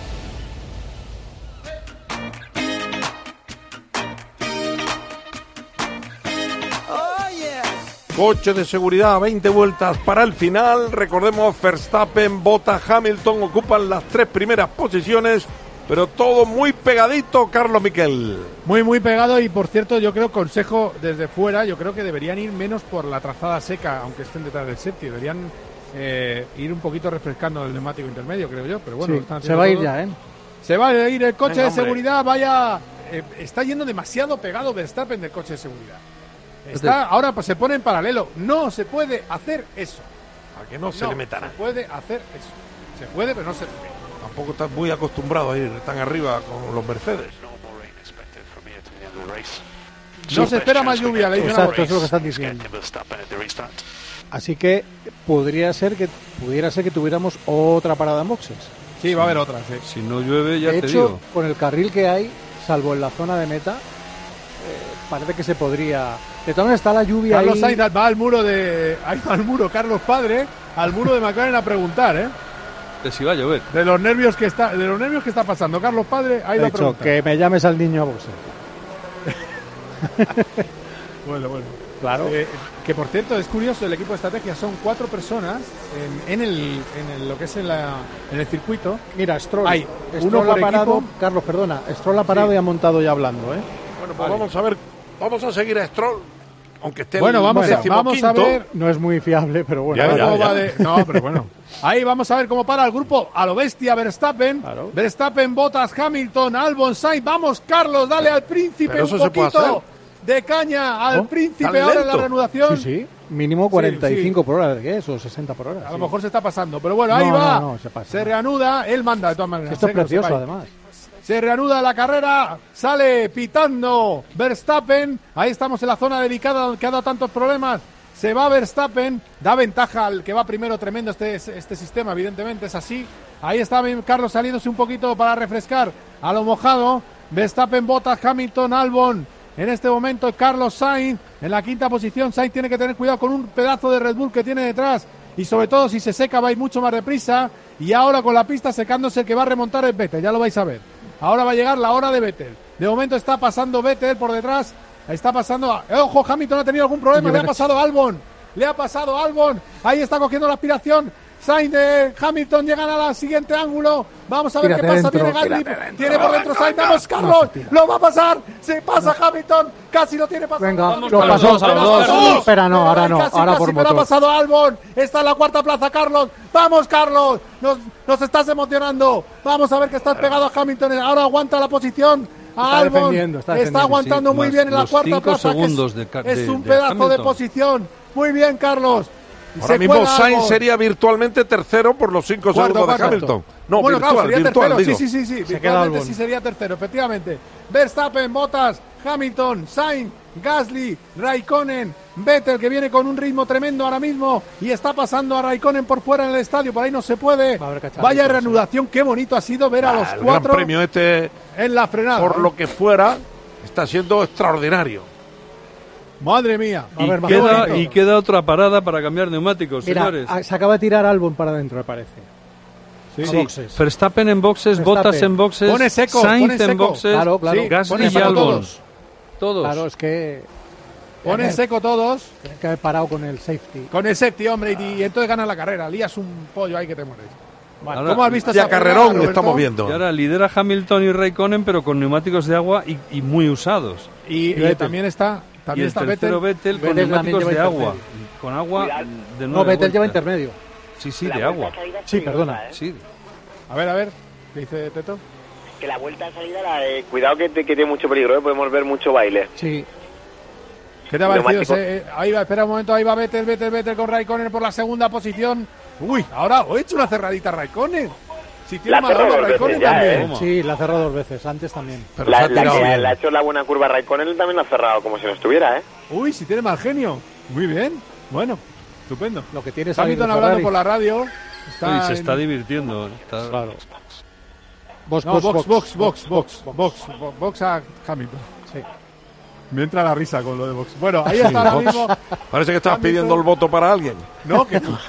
Coche de seguridad, 20 vueltas para el final. Recordemos, Verstappen, Bottas, Hamilton ocupan las 3 primeras posiciones, pero todo muy pegadito, Carlos Miquel. Muy pegado y, por cierto, yo creo, consejo desde fuera, yo creo que deberían ir menos por la trazada seca, aunque estén detrás del safety. Deberían ir un poquito refrescando el neumático intermedio, creo yo, pero bueno. Sí, se va a ir ya, ¿eh? Se va a ir el coche de seguridad, está yendo demasiado pegado Verstappen del coche de seguridad. Ahora pues se pone en paralelo. No se puede hacer eso. A que no se le metan. Se puede hacer eso. Se puede, pero no se puede. Tampoco están muy acostumbrados a ir tan arriba con los Mercedes. No se espera más lluvia, le dicen. Exacto, eso es lo que están diciendo. Así que pudiera ser que tuviéramos otra parada en boxes. Sí, va a haber otra, sí. Si no llueve, ya de te hecho, digo. Con el carril que hay, salvo en la zona de meta, parece que se podría. De todas maneras está la lluvia. Carlos ahí. Sainz va al muro Carlos Padre, al muro de McLaren a preguntar, De si va a llover. De los nervios que está pasando Carlos Padre, ha ido a preguntar. Que me llames al niño a boxeo. Bueno. Claro. Que por cierto es curioso, el equipo de estrategia son 4 personas en lo que es en el circuito. Mira, Stroll. Hay uno por parado. Carlos, perdona. Stroll ha parado y ha montado ya hablando, Bueno, pues vamos a ver. Vamos a seguir a Stroll, aunque esté vamos a ver. No es muy fiable, pero bueno. No, pero bueno. Ahí vamos a ver cómo para el grupo a lo bestia Verstappen. Claro. Verstappen, Bottas, Hamilton, Albon, Sainz. Vamos, Carlos, dale al príncipe un poquito de caña al príncipe ahora en la reanudación. Sí. Mínimo 45 por hora, ¿qué es? O 60 por hora. A lo mejor se está pasando, pero bueno, ahí va. Se reanuda, él manda de todas maneras. Esto es precioso, además. Se reanuda la carrera, sale pitando Verstappen. Ahí estamos en la zona dedicada que ha dado tantos problemas. Se va Verstappen, da ventaja al que va primero, tremendo este sistema, evidentemente es así. Ahí está Carlos saliéndose un poquito para refrescar a lo mojado. Verstappen, Bottas, Hamilton, Albon. En este momento Carlos Sainz en la 5ª posición. Sainz tiene que tener cuidado con un pedazo de Red Bull que tiene detrás. Y sobre todo si se seca va a ir mucho más deprisa. Y ahora con la pista secándose el que va a remontar es Vettel, ya lo vais a ver. Ahora va a llegar la hora de Vettel. De momento está pasando Vettel por detrás. Está pasando. Ojo, Hamilton ha tenido algún problema. Le ha pasado a Albon. Ahí está cogiendo la aspiración. Sainz de Hamilton llegan a la siguiente ángulo. Vamos a ver qué pasa. Viene Gasly. Tiene por dentro Sainz. Vamos, Carlos. Lo va a pasar. Se pasa Hamilton. Casi lo tiene pasado. Venga, lo pasó. Espera, no, ahora no. Ahora por motor. Ha pasado Albon. Está en la 4ª plaza, Carlos. Vamos, Carlos. Nos estás emocionando. Vamos a ver que estás pegado a Hamilton. Ahora aguanta la posición. Albon está aguantando muy bien en la 4ª plaza. Es un pedazo de posición. Muy bien, Carlos. Ahora mismo Sainz sería virtualmente tercero por los 5 segundos de Hamilton. No, bueno, virtual, claro, sería virtual, tercero. digo. Sí. Virtualmente sí sería tercero, efectivamente. Verstappen, Bottas, Hamilton, Sainz, Gasly, Raikkonen, Vettel, que viene con un ritmo tremendo ahora mismo y está pasando a Raikkonen por fuera en el estadio, por ahí no se puede. Vaya reanudación, qué bonito ha sido ver a los el cuatro Gran Premio este, en la frenada. por lo que fuera, está siendo extraordinario. Madre mía. Y queda otra parada para cambiar neumáticos, Mira, señores. se acaba de tirar Albon para adentro, me parece. Sí. Verstappen en boxes, Bottas en boxes, Pone seco, Sainz en boxes, claro. Gasly y Albon. Todos. Claro, es que... Pone seco todos. Tienen que haber parado con el safety. Con el safety, hombre, y entonces ganas la carrera. Lías un pollo ahí que te mueres. Ahora, ¿Cómo has visto ya esa carrerón carrera, estamos viendo? Y ahora lidera Hamilton y Raikkonen, pero con neumáticos de agua y muy usados. Y también está... Y el tercero Vettel con neumáticos de agua. Con agua de nuevo. No, Vettel lleva intermedio. Sí, de agua. Sí, perdona. Sí. A ver, ¿qué dice Teto? Que la vuelta de salida, cuidado que tiene mucho peligro, podemos ver mucho baile. Sí. ¿Qué te ha parecido? Ahí va, espera un momento, ahí va Vettel con Raikkonen por la segunda posición. Uy, ahora he hecho una cerradita Raikkonen. Si tiene mala onda Raikkonen también. Sí, la ha cerrado 2 veces, antes también. Pero la ha hecho la buena curva Raikkonen, también la ha cerrado como si no estuviera, Uy, si tiene mal genio. Muy bien, bueno, estupendo. Lo que tiene es Hamilton hablando por la radio. Se está divirtiendo. Claro. Box a Hamilton. Sí. Me entra la risa con lo de box. Bueno, ahí está ahora mismo. Parece que estabas pidiendo el voto para alguien. No, que no.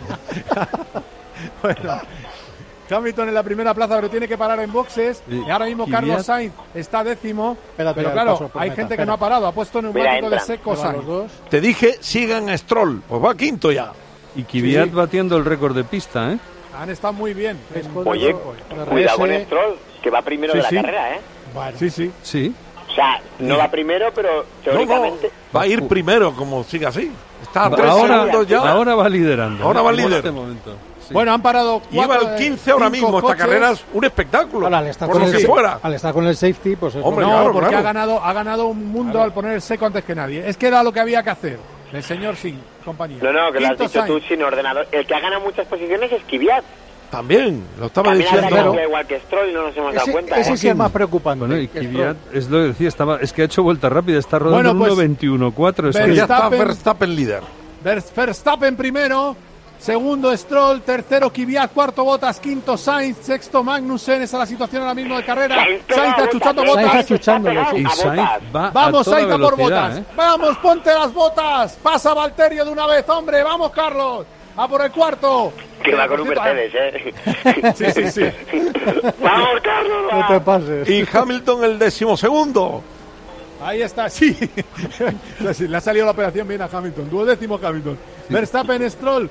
Bueno, Hamilton en la primera plaza, pero tiene que parar en boxes. Y ahora mismo Carlos Sainz está décimo. Pero claro, hay gente que no ha parado. Ha puesto neumático de seco Sainz. Te dije, sigan a Stroll. Pues va quinto ya. Y Kvyat batiendo el récord de pista, Han estado muy bien. Oye, cuidado con Stroll, que va primero de la carrera, Vale. Sí. O sea, no va primero, pero teóricamente... Va a ir primero, como siga así. Está a 3 ahora, segundos ya. Ahora va liderando. Ahora va líder. En este momento. Sí. Bueno, han parado 4, lleva el 15 ahora mismo. coches. Esta carrera es un espectáculo. Al estar con el safety, pues es hombre, no, claro, porque claro. Ha ganado un mundo al poner el seco antes que nadie. Es que era lo que había que hacer. El señor Singh, compañía. No, que lo has Quinto dicho tú Sainz. sin ordenador. El que ha ganado muchas posiciones es Kvyat. También, lo estaba También diciendo. igual que Stroll y no nos hemos dado cuenta. Ese sí es más preocupante. Bueno, y Kvyat, es lo que decía, es que ha hecho vuelta rápida, está rodando en 1.21.4. Es que ya está Verstappen líder. Verstappen primero, segundo Stroll, tercero Kvyat, cuarto Bottas, quinto Sainz, sexto Magnussen. Esa es la situación ahora mismo de carrera. Sainz achuchando Bottas. Sainz achuchándole, sí. Y Sainz va Vamos, a toda Sainz a por velocidad, Bottas. Vamos, ponte las botas. Pasa Valtteri de una vez, hombre. Vamos, Carlos. A por el cuarto. Que va con un Mercedes, Sí. ¡Vamos, Carlos! No te pases. Y Hamilton el 12º. Ahí está, sí. Le ha salido la operación bien a Hamilton. 12º Hamilton. Verstappen, Stroll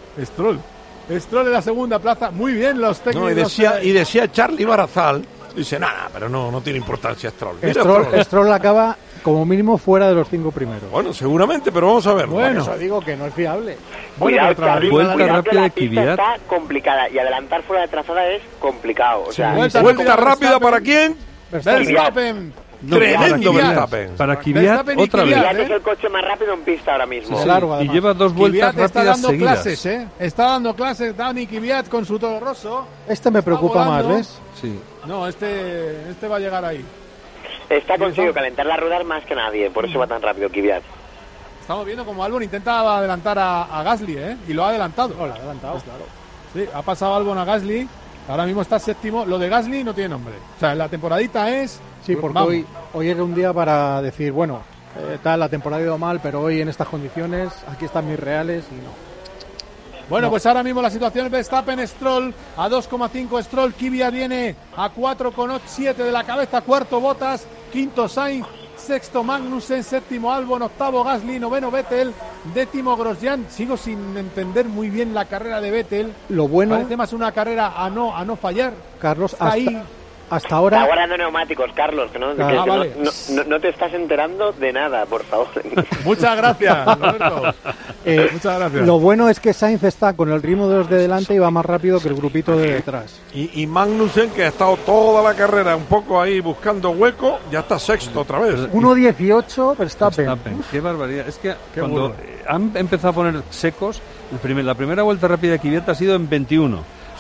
en la segunda plaza. Muy bien los técnicos. No, y decía Charlie Barazal, dice, nada, pero no tiene importancia Stroll. Mira, Stroll acaba como mínimo fuera de los 5 primeros. Bueno, seguramente, pero vamos a ver. Bueno, eso digo que no es fiable. Cuidado, vuelta rápida que la de pista Kvyat. está complicada y adelantar fuera de trazada es complicado. O sea, vuelta rápida para quién? Verstappen. Tremendo Verstappen. Para Kvyat otra vez. Kvyat es el coche más rápido en pista ahora mismo. Sí, y lleva 2 vueltas Kvyat está rápidas dando seguidas. clases, Está dando clases Dani Kvyat con su Toro Rosso. Este me preocupa más, ¿ves? Sí. No, este va a llegar ahí. Está conseguido calentar las ruedas más que nadie, por eso va tan rápido Kvyat. Estamos viendo como Albon intenta adelantar a Gasly, y lo ha adelantado. Lo ha adelantado, claro. Sí, ha pasado Albon a Gasly. Ahora mismo está séptimo. Lo de Gasly no tiene nombre. O sea, la temporadita es... Sí, porque hoy era un día para decir, bueno, la temporada ha ido mal, pero hoy en estas condiciones, aquí están mis reales y no. Bueno, pues ahora mismo la situación es Verstappen, Stroll a 2,5 Stroll, Kvyat viene a 4,7 de la cabeza, cuarto Bottas, quinto Sainz, sexto Magnussen, séptimo Albon, octavo Gasly, noveno Vettel, décimo Grosjean. Sigo sin entender muy bien la carrera de Vettel. Lo bueno, parece más una carrera a no fallar. Carlos, hasta Está ahora... guardando neumáticos, Carlos, que no te estás enterando de nada, por favor. Muchas gracias, Roberto. Muchas gracias. Lo bueno es que Sainz está con el ritmo de los de delante y va más rápido que el grupito de detrás. Y Magnussen, que ha estado toda la carrera un poco ahí buscando hueco, ya está sexto otra vez. 1.18 Verstappen. Qué barbaridad. Es que cuando han empezado a poner secos, la primera vuelta rápida de Kvyat ha sido en 21.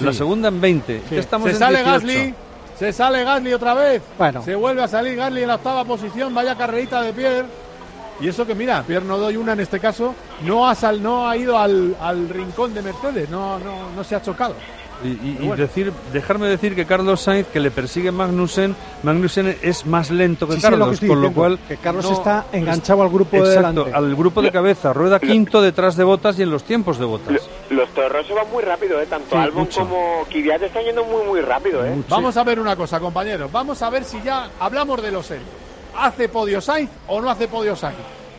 La segunda en 20. Sí. Ya estamos Se en sale 18. Gasly. Se sale Gasly otra vez. Bueno. Se vuelve a salir Gasly en la octava posición. Vaya carrerita de Pierre. Y eso que mira, Pierre no doy una en este caso. No ha ido al rincón de Mercedes. No se ha chocado. Y dejarme decir que Carlos Sainz, que le persigue Magnussen es más lento que Carlos, con lo cual que Carlos está enganchado al grupo de exacto, delante. al grupo de cabeza, rueda quinto detrás de Bottas y en los tiempos de Bottas. Los Torrosos van muy rápido, tanto Sí, Albon mucho. como Kvyat están yendo muy rápido. Vamos a ver una cosa, compañeros. Vamos a ver si ya hablamos de los serios. ¿Hace podio Sainz o no hace podio Sainz?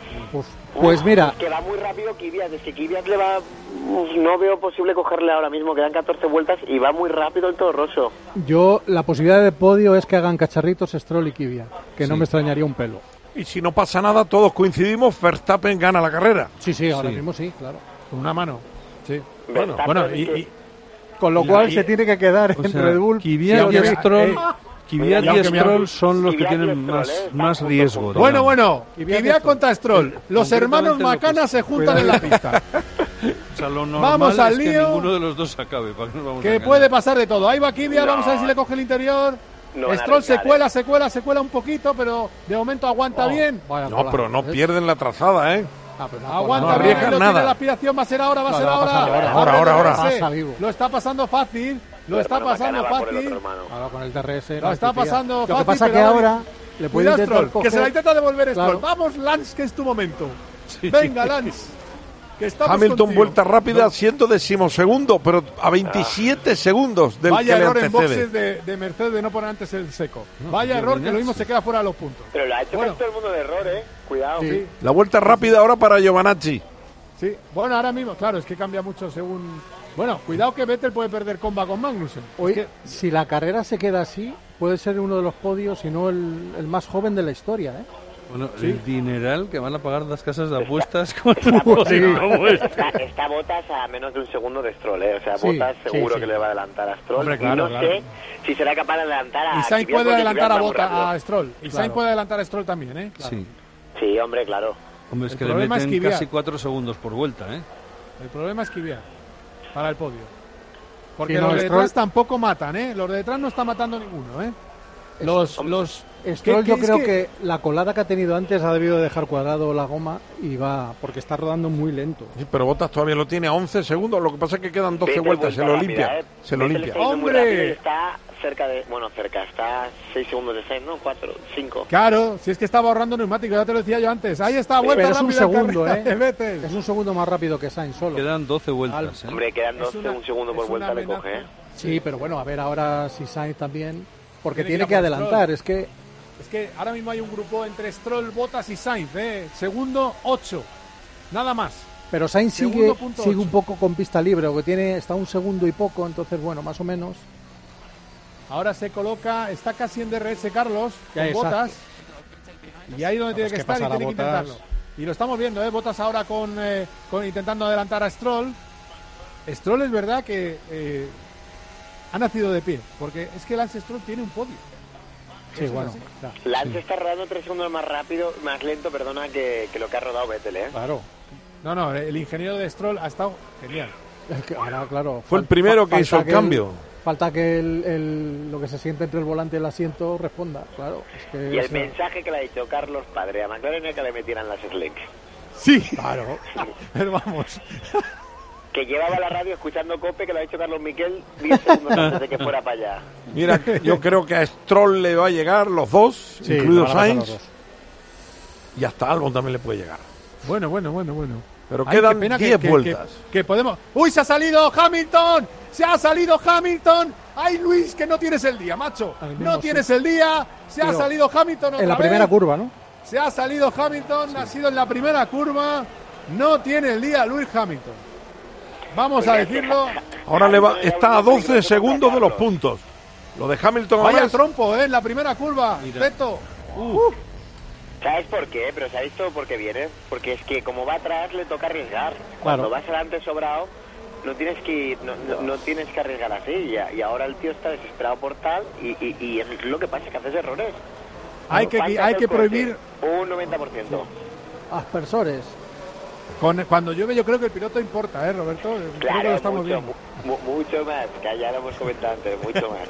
Pues mira, Es que va muy rápido Kvyat, es que Kvyat le va... no veo posible cogerle ahora mismo, quedan 14 vueltas y va muy rápido el Torroso. yo la posibilidad de podio es que hagan cacharritos Stroll y Kvyat, que no Sí. me extrañaría un pelo. Y si no pasa nada, todos coincidimos, Verstappen gana la carrera. Sí, ahora mismo sí, claro. Con una mano. Sí. Verstappen Bueno, es y, que- y- Con lo y- cual y- se tiene que quedar O en sea, Red Bull. Kvyat Sí, y aunque- Stroll, Kvyat y y aunque me Stroll ha- son los que Kvyat y tienen Stroll, más riesgo. Bueno, digamos. bueno. Kvyat Kvyat Stroll. contra Stroll. Los hermanos Concretamente Macana se juntan en la pista. O sea, lo normal Vamos al es que lío. ninguno de los dos acabe. ¿Para qué nos vamos a Que engañar? puede pasar de todo. Ahí va Kvyat, No. vamos a ver si le coge el interior. No van a Stroll se arriesgar, se cuela un poquito, pero de momento aguanta bien. No, pero no pierden la trazada, ¿eh? Aguanta no bien, arriesgan no nada. tiene la aspiración, va a ser ahora, va a No, ser va a ahora. pasar ahora. Ahora. reverse. Pasa vivo. Lo está pasando fácil, lo está hermano pasando Macana va por el fácil. otro hermano. Ahora con el DRS. Lo está pasando Lo que fácil, pasa pero que ahora- ahora le puede Cuidado intentar Stroll, que se la coger- intenta devolver Stroll. Claro. Vamos, Lance, que es tu momento. Venga, Lance. Que estamos Hamilton contigo. vuelta rápida, siendo decimosegundo, pero a 27 segundos del Vaya que le error en antecede. boxes de Mercedes de no poner antes el seco. No, Vaya qué error que lo buenazo. mismo se queda fuera de los puntos. Pero lo ha hecho Bueno. casi todo el mundo de error, Cuidado. Sí. La vuelta rápida ahora para Giovanazzi. Sí, bueno, ahora mismo, claro, es que cambia mucho según... Bueno, cuidado que Vettel puede perder comba con Magnussen. Hoy, Es que- si la carrera se queda así, puede ser uno de los podios, si no el más joven de la historia, ¿eh? Bueno, el dineral que van a pagar las casas de apuestas con Está un podio como este. Está Bottas a menos de un segundo de Stroll, O sea, Sí, Bottas sí, seguro sí. que le va a adelantar a Stroll. Hombre, y claro, no claro. sé si será capaz de adelantar a Y Sainz Kvyat, puede porque adelantar Kvyat a va muy Bottas, rápido. a Stroll. Y Sainz puede adelantar a Stroll también, ¿eh? Claro. Sí. Sí, hombre, claro. Hombre, es El que le problema es meten Kvyat. casi 4 segundos por vuelta, ¿eh? El problema es Kvyat para el podio. Porque Sí, no, los de Stroll- detrás tampoco matan, ¿eh? Los de detrás no están matando ninguno, ¿eh? Los Stroll, yo es creo que la colada que ha tenido antes ha debido dejar cuadrado la goma y va, porque está rodando muy lento. Sí, pero Bottas todavía lo tiene a 11 segundos. Lo que pasa es que quedan 12 Vettel vueltas. Se lo vuelta limpia. rápida, Se lo Vettel limpia. está yendo muy ¡Hombre! rápido y está cerca de... Bueno, cerca. Está 6 segundos de Sainz, ¿no? 4, 5. Claro, si es que estaba ahorrando neumáticos, ya te lo decía yo antes. Ahí está, vuelta Pero es un rápida en segundo, carrera de ¿eh? Vettel. Es un segundo más rápido que Sainz solo. Quedan 12 vueltas, ¿eh? Hombre, quedan 12, una- un segundo por es vuelta una le coge, amenaza. Sí, pero bueno, a ver ahora si Sainz también, porque Tiene tiene que que ir a por adelantar. Stroll. Es que Es que ahora mismo hay un grupo entre Stroll, Bottas y Sainz, ¿eh? Segundo, 8. Nada más. Pero Sainz Segundo, sigue punto un 8. poco con pista libre, porque está un segundo y poco, entonces bueno, más o menos. Ahora se coloca, está casi en DRS Carlos, Ya, con exacto. Botas. Y ahí donde tiene es que que estar y pasar a tiene que Bottas. intentarlo. Y lo estamos viendo, ¿eh? Botas ahora con intentando adelantar a Stroll. Stroll es verdad que ha nacido de pie, porque es que Lance Stroll tiene un podio. Sí, Eso bueno. es así. Claro, Lance está rodando 3 segundos más rápido, más lento, perdona, que lo que ha rodado Vettel, claro. No, el ingeniero de Stroll ha estado genial. Es que ahora, claro. Fue el primero que hizo el cambio. Falta que lo que se siente entre el volante y el asiento responda, claro. Es que Y el eso- mensaje que le ha dicho Carlos Padre a McLaren es que le metieran las slicks. Sí, claro. Pero vamos. Que llevaba la radio escuchando Cope, que lo ha dicho Carlos Miquel 10 segundos antes de que fuera para allá. Mira, yo creo que a Stroll le va a llegar los dos, Sí, incluido van a pasar Sainz. los dos. Y hasta Albon también le puede llegar. Bueno. Pero Ay, quedan qué pena 10 vueltas. Que podemos. ¡Uy, se ha salido Hamilton! ¡Se ha salido Hamilton! ¡Ay, Luis, que no tienes el día, macho! Al mismo No tienes el día. Se ha Pero salido Hamilton otra En la vez. primera curva, ¿no? Se ha salido Hamilton, ha sido en la primera curva. No tiene el día Luis Hamilton. Vamos a decirlo. Ahora está a 12 segundos de los puntos. Lo de Hamilton ahora Vaya es- trompo, en la primera curva. Beto. ¿Sabes por qué? Pero ¿sabéis todo por qué viene? Porque es que como va atrás le toca arriesgar. Cuando vas adelante sobrado, no tienes que no tienes que arriesgar así. Y ahora el tío está desesperado por tal y es lo que pasa, que haces errores. Hay que Falta hay del que coche, prohibir. un 90%. Aspersores. Cuando llueve yo creo que el piloto importa, Roberto. Creo que lo estamos viendo. Mucho más, que ya lo hemos comentado antes, mucho más.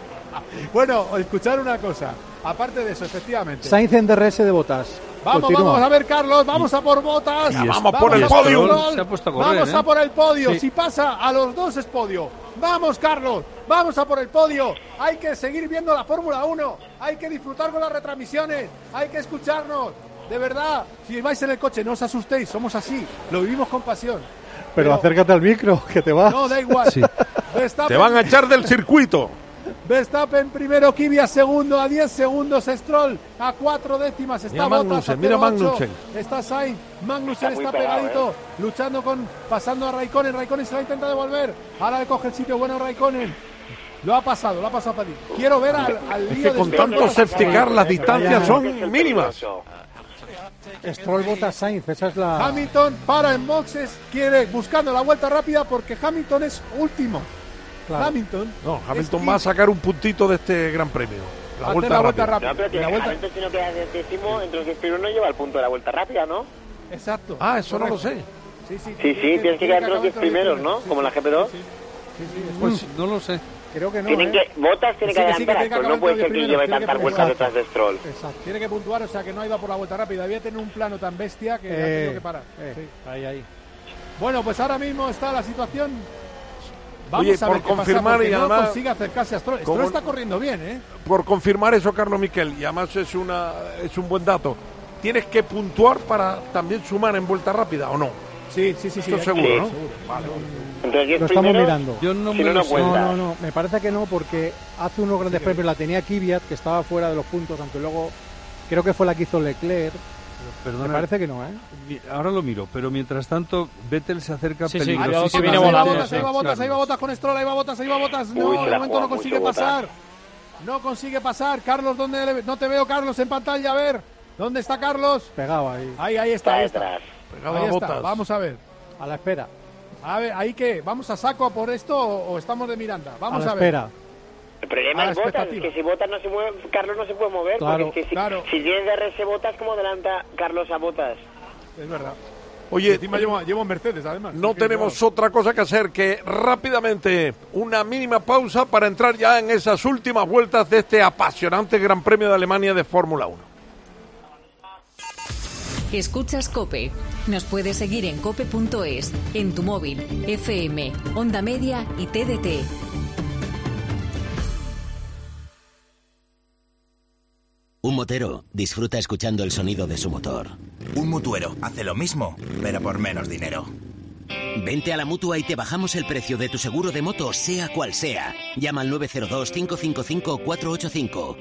Bueno, escuchar una cosa. Aparte de eso, efectivamente. Sainz en DRS de Bottas. Vamos a ver, Carlos, vamos a por Bottas. Vamos por el podio. Se ha puesto a correr, vamos a por el podio. Sí. Si pasa a los dos es podio. Vamos, Carlos, vamos a por el podio. Hay que seguir viendo la Fórmula 1. Hay que disfrutar con las retransmisiones. Hay que escucharnos. De verdad, si vais en el coche, no os asustéis, somos así. Lo vivimos con pasión. Pero acércate al micro, que te vas. No, da igual. Sí. Te van a echar del circuito. Verstappen primero, Kvyat segundo, a 10 segundos Stroll, a 4 décimas está Bottas, mira Magnussen. Está Sainz, Magnussen está pegadito, luchando pasando a Raikkonen se la intenta devolver, ahora le coge el sitio bueno Raikkonen, lo ha pasado para ti. Quiero ver al lío que con tanto safety car las distancias son mínimas. Stroll, Bottas, Sainz, esa es la... Hamilton para en boxes, buscando la vuelta rápida porque Hamilton es último. Claro. Hamilton va a sacar un puntito de este Gran Premio. La vuelta rápida. No, pero Hamilton, si no queda décimo, entre los 10 primeros no lleva el punto de la vuelta rápida, ¿no? Exacto. Eso no lo sé. Sí, tienes que quedar entre los 10 primeros, ¿no? Como en la GP2. Sí. Pues no lo sé. Creo que no. Bottas tiene que adelantar, pero no puede ser que lleve tantas vueltas detrás de Stroll. Exacto. Tiene que puntuar, o sea que no ha ido por la vuelta rápida. Debía tener un plano tan bestia que ha tenido que parar. Ahí. Bueno, pues ahora mismo está la situación. Vamos Oye, a ver por confirmar y además no consigue acercarse a Stroll. Stroll está corriendo bien, Por confirmar eso, Carlos Miquel, y además es un buen dato. ¿Tienes que puntuar para también sumar en vuelta rápida o no? Sí. Esto seguro, ¿no? Vale. Lo estamos mirando. Yo no No, me parece que no, porque hace unos grandes premios la tenía Kvyat, que estaba fuera de los puntos, aunque luego creo que fue la que hizo Leclerc. Perdona, me parece que no, Ahora lo miro, pero mientras tanto Vettel se acerca peligrosísimo. Sí, viene volando. Ahí va Bottas con Stroll, ahí va Bottas. No, de momento no consigue pasar. No consigue pasar. Carlos, no te veo, Carlos, en pantalla, a ver. ¿Dónde está Carlos? Pegado ahí. Ahí está. Pegado a Bottas. Vamos a ver. A la espera. A ver, ¿ahí qué? ¿Vamos a saco a por esto o estamos de Miranda? Vamos a ver. Espera. El problema es Bottas, es que si Bottas no se mueve, Carlos no se puede mover, claro, porque es que si tiene DRS Bottas, ¿cómo adelanta Carlos a Bottas? Es verdad. Oye, encima llevo Mercedes, además. No tenemos otra cosa que hacer que rápidamente una mínima pausa para entrar ya en esas últimas vueltas de este apasionante Gran Premio de Alemania de Fórmula 1. Escuchas COPE. Nos puedes seguir en cope.es, en tu móvil, FM, Onda Media y TDT. Un motero disfruta escuchando el sonido de su motor. Un mutuero hace lo mismo, pero por menos dinero. Vente a la Mutua y te bajamos el precio de tu seguro de moto, sea cual sea. Llama al 902-555-485.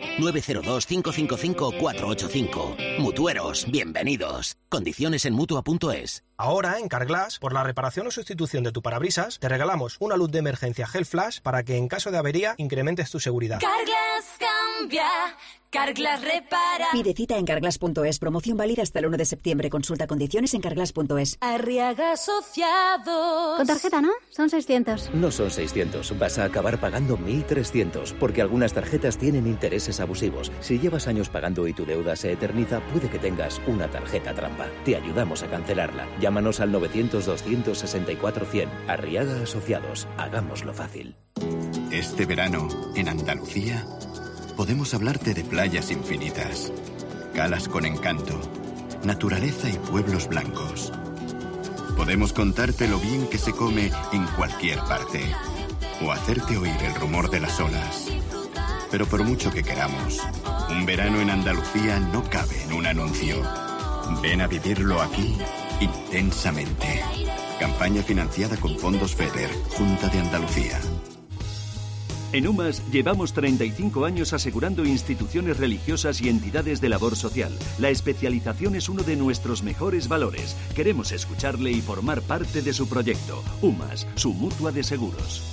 902-555-485. Mutueros, bienvenidos. Condiciones en Mutua.es. Ahora, en Carglass, por la reparación o sustitución de tu parabrisas, te regalamos una luz de emergencia Gel Flash para que en caso de avería incrementes tu seguridad. Carglass cambia, Carglass repara. Pide cita en Carglass.es. Promoción válida hasta el 1 de septiembre. Consulta condiciones en Carglass.es. Arriaga Asociados. Con tarjeta, ¿no? Son 600. No son 600. Vas a acabar pagando 1.300, porque algunas tarjetas tienen intereses abusivos. Si llevas años pagando y tu deuda se eterniza, puede que tengas una tarjeta trampa. Te ayudamos a cancelarla. Llámanos al 900-264-100. Arriaga Asociados. Hagámoslo fácil. Este verano, en Andalucía, podemos hablarte de playas infinitas, calas con encanto, naturaleza y pueblos blancos. Podemos contarte lo bien que se come en cualquier parte, o hacerte oír el rumor de las olas. Pero por mucho que queramos, un verano en Andalucía no cabe en un anuncio. Ven a vivirlo aquí intensamente. Campaña financiada con fondos FEDER, Junta de Andalucía. En UMAS llevamos 35 años asegurando instituciones religiosas y entidades de labor social. La especialización es uno de nuestros mejores valores. Queremos escucharle y formar parte de su proyecto. UMAS, su mutua de seguros.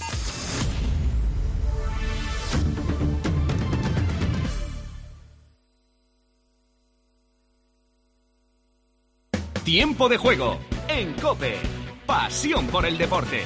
Tiempo de juego en COPE. Pasión por el deporte.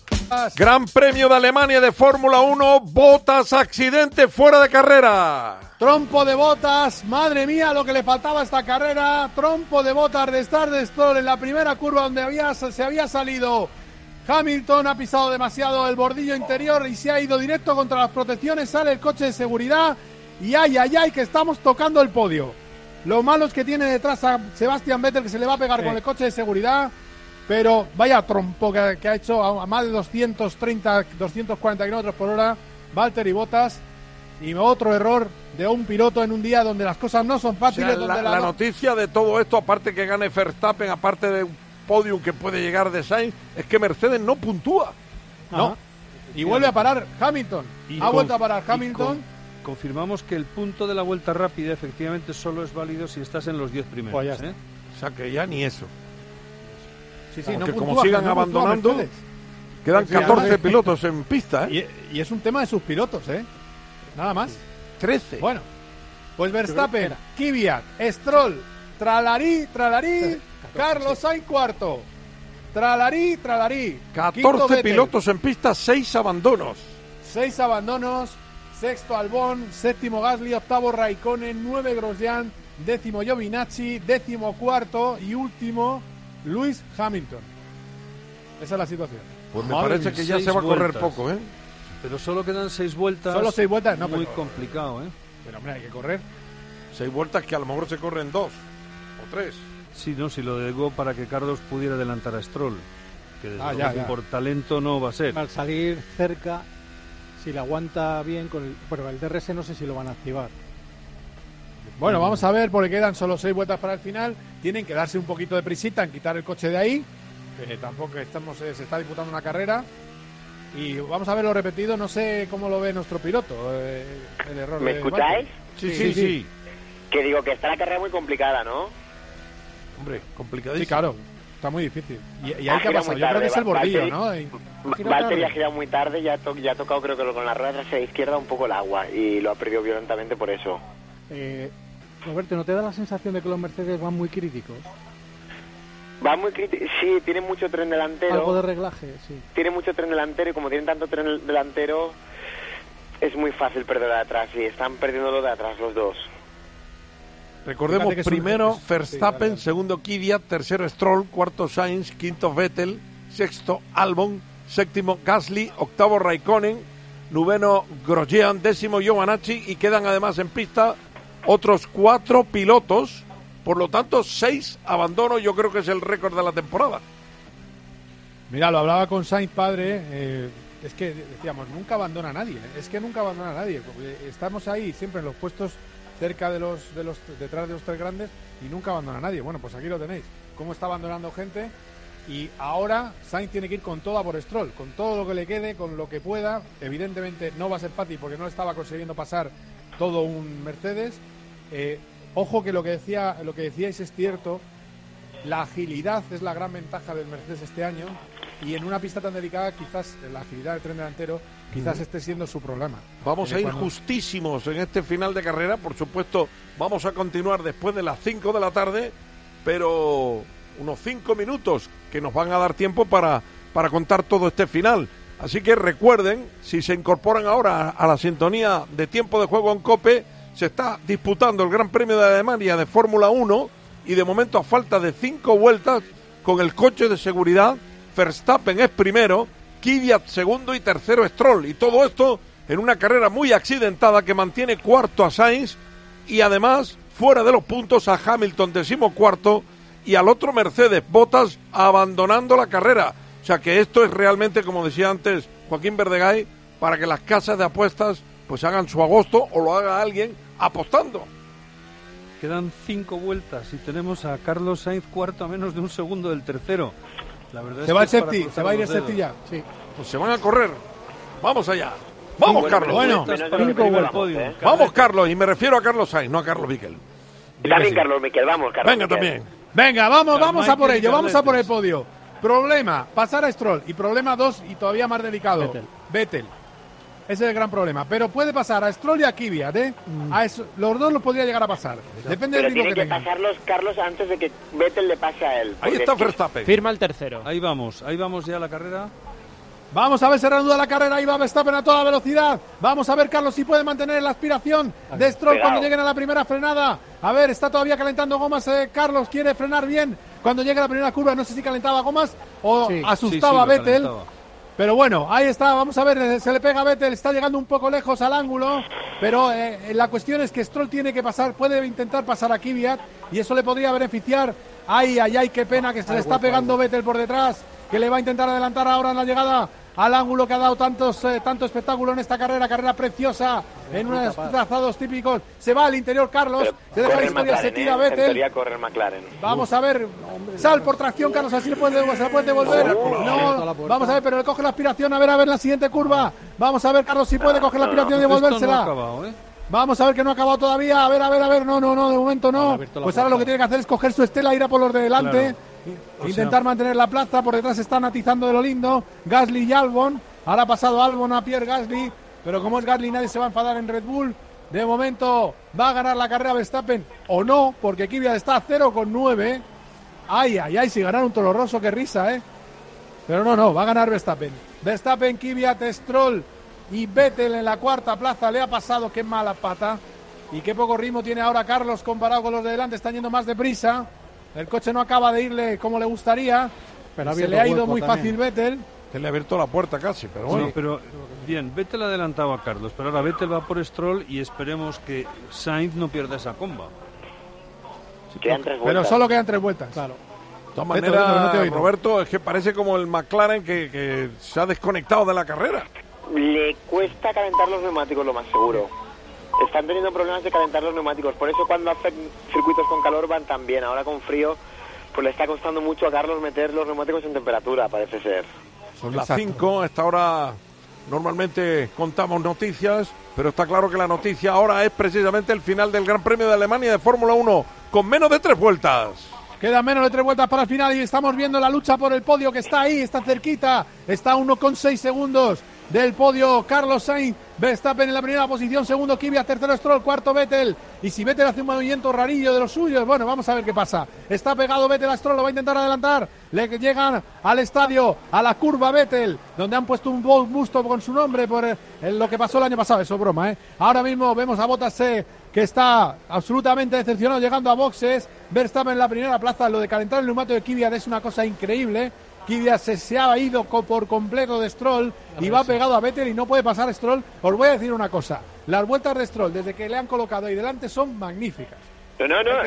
Gran Premio de Alemania de Fórmula 1, Bottas, accidente fuera de carrera. Trompo de Bottas, madre mía lo que le faltaba a esta carrera. Trompo de Bottas de Star de Stroll en la primera curva donde se había salido Hamilton, ha pisado demasiado el bordillo interior y se ha ido directo contra las protecciones. Sale el coche de seguridad y ay, que estamos tocando el podio. Lo malo es que tiene detrás a Sebastian Vettel, que se le va a pegar con el coche de seguridad. Pero vaya trompo que ha hecho a más de 230, 240 kilómetros por hora Valtteri Bottas. Y otro error de un piloto en un día donde las cosas no son fáciles. O sea, la noticia de todo esto, aparte que gane Verstappen, aparte de un podium que puede llegar de Sainz, es que Mercedes no puntúa. No. Y vuelve a parar Hamilton. Ha vuelto a parar Hamilton. Confirmamos que el punto de la vuelta rápida efectivamente solo es válido si estás en los 10 primeros. Pues ya está. O sea que ya ni eso. Sí, porque como sigan abandonando, quedan 14 pilotos en pista. Y es un tema de sus pilotos, nada más. 13. Bueno, pues Verstappen, Kvyat, Stroll, tralarí, Carlos Sainz cuarto. Tralarí. 14 pilotos en pista, 6 abandonos. 6 abandonos, sexto Albon, séptimo Gasly, octavo Raikkonen, 9 Grosjean, décimo Giovinazzi, décimo cuarto y último Lewis Hamilton. Esa es la situación. Pues me parece que ya se va a correr poco, Pero solo quedan 6 vueltas. Solo 6 vueltas, no. Muy complicado, Pero hombre, hay que correr. 6 vueltas que a lo mejor se corren 2 o 3. Sí, no, si lo delegó para que Carlos pudiera adelantar a Stroll. Que desde por talento no va a ser. Al salir cerca, si le aguanta bien con el DRS, no sé si lo van a activar. Bueno, vamos a ver, porque quedan solo 6 vueltas para el final. Tienen que darse un poquito de prisita en quitar el coche de ahí. Tampoco se está disputando una carrera. Y vamos a verlo repetido. No sé cómo lo ve nuestro piloto. El error. ¿Me escucháis? Sí. Que digo que está la carrera muy complicada, ¿no? Hombre, complicadísimo. Sí, claro. Está muy difícil. Y ahí que ha pasado. Yo creo que es el bordillo, ¿no? Valtteri ha girado muy tarde. Ya ha tocado, creo que con la rueda trasera izquierda, un poco el agua. Y lo ha perdido violentamente por eso. Roberto, ¿no te da la sensación de que los Mercedes van muy críticos? Sí, tienen mucho tren delantero. Algo de reglaje, sí. Tiene mucho tren delantero y como tienen tanto tren delantero es muy fácil perder de atrás y están perdiéndolo de atrás los dos. Recordemos, primero Verstappen, segundo Kvyat, tercero Stroll, cuarto Sainz, quinto Vettel, sexto Albon, séptimo Gasly, octavo Raikkonen, noveno Grosjean, décimo Giovinazzi y quedan además en pista otros 4 pilotos. Por lo tanto, 6 abandonos, yo creo que es el récord de la temporada. Mira, lo hablaba con Sainz padre, es que decíamos, nunca abandona a nadie, estamos ahí siempre en los puestos cerca detrás de los 3 grandes y nunca abandona a nadie. Bueno, pues aquí lo tenéis, cómo está abandonando gente y ahora Sainz tiene que ir con todo a por Stroll, con todo lo que le quede, con lo que pueda. Evidentemente no va a ser fácil porque no estaba consiguiendo pasar todo un Mercedes. Ojo que lo que decíais es cierto, la agilidad es la gran ventaja del Mercedes este año y en una pista tan delicada quizás la agilidad del tren delantero esté siendo su problema. Vamos a ir justísimos en este final de carrera, por supuesto vamos a continuar después de las 5 de la tarde, pero unos 5 minutos que nos van a dar tiempo para contar todo este final. Así que recuerden, si se incorporan ahora a la sintonía de Tiempo de Juego en COPE, se está disputando el Gran Premio de Alemania de Fórmula 1 y de momento a falta de 5 vueltas con el coche de seguridad, Verstappen es primero, Kvyat segundo y tercero Stroll. Y todo esto en una carrera muy accidentada que mantiene cuarto a Sainz y además fuera de los puntos a Hamilton, 14º, y al otro Mercedes, Bottas, abandonando la carrera. O sea que esto es realmente, como decía antes Joaquín Verdegay, para que las casas de apuestas pues hagan su agosto o lo haga alguien apostando. Quedan 5 vueltas y tenemos a Carlos Sainz cuarto a menos de un segundo del tercero. La verdad se va a ir el Septi ya. Sí. Pues se van a correr. Vamos allá. Vamos, Carlos. Bueno, vamos, Carlos, y me refiero a Carlos Sainz, no a Carlos Miquel. También Carlos Miquel, vamos, Carlos. Venga, Miquel. también. Venga, vamos a por ello, vamos a por el podio. Problema, pasar a Stroll. Y problema 2 y todavía más delicado, Vettel. Ese es el gran problema. Pero puede pasar a Stroll y a Kvyat, los dos los podría llegar a pasar. Depende del ritmo que tengan. Pasarlos, Carlos, antes de que Vettel le pase a él. Ahí está Verstappen. Firma el tercero. Ahí vamos ya la carrera. Vamos a ver, se reanuda la carrera, ahí va Verstappen a toda velocidad. Vamos a ver, Carlos, si puede mantener la aspiración de Stroll cuando lleguen a la primera frenada. A ver, está todavía calentando gomas, Carlos, quiere frenar bien cuando llegue a la primera curva. No sé si calentaba gomas o asustaba a Vettel. Calentaba. Pero bueno, ahí está, vamos a ver, se le pega a Vettel, está llegando un poco lejos al ángulo, pero la cuestión es que Stroll tiene que pasar, puede intentar pasar a Kvyat y eso le podría beneficiar. Ay, qué pena que se le está pegando Vettel por detrás, que le va a intentar adelantar ahora en la llegada al ángulo que ha dado tanto espectáculo en esta carrera preciosa, en unos trazados típicos. Se va al interior Carlos, se deja la historia, se tira Vettel. En teoría corre McLaren. Vamos a ver, sal por tracción Carlos, así se la puede devolver. No, vamos a ver, pero le coge la aspiración, a ver la siguiente curva. Vamos a ver Carlos si puede coger la aspiración y devolvérsela. Vamos a ver que no ha acabado todavía, a ver, no, de momento no. Pues ahora lo que tiene que hacer es coger su estela, ir a por los de delante. Claro. Intentar mantener la plaza, por detrás están atizando de lo lindo Gasly y Albon. Ahora ha pasado Albon a Pierre Gasly, pero como es Gasly nadie se va a enfadar en Red Bull. De momento va a ganar la carrera Verstappen o no, porque Kvyat está a 0,9. Ay, si ganar un Toro Rosso, qué risa, pero no, va a ganar Verstappen, Kvyat, Stroll y Vettel en la cuarta plaza. Le ha pasado, qué mala pata y qué poco ritmo tiene ahora Carlos comparado con los de delante, están yendo más deprisa. El coche no acaba de irle como le gustaría, pero se le ha ido muy fácil Vettel. Se le ha abierto la puerta casi, pero bueno. Sí, pero bien, Vettel adelantaba a Carlos, pero ahora Vettel va por Stroll y esperemos que Sainz no pierda esa comba. Quedan 3 vueltas. Pero solo quedan 3 vueltas. Claro. De todas maneras, Roberto, es que parece como el McLaren que se ha desconectado de la carrera. Le cuesta calentar los neumáticos, lo más seguro. Están teniendo problemas de calentar los neumáticos, por eso cuando hacen circuitos con calor van tan bien. Ahora con frío, pues le está costando mucho a Carlos meter los neumáticos en temperatura, parece ser. Son las 5, a esta hora normalmente contamos noticias, pero está claro que la noticia ahora es precisamente el final del Gran Premio de Alemania de Fórmula 1, con menos de 3 vueltas. Quedan menos de 3 vueltas para el final y estamos viendo la lucha por el podio que está ahí, está cerquita, está a 1,6 segundos del podio Carlos Sainz. Verstappen en la primera posición, segundo Kvyat, tercero Stroll, cuarto Vettel. Y si Vettel hace un movimiento rarillo de los suyos, bueno, vamos a ver qué pasa. Está pegado Vettel a Stroll, lo va a intentar adelantar. Le llegan al estadio, a la curva Vettel, donde han puesto un busto con su nombre por lo que pasó el año pasado. Eso es broma, Ahora mismo vemos a Bottas que está absolutamente decepcionado llegando a boxes. Verstappen en la primera plaza. Lo de calentar el neumático de Kvyat es una cosa increíble. Kvyat se ha ido por completo de Stroll y va pegado a Vettel y no puede pasar Stroll. Os voy a decir una cosa, las vueltas de Stroll desde que le han colocado ahí delante son magníficas. No,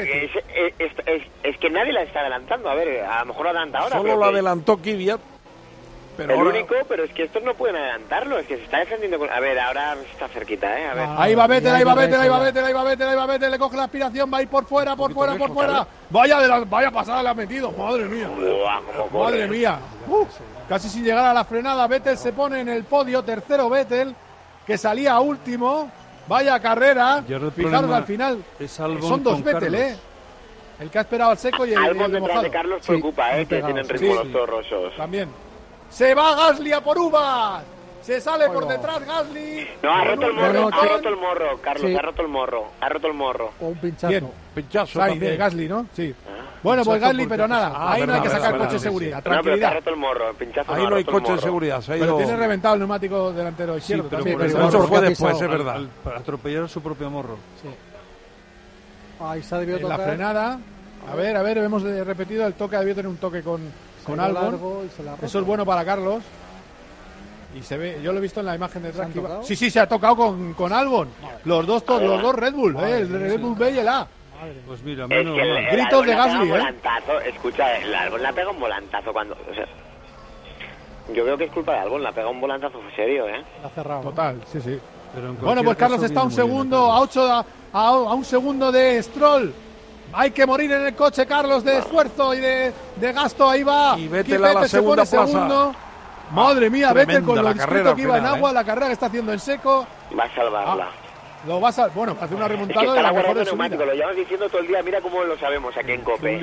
es que nadie la está adelantando. A ver, a lo mejor lo adelanta ahora. Solo lo adelantó Kvyat. Pero el único, pero es que estos no pueden adelantarlo, es que se está defendiendo con... A ver, ahora está cerquita, A ver. Ahí va Vettel, le coge la aspiración, va a ir por fuera. Vaya pasada le ha metido, madre mía. Madre mía. Casi sin llegar a la frenada, Vettel se pone en el podio, tercero Vettel, que salía último. Vaya carrera. Fijaros al final. Son 2 Vettel, El que ha esperado al seco y el de mojado. De Carlos preocupa, que tienen ritmo los torrosos. También. Se va Gasly a por uvas. Se sale por detrás Gasly. No, ha roto el morro, Carlos, ha roto el morro. O un pinchazo. Bien. Pinchazo de Gasly, ¿no? Sí. Bueno, pues Gasly, pero nada, ahí no hay que sacar coche de seguridad. Tranquilidad. Ha roto el morro, pinchazo. Ahí no hay coche de seguridad. Pero tiene reventado el neumático delantero izquierdo. Pero eso fue después, es verdad. Para atropellar su propio morro. Sí. Ahí se ha debido tocar. La frenada. A ver, hemos repetido el toque, ha debido tener un toque con algo. Eso es bueno para Carlos. Y se ve, yo lo he visto en la imagen detrás. Sí, se ha tocado con Albon. Los dos Red Bull, el Red Bull B y el A. Pues mira, menos gritos de Gasly, Escucha, el Albon le ha pegado un volantazo cuando... O sea, yo creo que es culpa de Albon, le ha pegado un volantazo serio, Ha cerrado. Total, sí. Bueno, pues Carlos está a un segundo, a un segundo de Stroll. Hay que morir en el coche, Carlos, de esfuerzo y de gasto. Ahí va. Y Vettel a la segunda plaza. Madre mía, Vettel con lo discreto que iba en agua, la carrera que está haciendo en seco. Va a salvarla. Lo va a salvar. Bueno, hace una remontada es que de la mejor de su vida. Lo llevamos diciendo todo el día, mira cómo lo sabemos aquí en COPE.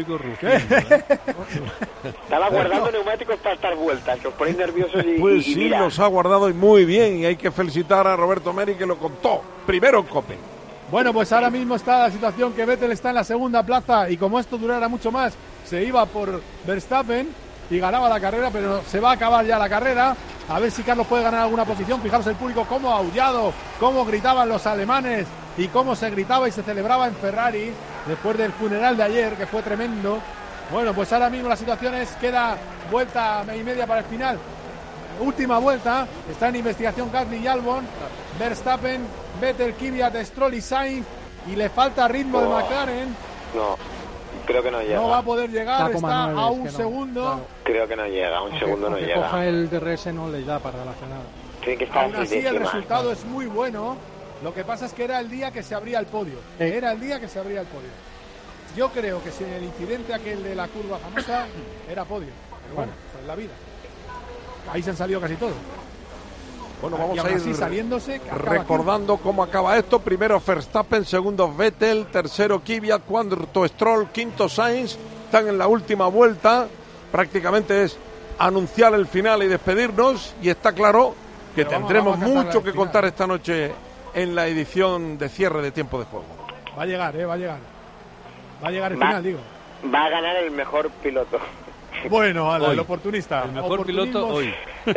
Estaba guardando neumáticos para estas vueltas, que os ponéis nerviosos y... Pues sí, mira. Los ha guardado y muy bien. Y hay que felicitar a Roberto Meri, que lo contó primero en COPE. Bueno, pues ahora mismo está la situación que Vettel está en la segunda plaza y como esto durara mucho más, se iba por Verstappen. y ganaba la carrera, pero se va a acabar ya la carrera. A ver si Carlos puede ganar alguna posición. Fijaros el público cómo ha aullado, cómo gritaban los alemanes y cómo se gritaba y se celebraba en Ferrari después del funeral de ayer, que fue tremendo. Bueno, pues ahora mismo la situación es, queda vuelta y media para el final. Última vuelta, está en investigación Gasly y Albon, Verstappen, Vettel, Kvyat, Stroll y Sainz, y le falta ritmo de McLaren. No, creo que no llega. No va a poder llegar, está a un segundo. Claro. Creo que no llega, un segundo no llega. Coja el DRS no le da para la frenada. Tiene que estar aún así el resultado es muy bueno. Lo que pasa es que era el día que se abría el podio. Era el día que se abría el podio. Yo creo que si el incidente aquel de la curva famosa era podio. Pero bueno, pues la vida. Ahí se han salido casi todos. Bueno, vamos a ir saliéndose, recordando cómo acaba esto. Primero Verstappen, segundo Vettel, tercero Kvyat, cuarto Stroll, quinto Sainz. Están en la última vuelta. Prácticamente es anunciar el final y despedirnos. Y está claro que tendremos mucho que contar esta noche en la edición de cierre de tiempo de juego. Va a llegar, va a llegar. Va a llegar el final, digo. Va a ganar el mejor piloto. Bueno, el oportunista. El mejor piloto hoy.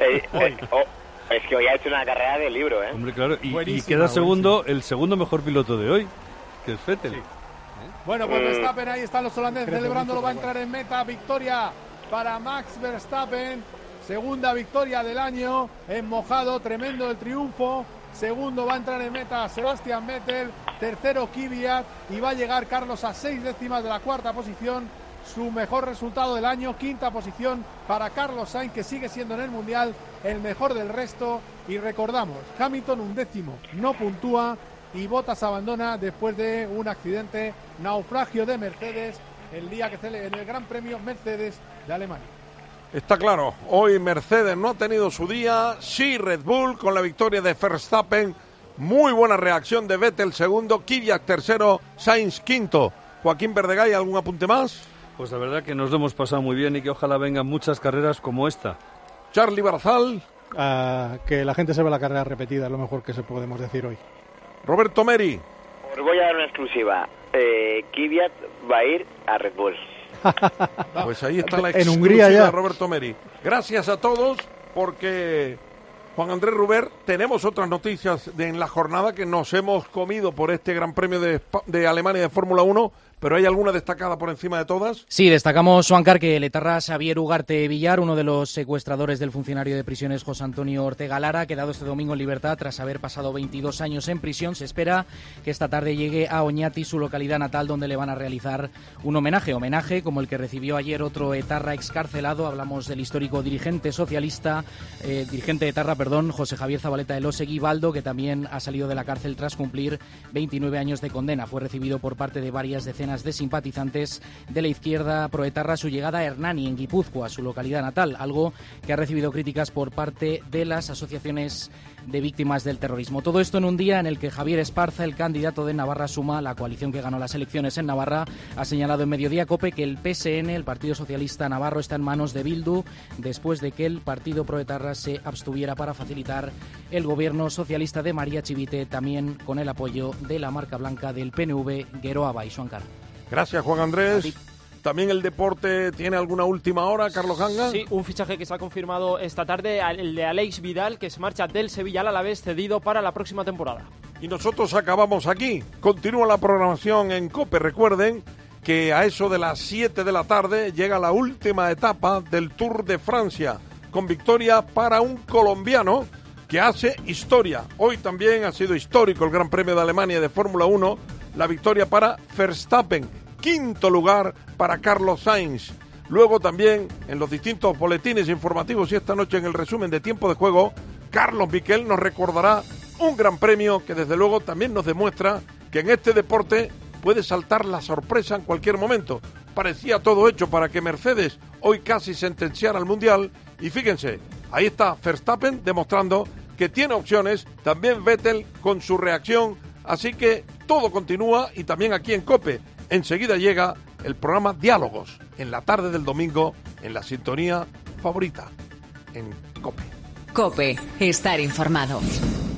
Es que hoy ha hecho una carrera de libro, ¿eh? Hombre, claro. Y queda segundo, el segundo mejor piloto de hoy, que es Vettel. Sí. Bueno, pues Verstappen, ahí están los holandeses celebrándolo, va a entrar en meta. Victoria para Max Verstappen. Segunda victoria del año. En mojado, tremendo el triunfo. Segundo va a entrar en meta Sebastian Vettel. Tercero Kvyat. Y va a llegar Carlos a 6 décimas de la cuarta posición. Su mejor resultado del año. Quinta posición para Carlos Sainz, que sigue siendo en el Mundial el mejor del resto. Y recordamos, Hamilton 11º, no puntúa. Y Bottas abandona después de un accidente, naufragio de Mercedes, el día que en el Gran Premio Mercedes de Alemania. Está claro, hoy Mercedes no ha tenido su día, sí Red Bull con la victoria de Verstappen, muy buena reacción de Vettel segundo, Kvyat tercero, Sainz quinto. Joaquín Verdegay, ¿algún apunte más? Pues la verdad que nos lo hemos pasado muy bien y que ojalá vengan muchas carreras como esta. Charlie Barzal. Que la gente se ve la carrera repetida, es lo mejor que se podemos decir hoy. Roberto Meri. Os voy a dar una exclusiva. Kvyat va a ir a Red Bull. Pues ahí está la en Hungría ya. De Roberto Meri. Gracias a todos, porque Juan Andrés Ruber, tenemos otras noticias en la jornada que nos hemos comido por este Gran Premio de Alemania de Fórmula 1, pero ¿hay alguna destacada por encima de todas? Sí, destacamos, Suancar, que el etarra Xavier Ugarte Villar, uno de los secuestradores del funcionario de prisiones José Antonio Ortega Lara, ha quedado este domingo en libertad tras haber pasado 22 años en prisión. Se espera que esta tarde llegue a Oñati, su localidad natal, donde le van a realizar un homenaje como el que recibió ayer otro etarra excarcelado. Hablamos del histórico dirigente socialista, dirigente etarra, José Javier Zabaleta Elósegui Baldo, que también ha salido de la cárcel tras cumplir 29 años de condena. Fue recibido por parte de varias decenas de simpatizantes de la izquierda proetarra su llegada a Hernani, en Guipúzcoa, su localidad natal, algo que ha recibido críticas por parte de las asociaciones de víctimas del terrorismo. Todo esto en un día en el que Javier Esparza, el candidato de Navarra Suma, la coalición que ganó las elecciones en Navarra, ha señalado en Mediodía COPE que el PSN, el Partido Socialista Navarro, está en manos de Bildu después de que el partido proetarra se abstuviera para facilitar el gobierno socialista de María Chivite, también con el apoyo de la marca blanca del PNV, Geroa Baixuancar. Gracias, Juan Andrés. También el deporte tiene alguna última hora, Carlos Ganga. Sí, un fichaje que se ha confirmado esta tarde, el de Alex Vidal, que se marcha del Sevilla al Alavés, cedido para la próxima temporada. Y nosotros acabamos aquí. Continúa la programación en COPE. Recuerden que a eso de las 7 de la tarde llega la última etapa del Tour de Francia, con victoria para un colombiano que hace historia. Hoy también ha sido histórico el Gran Premio de Alemania de Fórmula 1, la victoria para Verstappen. Quinto lugar para Carlos Sainz. Luego también en los distintos boletines informativos y esta noche en el resumen de tiempo de juego, Carlos Miquel nos recordará un gran premio que desde luego también nos demuestra que en este deporte puede saltar la sorpresa en cualquier momento. Parecía todo hecho para que Mercedes hoy casi sentenciara al Mundial y fíjense, ahí está Verstappen demostrando que tiene opciones, también Vettel con su reacción, así que todo continúa y también aquí en COPE. Enseguida llega el programa Diálogos, en la tarde del domingo, en la sintonía favorita, en COPE. COPE, estar informado.